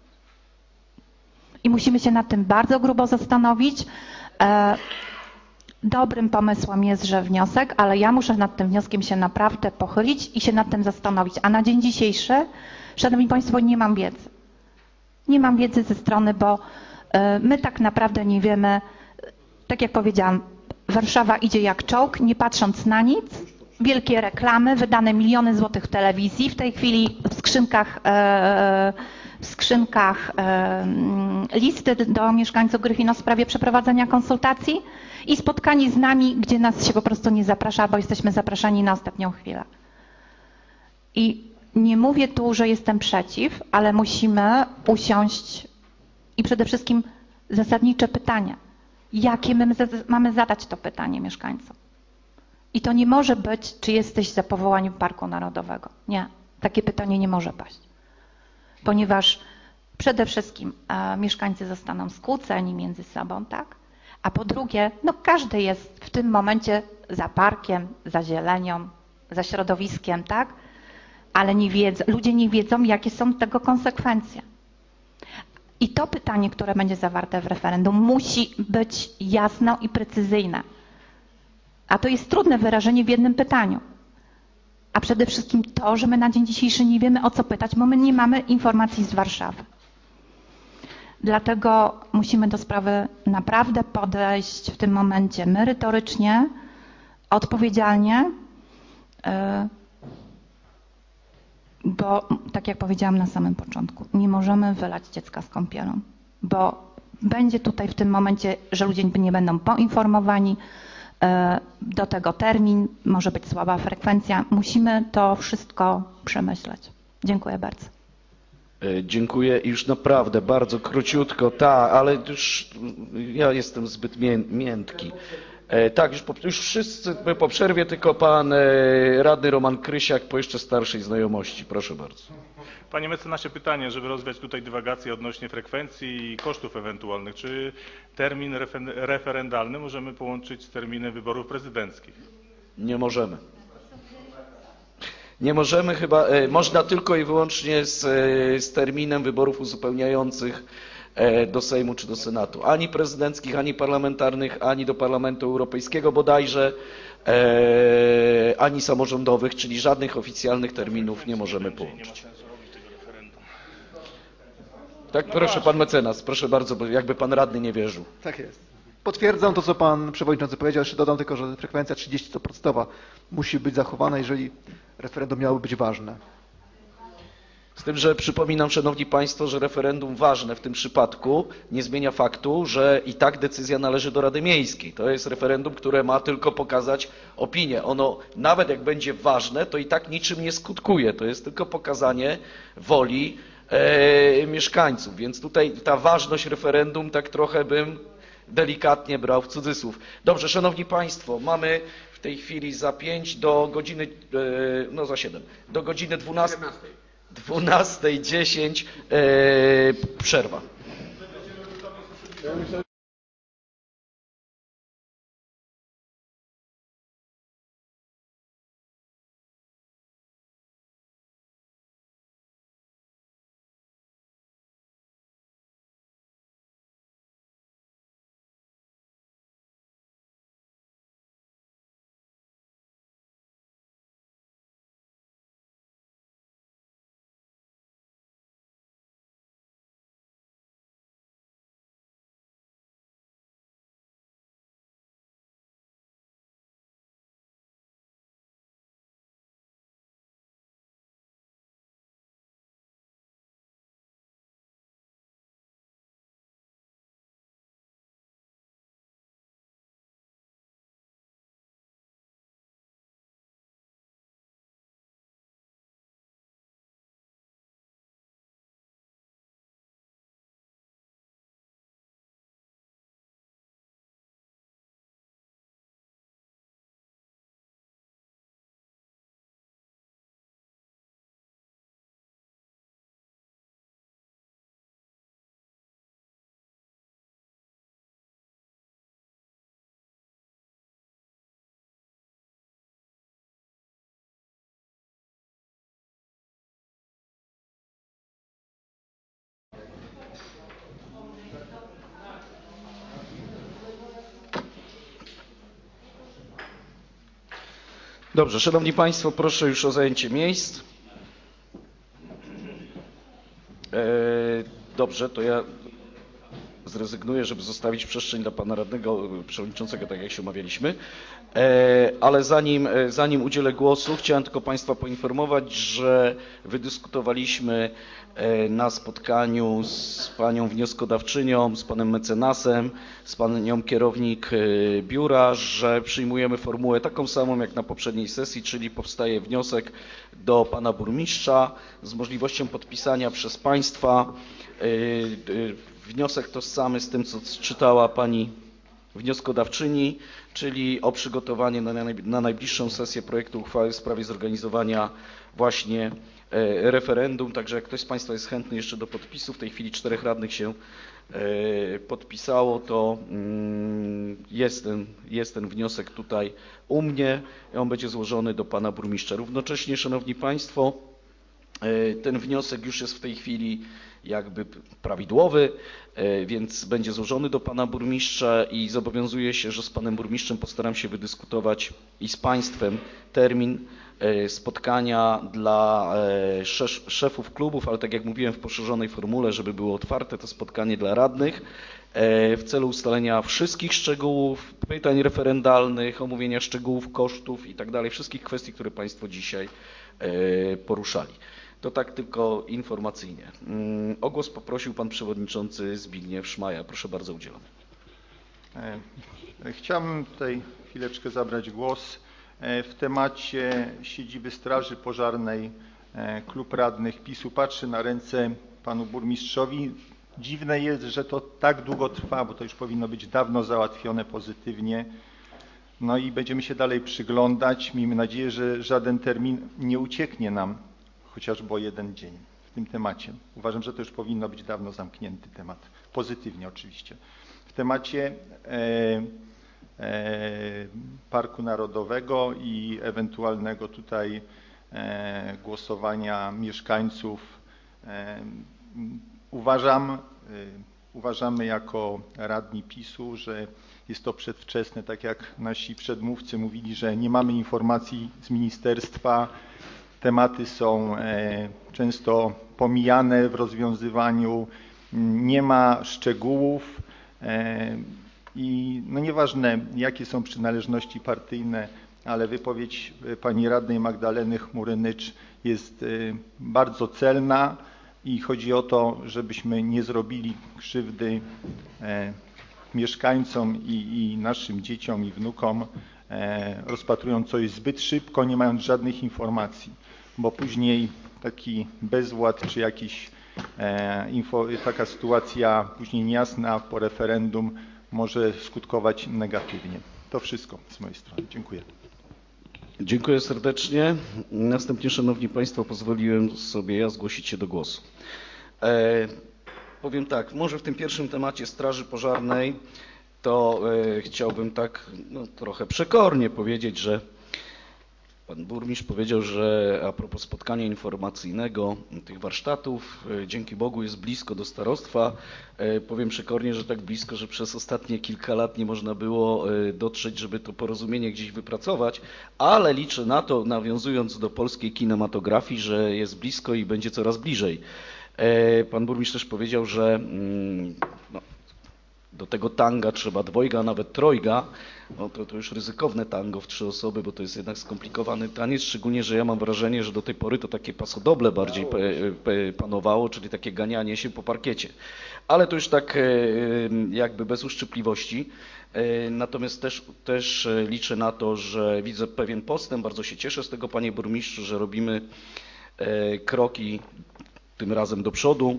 I musimy się nad tym bardzo grubo zastanowić. Y, dobrym pomysłem jest, że wniosek, ale ja muszę nad tym wnioskiem się naprawdę pochylić i się nad tym zastanowić. A na dzień dzisiejszy, szanowni państwo, nie mam wiedzy. Nie mam wiedzy ze strony, bo y, my tak naprawdę nie wiemy. Tak jak powiedziałam, Warszawa idzie jak czołg, nie patrząc na nic. Wielkie reklamy, wydane miliony złotych w telewizji. W tej chwili w skrzynkach, e, w skrzynkach e, listy do mieszkańców Gryfino w sprawie przeprowadzenia konsultacji i spotkanie z nami, gdzie nas się po prostu nie zaprasza, bo jesteśmy zapraszani na ostatnią chwilę. I nie mówię tu, że jestem przeciw, ale musimy usiąść i przede wszystkim zasadnicze pytania. Jakie my mamy zadać to pytanie mieszkańcom? I to nie może być, czy jesteś za powołaniem Parku Narodowego. Nie, takie pytanie nie może paść. Ponieważ przede wszystkim e, mieszkańcy zostaną skłóceni między sobą, tak? A po drugie, no każdy jest w tym momencie za parkiem, za zielenią, za środowiskiem, tak? Ale nie wiedzą, ludzie nie wiedzą, jakie są tego konsekwencje. I to pytanie, które będzie zawarte w referendum, musi być jasne i precyzyjne. A to jest trudne wyrażenie w jednym pytaniu. A przede wszystkim to, że my na dzień dzisiejszy nie wiemy, o co pytać, bo my nie mamy informacji z Warszawy. Dlatego musimy do sprawy naprawdę podejść w tym momencie merytorycznie, odpowiedzialnie, bo tak jak powiedziałam na samym początku, nie możemy wylać dziecka z kąpielą, bo będzie tutaj w tym momencie, że ludzie nie będą poinformowani, do tego termin, może być słaba frekwencja. Musimy to wszystko przemyśleć. Dziękuję bardzo. Dziękuję i już naprawdę bardzo króciutko, tak, ale już ja jestem zbyt mię miętki. Tak, już, po, już wszyscy po przerwie, tylko pan radny Roman Krysiak po jeszcze starszej znajomości. Proszę bardzo. Panie mecenasie, pytanie, żeby rozwiać tutaj dywagację odnośnie frekwencji i kosztów ewentualnych. Czy termin referendalny możemy połączyć z terminem wyborów prezydenckich? Nie możemy. Nie możemy chyba, można tylko i wyłącznie z, z terminem wyborów uzupełniających do Sejmu czy do Senatu. Ani prezydenckich, ani parlamentarnych, ani do Parlamentu Europejskiego bodajże, e, ani samorządowych, czyli żadnych oficjalnych terminów nie możemy połączyć. Tak, proszę pan mecenas, proszę bardzo, bo jakby pan radny nie wierzył. Tak jest. Potwierdzam to, co pan przewodniczący powiedział. Jeszcze dodam tylko, że frekwencja trzydzieści sto procent musi być zachowana, jeżeli referendum miałoby być ważne. Z tym, że przypominam, szanowni państwo, że referendum ważne w tym przypadku nie zmienia faktu, że i tak decyzja należy do Rady Miejskiej. To jest referendum, które ma tylko pokazać opinię. Ono nawet jak będzie ważne, to i tak niczym nie skutkuje. To jest tylko pokazanie woli e, mieszkańców. Więc tutaj ta ważność referendum tak trochę bym delikatnie brał w cudzysłów. Dobrze, szanowni państwo, mamy w tej chwili za pięć do godziny, e, no za siedem, do godziny dwunastej. dwunasta dziesięć e, przerwa. Dobrze, szanowni państwo, proszę już o zajęcie miejsc. Dobrze, to ja zrezygnuję, żeby zostawić przestrzeń dla pana radnego przewodniczącego, tak jak się umawialiśmy. Ale zanim, zanim udzielę głosu, chciałem tylko państwa poinformować, że wydyskutowaliśmy na spotkaniu z panią wnioskodawczynią, z panem mecenasem, z panią kierownik biura, że przyjmujemy formułę taką samą jak na poprzedniej sesji, czyli powstaje wniosek do pana burmistrza z możliwością podpisania przez państwa. Wniosek tożsamy z tym, co czytała pani wnioskodawczyni, czyli o przygotowanie na najbliższą sesję projektu uchwały w sprawie zorganizowania właśnie referendum. Także jak ktoś z państwa jest chętny jeszcze do podpisu, w tej chwili czterech radnych się podpisało, to jest ten, jest ten wniosek tutaj u mnie i on będzie złożony do pana burmistrza. Równocześnie, szanowni państwo, ten wniosek już jest w tej chwili jakby prawidłowy, więc będzie złożony do pana burmistrza i zobowiązuję się, że z panem burmistrzem postaram się wydyskutować i z państwem termin spotkania dla szefów klubów, ale tak jak mówiłem w poszerzonej formule, żeby było otwarte to spotkanie dla radnych w celu ustalenia wszystkich szczegółów, pytań referendalnych, omówienia szczegółów kosztów i tak dalej, wszystkich kwestii, które państwo dzisiaj poruszali. To tak tylko informacyjnie. O głos poprosił pan przewodniczący Zbigniew Szmaja. Proszę bardzo, udzielam. Chciałbym tutaj chwileczkę zabrać głos w temacie siedziby Straży Pożarnej. Klub radnych PiS-u patrzy na ręce panu burmistrzowi. Dziwne jest, że to tak długo trwa, bo to już powinno być dawno załatwione pozytywnie. No i będziemy się dalej przyglądać. Miejmy nadzieję, że żaden termin nie ucieknie nam, chociażby o jeden dzień w tym temacie. Uważam, że to już powinno być dawno zamknięty temat, pozytywnie oczywiście. W temacie e, e, Parku Narodowego i ewentualnego tutaj e, głosowania mieszkańców e, uważam, e, uważamy jako radni PiSu, że jest to przedwczesne, tak jak nasi przedmówcy mówili, że nie mamy informacji z ministerstwa, tematy są e, często pomijane w rozwiązywaniu, nie ma szczegółów e, i no nieważne jakie są przynależności partyjne, ale wypowiedź pani radnej Magdaleny Chmurynycz jest e, bardzo celna i chodzi o to, żebyśmy nie zrobili krzywdy e, mieszkańcom i, i naszym dzieciom i wnukom, e, rozpatrując coś zbyt szybko, nie mając żadnych informacji, bo później taki bezwład czy jakiś e, info, taka sytuacja później niejasna po referendum może skutkować negatywnie. To wszystko z mojej strony. Dziękuję. Dziękuję serdecznie. Następnie, Szanowni Państwo, pozwoliłem sobie ja zgłosić się do głosu. E, powiem tak, może w tym pierwszym temacie Straży Pożarnej to e, chciałbym tak no, trochę przekornie powiedzieć, że pan burmistrz powiedział, że a propos spotkania informacyjnego tych warsztatów, e, dzięki Bogu jest blisko do starostwa. E, powiem przekornie, że tak blisko, że przez ostatnie kilka lat nie można było e, dotrzeć, żeby to porozumienie gdzieś wypracować, ale liczę na to, nawiązując do polskiej kinematografii, że jest blisko i będzie coraz bliżej. E, pan burmistrz też powiedział, że mm, no, do tego tanga trzeba dwojga, a nawet trojga. No to, to już ryzykowne tango w trzy osoby, bo to jest jednak skomplikowany taniec, szczególnie, że ja mam wrażenie, że do tej pory to takie pasodoble bardziej panowało, czyli takie ganianie się po parkiecie. Ale to już tak jakby bez uszczypliwości. Natomiast też, też liczę na to, że widzę pewien postęp, bardzo się cieszę z tego, panie burmistrzu, że robimy kroki tym razem do przodu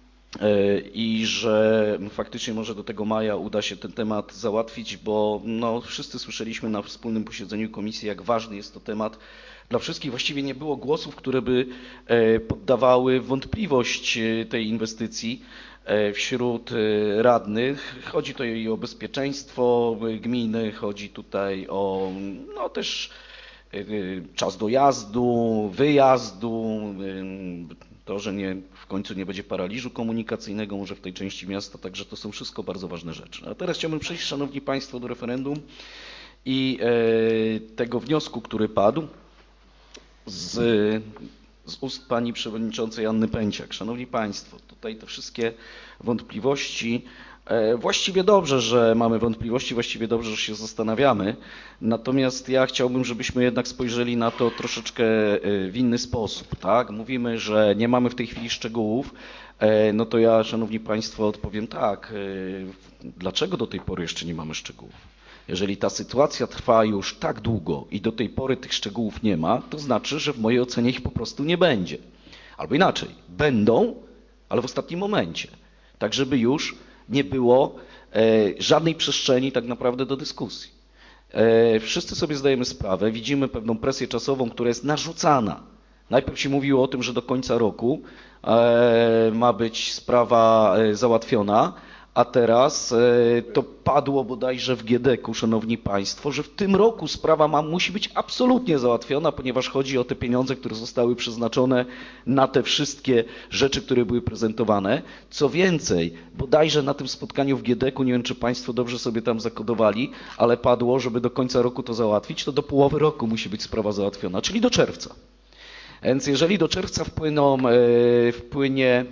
i że faktycznie może do tego maja uda się ten temat załatwić, bo no, wszyscy słyszeliśmy na wspólnym posiedzeniu komisji, jak ważny jest to temat dla wszystkich. Właściwie nie było głosów, które by poddawały wątpliwość tej inwestycji wśród radnych. Chodzi tutaj i o bezpieczeństwo gminy, chodzi tutaj o no, też czas dojazdu, wyjazdu, to, że nie, w końcu nie będzie paraliżu komunikacyjnego może w tej części miasta, także to są wszystko bardzo ważne rzeczy. A teraz chciałbym przejść, Szanowni Państwo, do referendum i e, tego wniosku, który padł z, z ust pani przewodniczącej Anny Pęciak. Szanowni Państwo, tutaj te wszystkie wątpliwości, e, właściwie dobrze, że mamy wątpliwości, właściwie dobrze, że się zastanawiamy, natomiast ja chciałbym, żebyśmy jednak spojrzeli na to troszeczkę w inny sposób, tak? Mówimy, że nie mamy w tej chwili szczegółów, e, no to ja, Szanowni Państwo, odpowiem tak, e, dlaczego do tej pory jeszcze nie mamy szczegółów? Jeżeli ta sytuacja trwa już tak długo i do tej pory tych szczegółów nie ma, to znaczy, że w mojej ocenie ich po prostu nie będzie. Albo inaczej, będą, ale w ostatnim momencie. Tak, żeby już nie było e, żadnej przestrzeni tak naprawdę do dyskusji. E, wszyscy sobie zdajemy sprawę, widzimy pewną presję czasową, która jest narzucana. Najpierw się mówiło o tym, że do końca roku e, ma być sprawa e, załatwiona, a teraz e, to padło bodajże w G D K u, Szanowni Państwo, że w tym roku sprawa ma, musi być absolutnie załatwiona, ponieważ chodzi o te pieniądze, które zostały przeznaczone na te wszystkie rzeczy, które były prezentowane. Co więcej, bodajże na tym spotkaniu w G D K u, nie wiem czy Państwo dobrze sobie tam zakodowali, ale padło, żeby do końca roku to załatwić, to do połowy roku musi być sprawa załatwiona, czyli do czerwca. Więc jeżeli do czerwca wpłyną, e, wpłynie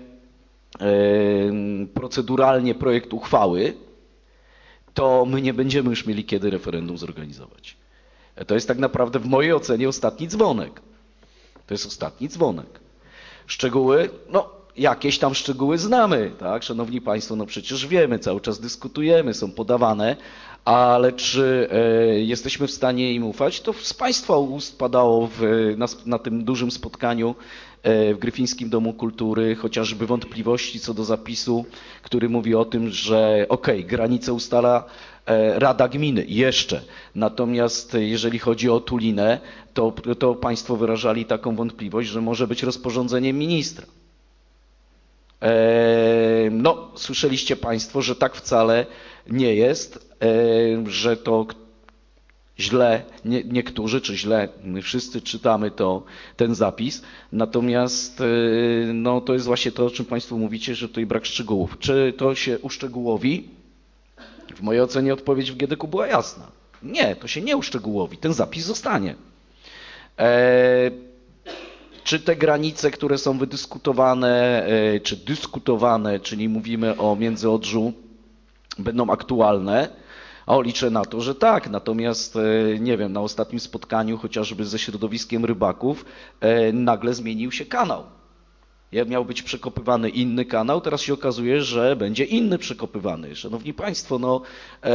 proceduralnie projekt uchwały, to my nie będziemy już mieli kiedy referendum zorganizować. To jest tak naprawdę w mojej ocenie ostatni dzwonek. To jest ostatni dzwonek. Szczegóły, no jakieś tam szczegóły znamy, tak? Szanowni Państwo, no przecież wiemy, cały czas dyskutujemy, są podawane, ale czy jesteśmy w stanie im ufać? To z Państwa ust padało w, na, na tym dużym spotkaniu w Gryfińskim Domu Kultury chociażby wątpliwości co do zapisu, który mówi o tym, że okej, okay, granicę ustala Rada Gminy jeszcze, natomiast jeżeli chodzi o Tulinę, to, to Państwo wyrażali taką wątpliwość, że może być rozporządzeniem ministra. No, słyszeliście Państwo, że tak wcale nie jest, że to źle nie, niektórzy, czy źle my wszyscy czytamy to, ten zapis, natomiast no, to jest właśnie to, o czym Państwo mówicie, że tutaj brak szczegółów. Czy to się uszczegółowi? W mojej ocenie odpowiedź w G D K-u była jasna. Nie, to się nie uszczegółowi, ten zapis zostanie. E, czy te granice, które są wydyskutowane, e, czy dyskutowane, czyli mówimy o Międzyodrzu, będą aktualne? O, liczę na to, że tak, natomiast nie wiem, na ostatnim spotkaniu chociażby ze środowiskiem rybaków nagle zmienił się kanał. Miał być przekopywany inny kanał, teraz się okazuje, że będzie inny przekopywany. Szanowni Państwo, no e,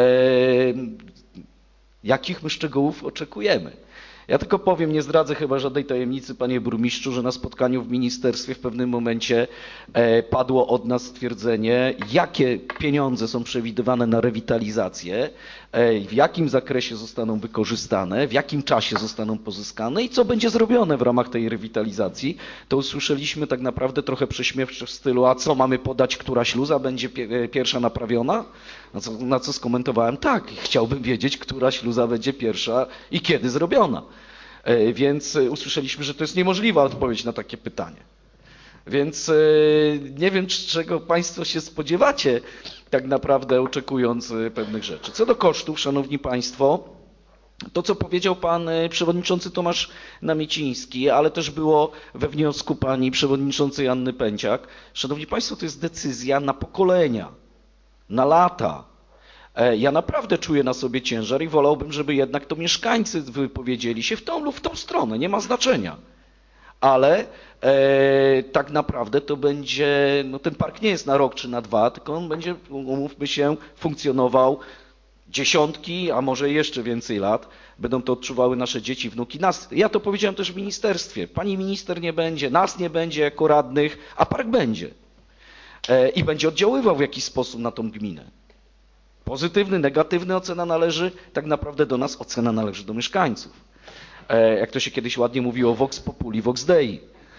jakich my szczegółów oczekujemy? Ja tylko powiem, nie zdradzę chyba żadnej tajemnicy, panie burmistrzu, że na spotkaniu w ministerstwie w pewnym momencie padło od nas stwierdzenie, jakie pieniądze są przewidywane na rewitalizację, w jakim zakresie zostaną wykorzystane, w jakim czasie zostaną pozyskane i co będzie zrobione w ramach tej rewitalizacji. To usłyszeliśmy tak naprawdę trochę prześmiewcze w stylu, a co mamy podać, która śluza będzie pierwsza naprawiona? Na co, na co skomentowałem, tak, chciałbym wiedzieć, która śluza będzie pierwsza i kiedy zrobiona. Więc usłyszeliśmy, że to jest niemożliwa odpowiedź na takie pytanie. Więc nie wiem, czego Państwo się spodziewacie, tak naprawdę oczekując pewnych rzeczy. Co do kosztów, Szanowni Państwo, to co powiedział Pan Przewodniczący Tomasz Namieciński, ale też było we wniosku Pani Przewodniczącej Anny Pęciak. Szanowni Państwo, to jest decyzja na pokolenia, na lata. Ja naprawdę czuję na sobie ciężar i wolałbym, żeby jednak to mieszkańcy wypowiedzieli się w tą lub w tą stronę, nie ma znaczenia. Ale e, tak naprawdę to będzie, no ten park nie jest na rok czy na dwa, tylko on będzie, umówmy się, funkcjonował dziesiątki, a może jeszcze więcej lat. Będą to odczuwały nasze dzieci, wnuki, nas. Ja to powiedziałem też w ministerstwie. Pani minister nie będzie, nas nie będzie jako radnych, a park będzie. E, I będzie oddziaływał w jakiś sposób na tą gminę. Pozytywny, negatywny ocena należy, tak naprawdę do nas ocena należy do mieszkańców. E, jak to się kiedyś ładnie mówiło, vox populi, vox dei.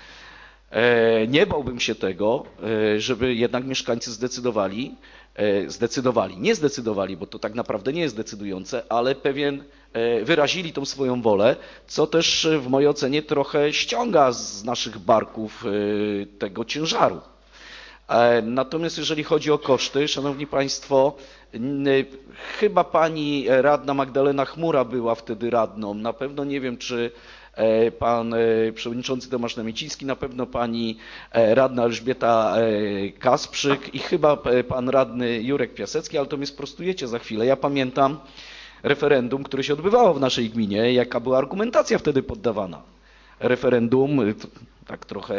E, nie bałbym się tego, e, żeby jednak mieszkańcy zdecydowali, e, zdecydowali, nie zdecydowali, bo to tak naprawdę nie jest decydujące, ale pewien e, wyrazili tą swoją wolę, co też w mojej ocenie trochę ściąga z naszych barków e, tego ciężaru. Natomiast jeżeli chodzi o koszty, Szanowni Państwo, chyba pani radna Magdalena Chmura była wtedy radną. Na pewno nie wiem, czy pan przewodniczący Tomasz Namieciński, na pewno pani radna Elżbieta Kasprzyk i chyba pan radny Jurek Piasecki, ale to mnie sprostujecie za chwilę. Ja pamiętam referendum, które się odbywało w naszej gminie, jaka była argumentacja wtedy poddawana. Referendum, tak trochę...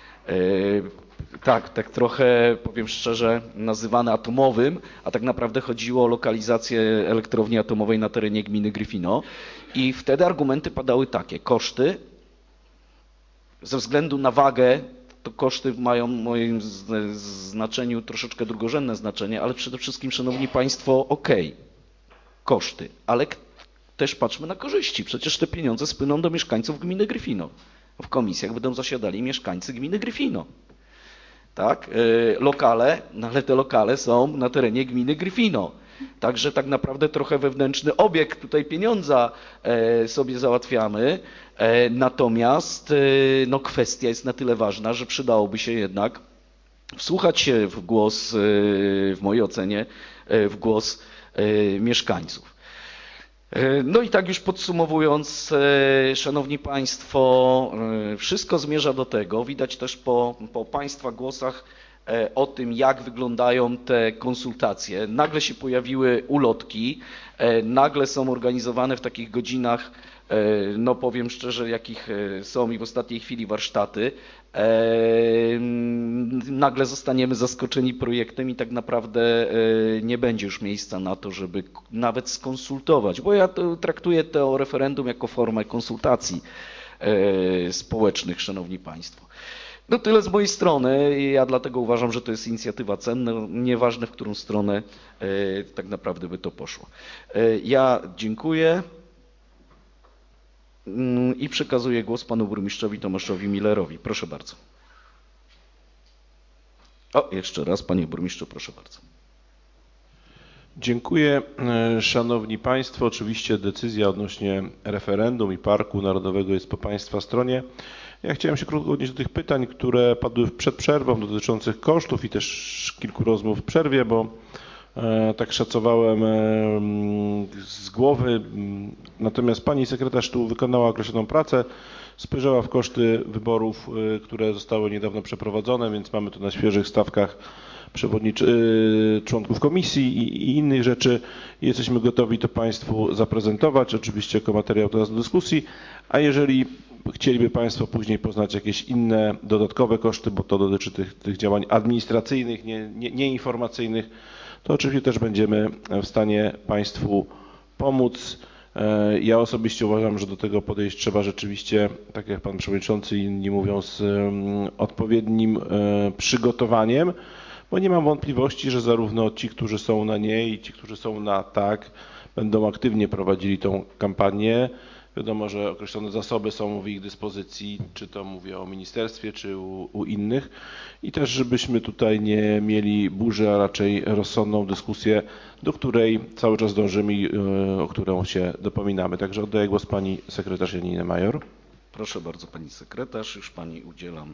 Tak, tak trochę, powiem szczerze, nazywane atomowym, a tak naprawdę chodziło o lokalizację elektrowni atomowej na terenie gminy Gryfino. I wtedy argumenty padały takie, koszty, ze względu na wagę, to koszty mają w moim znaczeniu troszeczkę drugorzędne znaczenie, ale przede wszystkim, Szanowni Państwo, okej, okay, koszty, ale też patrzmy na korzyści, przecież te pieniądze spłyną do mieszkańców gminy Gryfino. W komisjach będą zasiadali mieszkańcy gminy Gryfino. Tak, lokale, no ale te lokale są na terenie gminy Gryfino. Także tak naprawdę trochę wewnętrzny obieg tutaj pieniądza sobie załatwiamy. Natomiast no, kwestia jest na tyle ważna, że przydałoby się jednak wsłuchać się w głos, w mojej ocenie, w głos mieszkańców. No i tak już podsumowując, Szanowni Państwo, wszystko zmierza do tego, widać też po, po Państwa głosach, o tym, jak wyglądają te konsultacje. Nagle się pojawiły ulotki, nagle są organizowane w takich godzinach, no powiem szczerze, jakich są i w ostatniej chwili warsztaty. Nagle zostaniemy zaskoczeni projektem i tak naprawdę nie będzie już miejsca na to, żeby nawet skonsultować, bo ja to traktuję to referendum jako formę konsultacji społecznych, szanowni państwo. No tyle z mojej strony. Ja dlatego uważam, że to jest inicjatywa cenna, nieważne w którą stronę tak naprawdę by to poszło. Ja dziękuję i przekazuję głos panu burmistrzowi Tomaszowi Millerowi. Proszę bardzo. O, jeszcze raz, panie burmistrzu, proszę bardzo. Dziękuję. Szanowni państwo, oczywiście decyzja odnośnie referendum i Parku Narodowego jest po państwa stronie. Ja chciałem się krótko odnieść do tych pytań, które padły przed przerwą dotyczących kosztów i też kilku rozmów w przerwie, bo e, tak szacowałem e, z głowy. Natomiast pani sekretarz tu wykonała określoną pracę, spojrzała w koszty wyborów, e, które zostały niedawno przeprowadzone, więc mamy tu na świeżych stawkach przewodniczy, członków komisji i, i innych rzeczy. Jesteśmy gotowi to państwu zaprezentować, oczywiście jako materiał do dyskusji, a jeżeli chcieliby państwo później poznać jakieś inne dodatkowe koszty, bo to dotyczy tych, tych działań administracyjnych, nie, nie, nie informacyjnych, to oczywiście też będziemy w stanie państwu pomóc. Ja osobiście uważam, że do tego podejść trzeba rzeczywiście, tak jak pan przewodniczący i inni mówią, z odpowiednim przygotowaniem, bo nie mam wątpliwości, że zarówno ci, którzy są na nie i ci, którzy są na tak, będą aktywnie prowadzili tą kampanię. Wiadomo, że określone zasoby są w ich dyspozycji, czy to mówię o ministerstwie, czy u, u innych. I też, żebyśmy tutaj nie mieli burzy, a raczej rozsądną dyskusję, do której cały czas dążymy i o którą się dopominamy. Także oddaję głos pani sekretarz Janinie Major. Proszę bardzo pani sekretarz, już pani udzielam.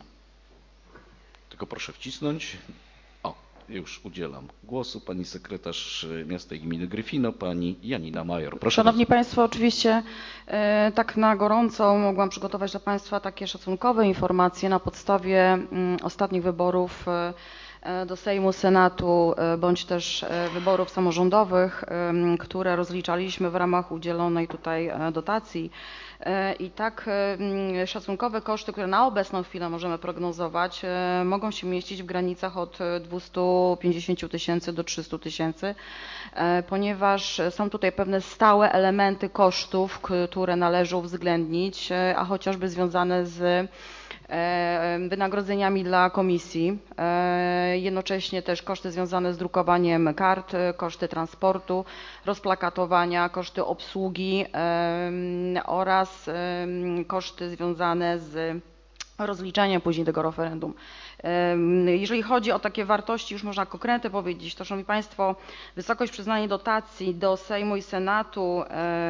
Tylko proszę wcisnąć. O, już udzielam głosu. Pani sekretarz Miasta i Gminy Gryfino, pani Janina Major. Proszę Szanowni bardzo. Państwo, oczywiście e, tak na gorąco mogłam przygotować dla Państwa takie szacunkowe informacje na podstawie m, ostatnich wyborów e, do Sejmu, Senatu, e, bądź też e, wyborów samorządowych, e, które rozliczaliśmy w ramach udzielonej tutaj e, dotacji. I tak szacunkowe koszty, które na obecną chwilę możemy prognozować, mogą się mieścić w granicach od dwustu pięćdziesięciu tysięcy do trzystu tysięcy, ponieważ są tutaj pewne stałe elementy kosztów, które należy uwzględnić, a chociażby związane z wynagrodzeniami dla komisji, jednocześnie też koszty związane z drukowaniem kart, koszty transportu, rozplakatowania, koszty obsługi oraz koszty związane z rozliczaniem później tego referendum. Jeżeli chodzi o takie wartości, już można konkretnie powiedzieć, to szanowni państwo, wysokość przyznanej dotacji do Sejmu i Senatu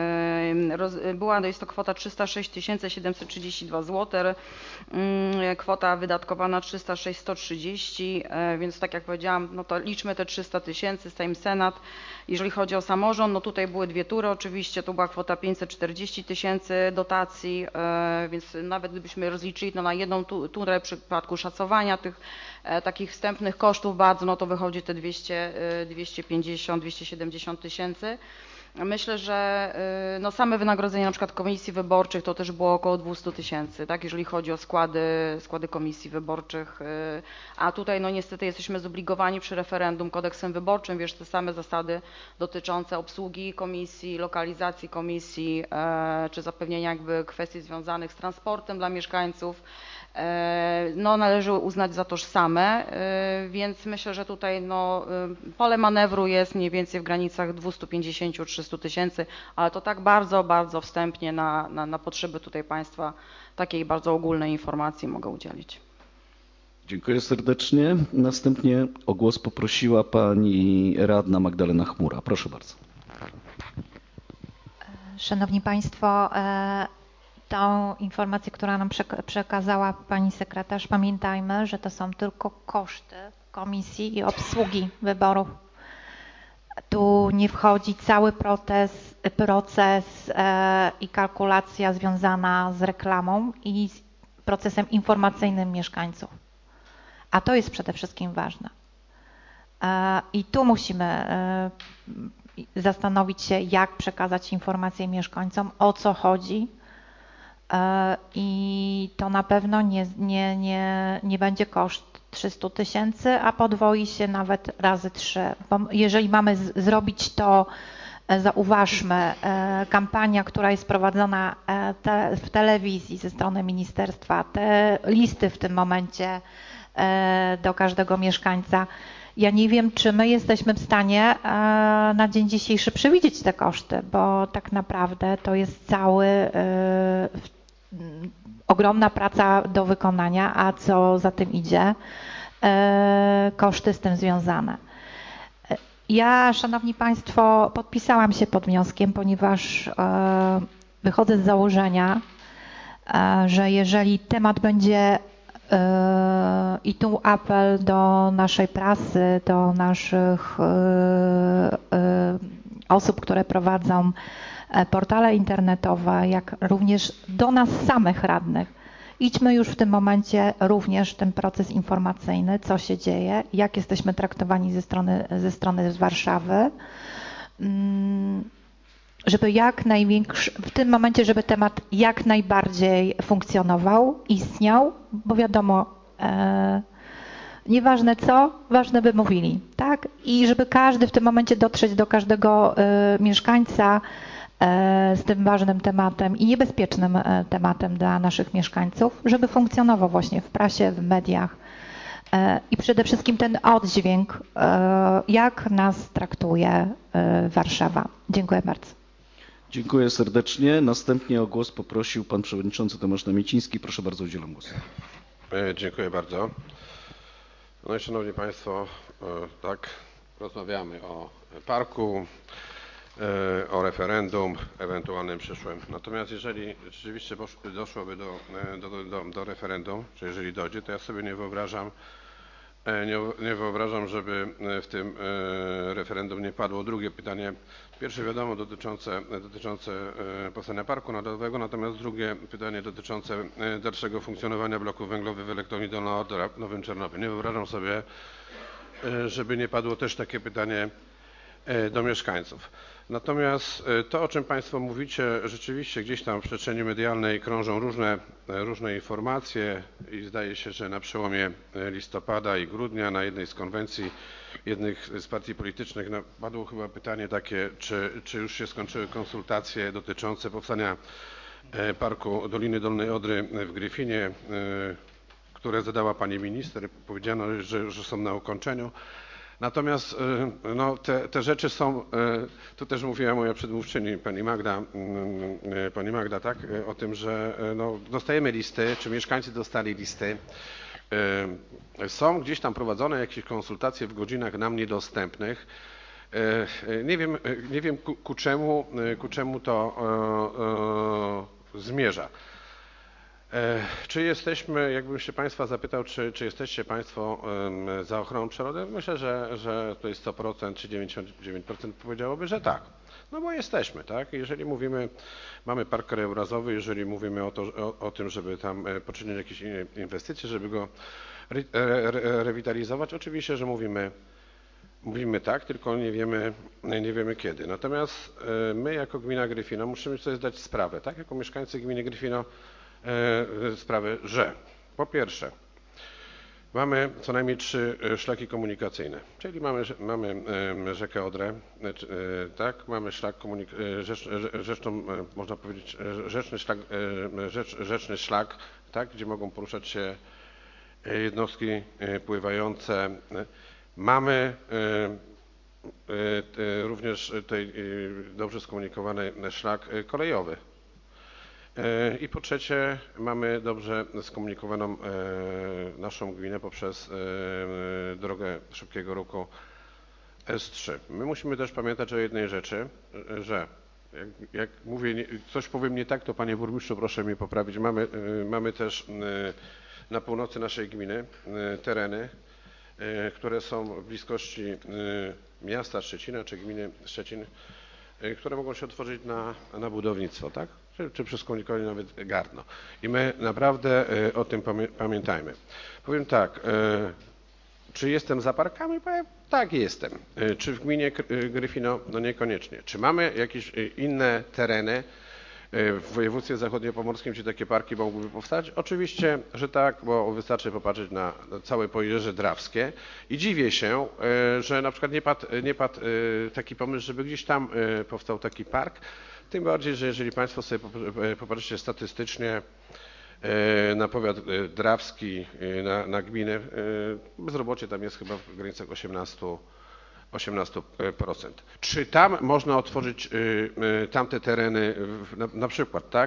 była, jest to kwota trzysta sześć tysięcy siedemset trzydzieści dwa złote, kwota wydatkowana trzysta sześć tysięcy sto trzydzieści, więc tak jak powiedziałam, no to liczmy te trzysta tysięcy, Sejm, Senat. Jeżeli chodzi o samorząd, no tutaj były dwie tury oczywiście, tu była kwota pięćset czterdzieści tysięcy dotacji, więc nawet gdybyśmy rozliczyli to na jedną turę w przypadku szacowania tych e, takich wstępnych kosztów bardzo, no to wychodzi te dwieście, dwieście pięćdziesiąt, dwieście siedemdziesiąt tysięcy. Myślę, że no same wynagrodzenia na przykład komisji wyborczych to też było około dwieście tysięcy, tak, jeżeli chodzi o składy, składy komisji wyborczych, a tutaj no niestety jesteśmy zobligowani przy referendum kodeksem wyborczym, wiesz, te same zasady dotyczące obsługi komisji, lokalizacji komisji, czy zapewnienia jakby kwestii związanych z transportem dla mieszkańców. No, należy uznać za tożsame, więc myślę, że tutaj no, pole manewru jest mniej więcej w granicach dwieście pięćdziesiąt do trzystu tysięcy, ale to tak bardzo, bardzo wstępnie na, na, na potrzeby tutaj Państwa takiej bardzo ogólnej informacji mogę udzielić. Dziękuję serdecznie. Następnie o głos poprosiła pani radna Magdalena Chmura. Proszę bardzo. Szanowni Państwo, tą informację, którą nam przekazała pani sekretarz, pamiętajmy, że to są tylko koszty komisji i obsługi wyborów. Tu nie wchodzi cały proces, proces e, i kalkulacja związana z reklamą i z procesem informacyjnym mieszkańców. A to jest przede wszystkim ważne. I tu musimy zastanowić się, jak przekazać informacje mieszkańcom, o co chodzi. I to na pewno nie, nie, nie, nie będzie koszt trzysta tysięcy, a podwoi się nawet razy trzy. Bo jeżeli mamy z, zrobić to, zauważmy, kampania, która jest prowadzona te, w telewizji ze strony ministerstwa, te listy w tym momencie do każdego mieszkańca. Ja nie wiem, czy my jesteśmy w stanie na dzień dzisiejszy przewidzieć te koszty, bo tak naprawdę to jest cały ogromna praca do wykonania, a co za tym idzie, koszty z tym związane. Ja, Szanowni Państwo, podpisałam się pod wnioskiem, ponieważ wychodzę z założenia, że jeżeli temat będzie, i tu apel do naszej prasy, do naszych osób, które prowadzą portale internetowe, jak również do nas samych radnych. Idźmy już w tym momencie również ten proces informacyjny, co się dzieje, jak jesteśmy traktowani ze strony, ze strony Warszawy, żeby jak największy, w tym momencie, żeby temat jak najbardziej funkcjonował, istniał, bo wiadomo, e, nieważne co, ważne by mówili, tak? I żeby każdy w tym momencie dotrzeć do każdego e, mieszkańca e, z tym ważnym tematem i niebezpiecznym e, tematem dla naszych mieszkańców, żeby funkcjonował właśnie w prasie, w mediach e, i przede wszystkim ten oddźwięk, e, jak nas traktuje e, Warszawa. Dziękuję bardzo. Dziękuję serdecznie. Następnie o głos poprosił pan przewodniczący Tomasz Namieciński. Proszę bardzo, udzielam głosu. Dziękuję bardzo. No i Szanowni Państwo, tak, rozmawiamy o parku, o referendum ewentualnym przyszłym. Natomiast jeżeli rzeczywiście doszłoby do, do, do, do referendum, czy jeżeli dojdzie, to ja sobie nie wyobrażam, nie, nie wyobrażam, żeby w tym referendum nie padło drugie pytanie. Pierwsze wiadomo dotyczące, dotyczące powstania parku narodowego, natomiast drugie pytanie dotyczące dalszego funkcjonowania bloków węglowych w elektrowni Dolna Odra w Nowym Czarnowie. Nie wyobrażam sobie, żeby nie padło też takie pytanie do mieszkańców. Natomiast to, o czym Państwo mówicie, rzeczywiście gdzieś tam w przestrzeni medialnej krążą różne, różne informacje i zdaje się, że na przełomie listopada i grudnia na jednej z konwencji jednych z partii politycznych padło chyba pytanie takie, czy, czy już się skończyły konsultacje dotyczące powstania parku Doliny Dolnej Odry w Gryfinie, które zadała pani minister. Powiedziano, że, że są na ukończeniu. Natomiast no, te, te rzeczy są, tu też mówiła moja przedmówczyni, pani Magda, pani Magda, tak, o tym, że no, dostajemy listy, czy mieszkańcy dostali listy. Są gdzieś tam prowadzone jakieś konsultacje w godzinach nam niedostępnych. Nie wiem, nie wiem ku, ku, czemu, ku czemu to zmierza. Czy jesteśmy, jakbym się Państwa zapytał, czy, czy jesteście Państwo za ochroną przyrody? Myślę, że, że to jest sto procent czy dziewięćdziesiąt dziewięć procent powiedziałoby, że tak. No bo jesteśmy, tak? Jeżeli mówimy, mamy park krajobrazowy, jeżeli mówimy o, to, o, o tym, żeby tam poczynić jakieś inwestycje, żeby go re, re, rewitalizować, oczywiście, że mówimy, mówimy tak, tylko nie wiemy, nie wiemy kiedy. Natomiast my jako gmina Gryfino musimy sobie zdać sprawę, tak? Jako mieszkańcy gminy Gryfino sprawę, że po pierwsze mamy co najmniej trzy szlaki komunikacyjne, czyli mamy, mamy rzekę Odrę, tak, mamy szlak komunikacyjny, rzecz, rzeczną, można powiedzieć, rzeczny szlak, rzecz, rzeczny szlak, tak, gdzie mogą poruszać się jednostki pływające. Mamy również tutaj dobrze skomunikowany szlak kolejowy. I po trzecie mamy dobrze skomunikowaną naszą gminę poprzez drogę szybkiego ruchu S trzy. My musimy też pamiętać o jednej rzeczy, że jak, jak mówię, coś powiem nie tak, to panie burmistrzu proszę mnie poprawić. Mamy, mamy też na północy naszej gminy tereny, które są w bliskości miasta Szczecina czy gminy Szczecin, które mogą się otworzyć na, na budownictwo, tak? Czy, czy przez komunikowanie nawet Gardno. I my naprawdę o tym pamiętajmy. Powiem tak, czy jestem za parkami? Powiem, tak, jestem. Czy w gminie Gryfino? No niekoniecznie. Czy mamy jakieś inne tereny w województwie zachodniopomorskim, gdzie takie parki mogłyby powstać? Oczywiście, że tak, bo wystarczy popatrzeć na całe Pojezierze Drawskie i dziwię się, że na przykład nie padł, nie padł taki pomysł, żeby gdzieś tam powstał taki park. Tym bardziej, że jeżeli Państwo sobie popatrzycie statystycznie na powiat drawski, na, na gminę, bezrobocie tam jest chyba w granicach osiemnaście procent. Czy tam można otworzyć tamte tereny, na, na przykład, tak,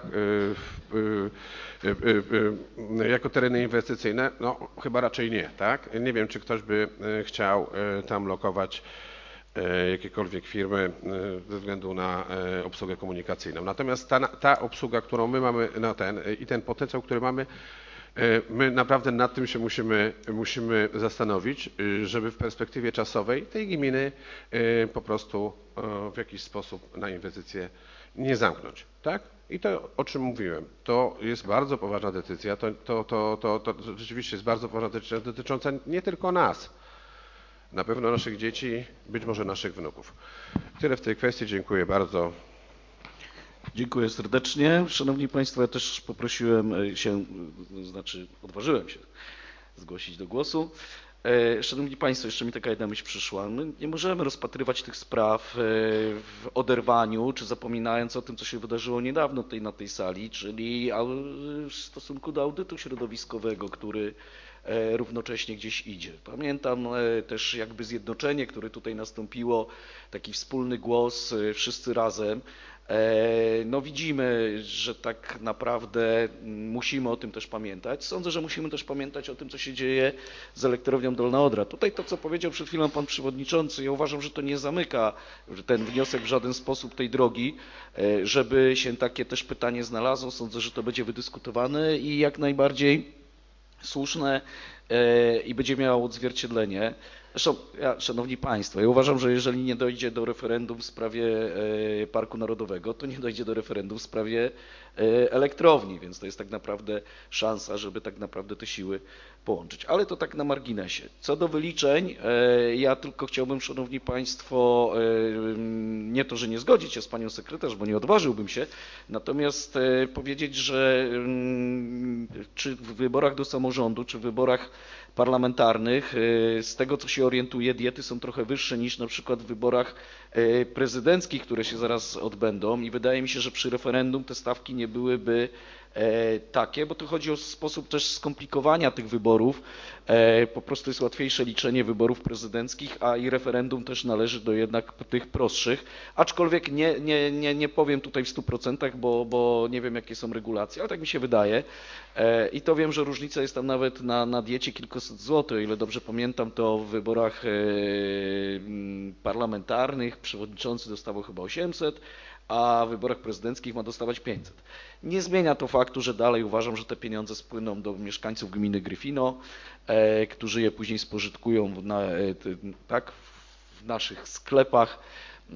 jako tereny inwestycyjne? No chyba raczej nie, tak? Nie wiem, czy ktoś by chciał tam lokować jakiekolwiek firmy ze względu na obsługę komunikacyjną. Natomiast ta, ta obsługa, którą my mamy na ten i ten potencjał, który mamy, my naprawdę nad tym się musimy, musimy zastanowić, żeby w perspektywie czasowej tej gminy po prostu w jakiś sposób na inwestycje nie zamknąć, tak? I to, o czym mówiłem, to jest bardzo poważna decyzja, to, to, to, to, to rzeczywiście jest bardzo poważna decyzja dotycząca nie tylko nas, na pewno naszych dzieci, być może naszych wnuków. Tyle w tej kwestii, dziękuję bardzo. Dziękuję serdecznie. Szanowni Państwo, ja też poprosiłem się, znaczy odważyłem się zgłosić do głosu. Szanowni Państwo, jeszcze mi taka jedna myśl przyszła. My nie możemy rozpatrywać tych spraw w oderwaniu, czy zapominając o tym, co się wydarzyło niedawno tutaj na tej sali, czyli w stosunku do audytu środowiskowego, który równocześnie gdzieś idzie. Pamiętam też jakby zjednoczenie, które tutaj nastąpiło, taki wspólny głos, wszyscy razem. No widzimy, że tak naprawdę musimy o tym też pamiętać. Sądzę, że musimy też pamiętać o tym, co się dzieje z elektrownią Dolna Odra. Tutaj to, co powiedział przed chwilą pan przewodniczący, ja uważam, że to nie zamyka ten wniosek w żaden sposób tej drogi, żeby się takie też pytanie znalazło. Sądzę, że to będzie wydyskutowane i jak najbardziej słuszne i będzie miało odzwierciedlenie. Zresztą, ja, Szanowni Państwo, ja uważam, że jeżeli nie dojdzie do referendum w sprawie Parku Narodowego, to nie dojdzie do referendum w sprawie elektrowni, więc to jest tak naprawdę szansa, żeby tak naprawdę te siły połączyć. Ale to tak na marginesie. Co do wyliczeń, ja tylko chciałbym, Szanowni Państwo, nie to, że nie zgodzić się z Panią Sekretarz, bo nie odważyłbym się, natomiast powiedzieć, że czy w wyborach do samorządu, czy w wyborach parlamentarnych, z tego co się orientuję, diety są trochę wyższe niż na przykład w wyborach prezydenckich, które się zaraz odbędą i wydaje mi się, że przy referendum te stawki nie byłyby takie, bo to chodzi o sposób też skomplikowania tych wyborów. Po prostu jest łatwiejsze liczenie wyborów prezydenckich, a i referendum też należy do jednak tych prostszych. Aczkolwiek nie, nie, nie, nie powiem tutaj w stu procentach, bo, bo nie wiem jakie są regulacje, ale tak mi się wydaje. I to wiem, że różnica jest tam nawet na, na diecie kilkuset złotych. O ile dobrze pamiętam, to w wyborach parlamentarnych przewodniczący dostawał chyba osiemset, a w wyborach prezydenckich ma dostawać pięćset. Nie zmienia to faktu, że dalej uważam, że te pieniądze spłyną do mieszkańców gminy Gryfino, e, którzy je później spożytkują na, e, tak, w naszych sklepach, e,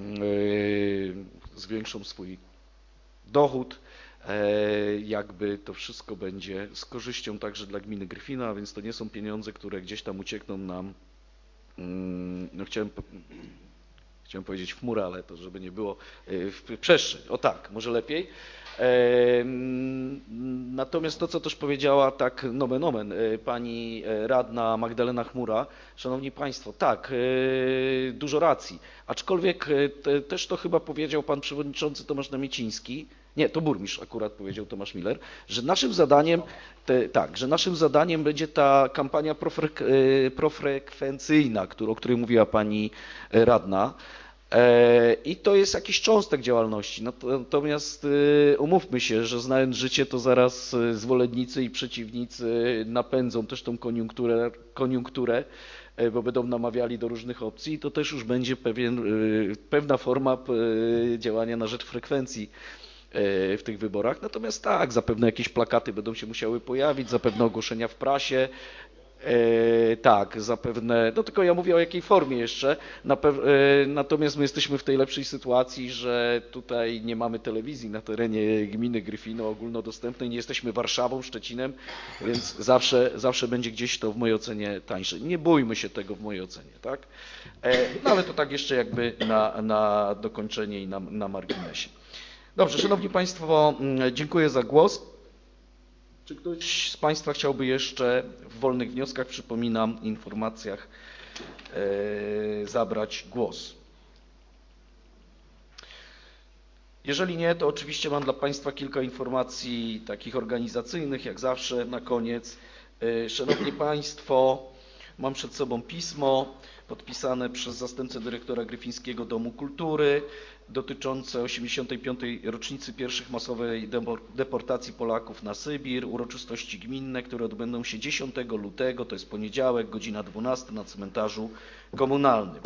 zwiększą swój dochód. E, jakby to wszystko będzie z korzyścią także dla gminy Gryfino, a więc to nie są pieniądze, które gdzieś tam uciekną nam, mm, no chciałem Chciałem powiedzieć w chmurę, ale to żeby nie było w przestrzeń. O tak, może lepiej. Natomiast to, co też powiedziała tak nomen omen pani radna Magdalena Chmura, Szanowni Państwo, tak, dużo racji. Aczkolwiek te, też to chyba powiedział pan przewodniczący Tomasz Namieciński, nie, to burmistrz akurat powiedział Tomasz Miller, że naszym zadaniem, te, tak, że naszym zadaniem będzie ta kampania profrek, profrekwencyjna, o której mówiła pani radna. I to jest jakiś cząstek działalności. Natomiast umówmy się, że znając życie, to zaraz zwolennicy i przeciwnicy napędzą też tą koniunkturę, koniunkturę, bo będą namawiali do różnych opcji i to też już będzie pewien, pewna forma działania na rzecz frekwencji w tych wyborach. Natomiast tak, zapewne jakieś plakaty będą się musiały pojawić, zapewne ogłoszenia w prasie. E, tak, zapewne, no tylko ja mówię o jakiej formie jeszcze, Napew- e, natomiast my jesteśmy w tej lepszej sytuacji, że tutaj nie mamy telewizji na terenie gminy Gryfino ogólnodostępnej, nie jesteśmy Warszawą, Szczecinem, więc zawsze, zawsze będzie gdzieś to w mojej ocenie tańsze. Nie bójmy się tego w mojej ocenie, tak? E, no ale to tak jeszcze jakby na, na dokończenie i na, na marginesie. Dobrze, Szanowni Państwo, dziękuję za głos. Czy ktoś z Państwa chciałby jeszcze w wolnych wnioskach, przypominam, informacjach e, zabrać głos? Jeżeli nie, to oczywiście mam dla Państwa kilka informacji takich organizacyjnych, jak zawsze na koniec. E, Szanowni Państwo, mam przed sobą pismo podpisane przez zastępcę dyrektora Gryfińskiego Domu Kultury dotyczące osiemdziesiątej piątej rocznicy pierwszych masowej deportacji Polaków na Sybir, uroczystości gminne, które odbędą się dziesiątego lutego, to jest poniedziałek, godzina dwunasta na cmentarzu komunalnym.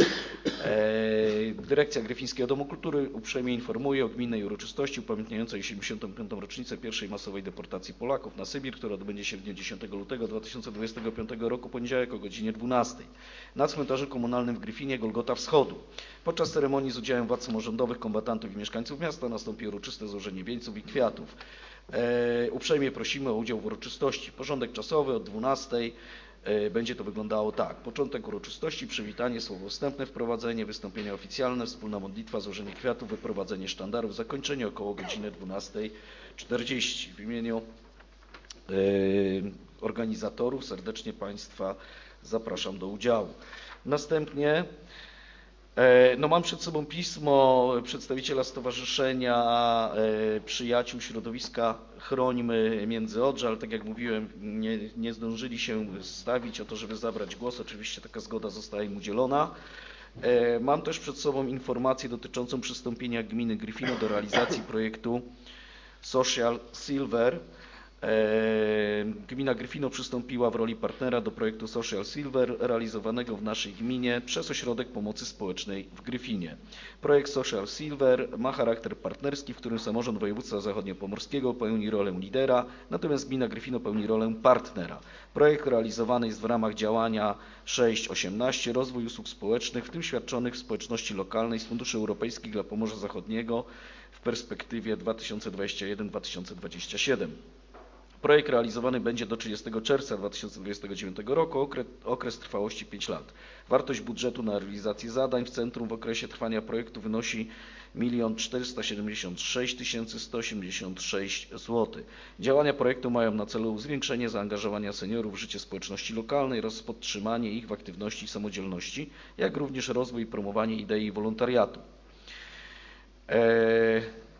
Dyrekcja Gryfińskiego Domu Kultury uprzejmie informuje o gminnej uroczystości upamiętniającej osiemdziesiątą piątą rocznicę pierwszej masowej deportacji Polaków na Sybir, która odbędzie się w dniu dziesiątego lutego dwa tysiące dwudziestego piątego roku, poniedziałek o godzinie dwunastej na cmentarzu komunalnym w Gryfinie, Golgota Wschodu. Podczas ceremonii z udziałem władz samorządowych, kombatantów i mieszkańców miasta nastąpi uroczyste złożenie wieńców i kwiatów. E, uprzejmie prosimy o udział w uroczystości. Porządek czasowy od dwunastej e, będzie to wyglądało tak. Początek uroczystości, przywitanie, słowo wstępne, wprowadzenie, wystąpienia oficjalne, wspólna modlitwa, złożenie kwiatów, wyprowadzenie sztandarów, zakończenie około godziny dwunastej czterdzieści. W imieniu e, organizatorów serdecznie Państwa zapraszam do udziału. Następnie no mam przed sobą pismo przedstawiciela Stowarzyszenia Przyjaciół Środowiska Chrońmy Międzyodrze, ale tak jak mówiłem, nie, nie zdążyli się stawić o to, żeby zabrać głos. Oczywiście taka zgoda została im udzielona. Mam też przed sobą informację dotyczącą przystąpienia gminy Gryfino do realizacji projektu Social Silver. Gmina Gryfino przystąpiła w roli partnera do projektu Social Silver realizowanego w naszej gminie przez Ośrodek Pomocy Społecznej w Gryfinie. Projekt Social Silver ma charakter partnerski, w którym samorząd województwa zachodniopomorskiego pełni rolę lidera, natomiast gmina Gryfino pełni rolę partnera. Projekt realizowany jest w ramach działania sześć osiemnaście Rozwój usług społecznych, w tym świadczonych w społeczności lokalnej z funduszy europejskich dla Pomorza Zachodniego w perspektywie dwa tysiące dwudziesty pierwszy do dwa tysiące dwudziestego siódmego. Projekt realizowany będzie do trzydziestego czerwca dwa tysiące dwudziestego dziewiątego roku, okres, okres trwałości pięć lat. Wartość budżetu na realizację zadań w centrum w okresie trwania projektu wynosi milion czterysta siedemdziesiąt sześć tysięcy sto osiemdziesiąt sześć złotych. Działania projektu mają na celu zwiększenie zaangażowania seniorów w życie społeczności lokalnej oraz podtrzymanie ich w aktywności i samodzielności, jak również rozwój i promowanie idei wolontariatu. Eee...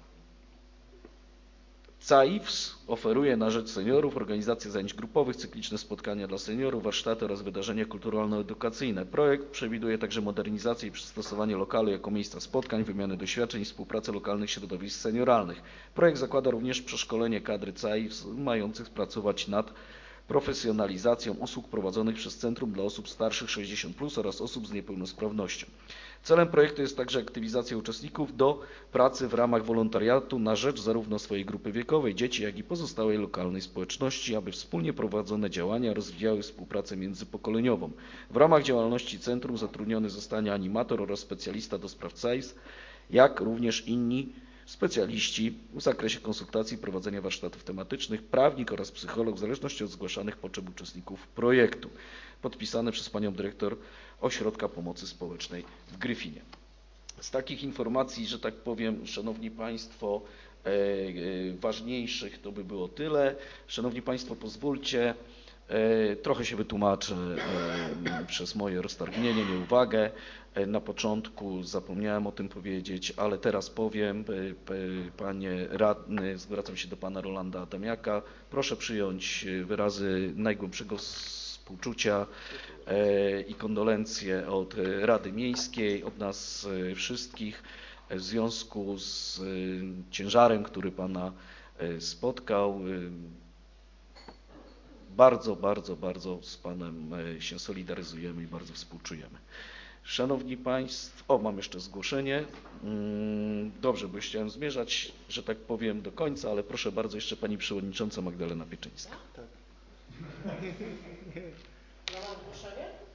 C A I F S oferuje na rzecz seniorów organizację zajęć grupowych, cykliczne spotkania dla seniorów, warsztaty oraz wydarzenia kulturalno-edukacyjne. Projekt przewiduje także modernizację i przystosowanie lokalu jako miejsca spotkań, wymiany doświadczeń i współpracę lokalnych środowisk senioralnych. Projekt zakłada również przeszkolenie kadry C A I F S mających pracować nad profesjonalizacją usług prowadzonych przez Centrum dla Osób Starszych sześćdziesiąt plus oraz osób z niepełnosprawnością. Celem projektu jest także aktywizacja uczestników do pracy w ramach wolontariatu na rzecz zarówno swojej grupy wiekowej, dzieci, jak i pozostałej lokalnej społeczności, aby wspólnie prowadzone działania rozwijały współpracę międzypokoleniową. W ramach działalności centrum zatrudniony zostanie animator oraz specjalista do spraw C A I F S, jak również inni specjaliści w zakresie konsultacji, prowadzenia warsztatów tematycznych, prawnik oraz psycholog w zależności od zgłaszanych potrzeb uczestników projektu. Podpisane przez panią dyrektor Ośrodka Pomocy Społecznej w Gryfinie. Z takich informacji, że tak powiem, Szanowni Państwo, e, e, ważniejszych to by było tyle. Szanowni Państwo, pozwólcie, e, trochę się wytłumaczę e, przez moje roztargnienie, nieuwagę. E, na początku zapomniałem o tym powiedzieć, ale teraz powiem. E, e, panie radny, zwracam się do pana Rolanda Adamiaka. Proszę przyjąć wyrazy najgłębszego współczucia i kondolencje od Rady Miejskiej, od nas wszystkich w związku z ciężarem, który Pana spotkał. Bardzo, bardzo, bardzo z Panem się solidaryzujemy i bardzo współczujemy. Szanowni Państwo, o, mam jeszcze zgłoszenie. Dobrze, bo już chciałem zmierzać, że tak powiem, do końca, ale proszę bardzo, jeszcze Pani Przewodnicząca Magdalena Pieczyńska.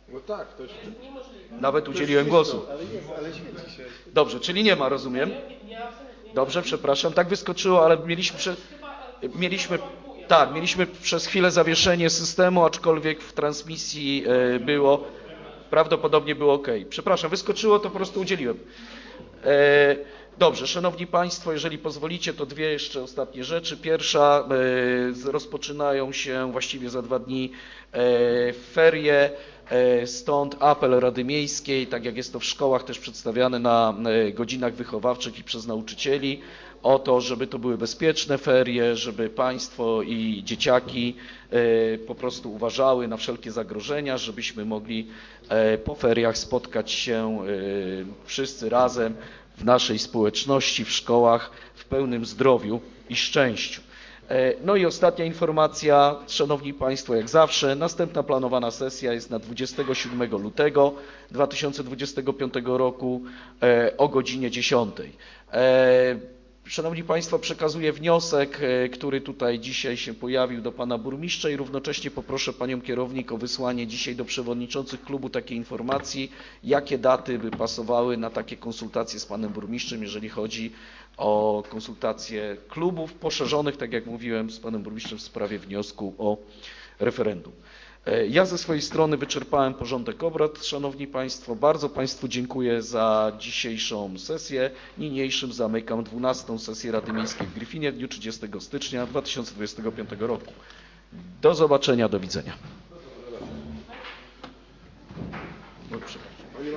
No tak, to jest... Nawet udzieliłem głosu. Dobrze, czyli nie ma, rozumiem? Dobrze, przepraszam, tak wyskoczyło, ale mieliśmy, mieliśmy, tak, mieliśmy przez chwilę zawieszenie systemu, aczkolwiek w transmisji było, prawdopodobnie było OK. Przepraszam, wyskoczyło, to po prostu udzieliłem. Dobrze, Szanowni Państwo, jeżeli pozwolicie, to dwie jeszcze ostatnie rzeczy. Pierwsza, rozpoczynają się właściwie za dwa dni ferie, stąd apel Rady Miejskiej, tak jak jest to w szkołach też przedstawiane na godzinach wychowawczych i przez nauczycieli, o to, żeby to były bezpieczne ferie, żeby Państwo i dzieciaki po prostu uważały na wszelkie zagrożenia, żebyśmy mogli po feriach spotkać się wszyscy razem w naszej społeczności, w szkołach, w pełnym zdrowiu i szczęściu. No i ostatnia informacja, Szanowni Państwo, jak zawsze, następna planowana sesja jest na dwudziestego siódmego lutego dwa tysiące dwudziestego piątego roku o godzinie dziesiątej. Szanowni Państwo, przekazuję wniosek, który tutaj dzisiaj się pojawił do Pana Burmistrza i równocześnie poproszę Panią Kierownik o wysłanie dzisiaj do przewodniczących klubu takiej informacji, jakie daty by pasowały na takie konsultacje z Panem Burmistrzem, jeżeli chodzi o konsultacje klubów poszerzonych, tak jak mówiłem, z Panem Burmistrzem w sprawie wniosku o referendum. Ja ze swojej strony wyczerpałem porządek obrad. Szanowni Państwo, bardzo Państwu dziękuję za dzisiejszą sesję. Niniejszym zamykam dwunastą sesję Rady Miejskiej w Gryfinie w dniu trzydziestego stycznia dwa tysiące dwudziestego piątego roku. Do zobaczenia, do widzenia.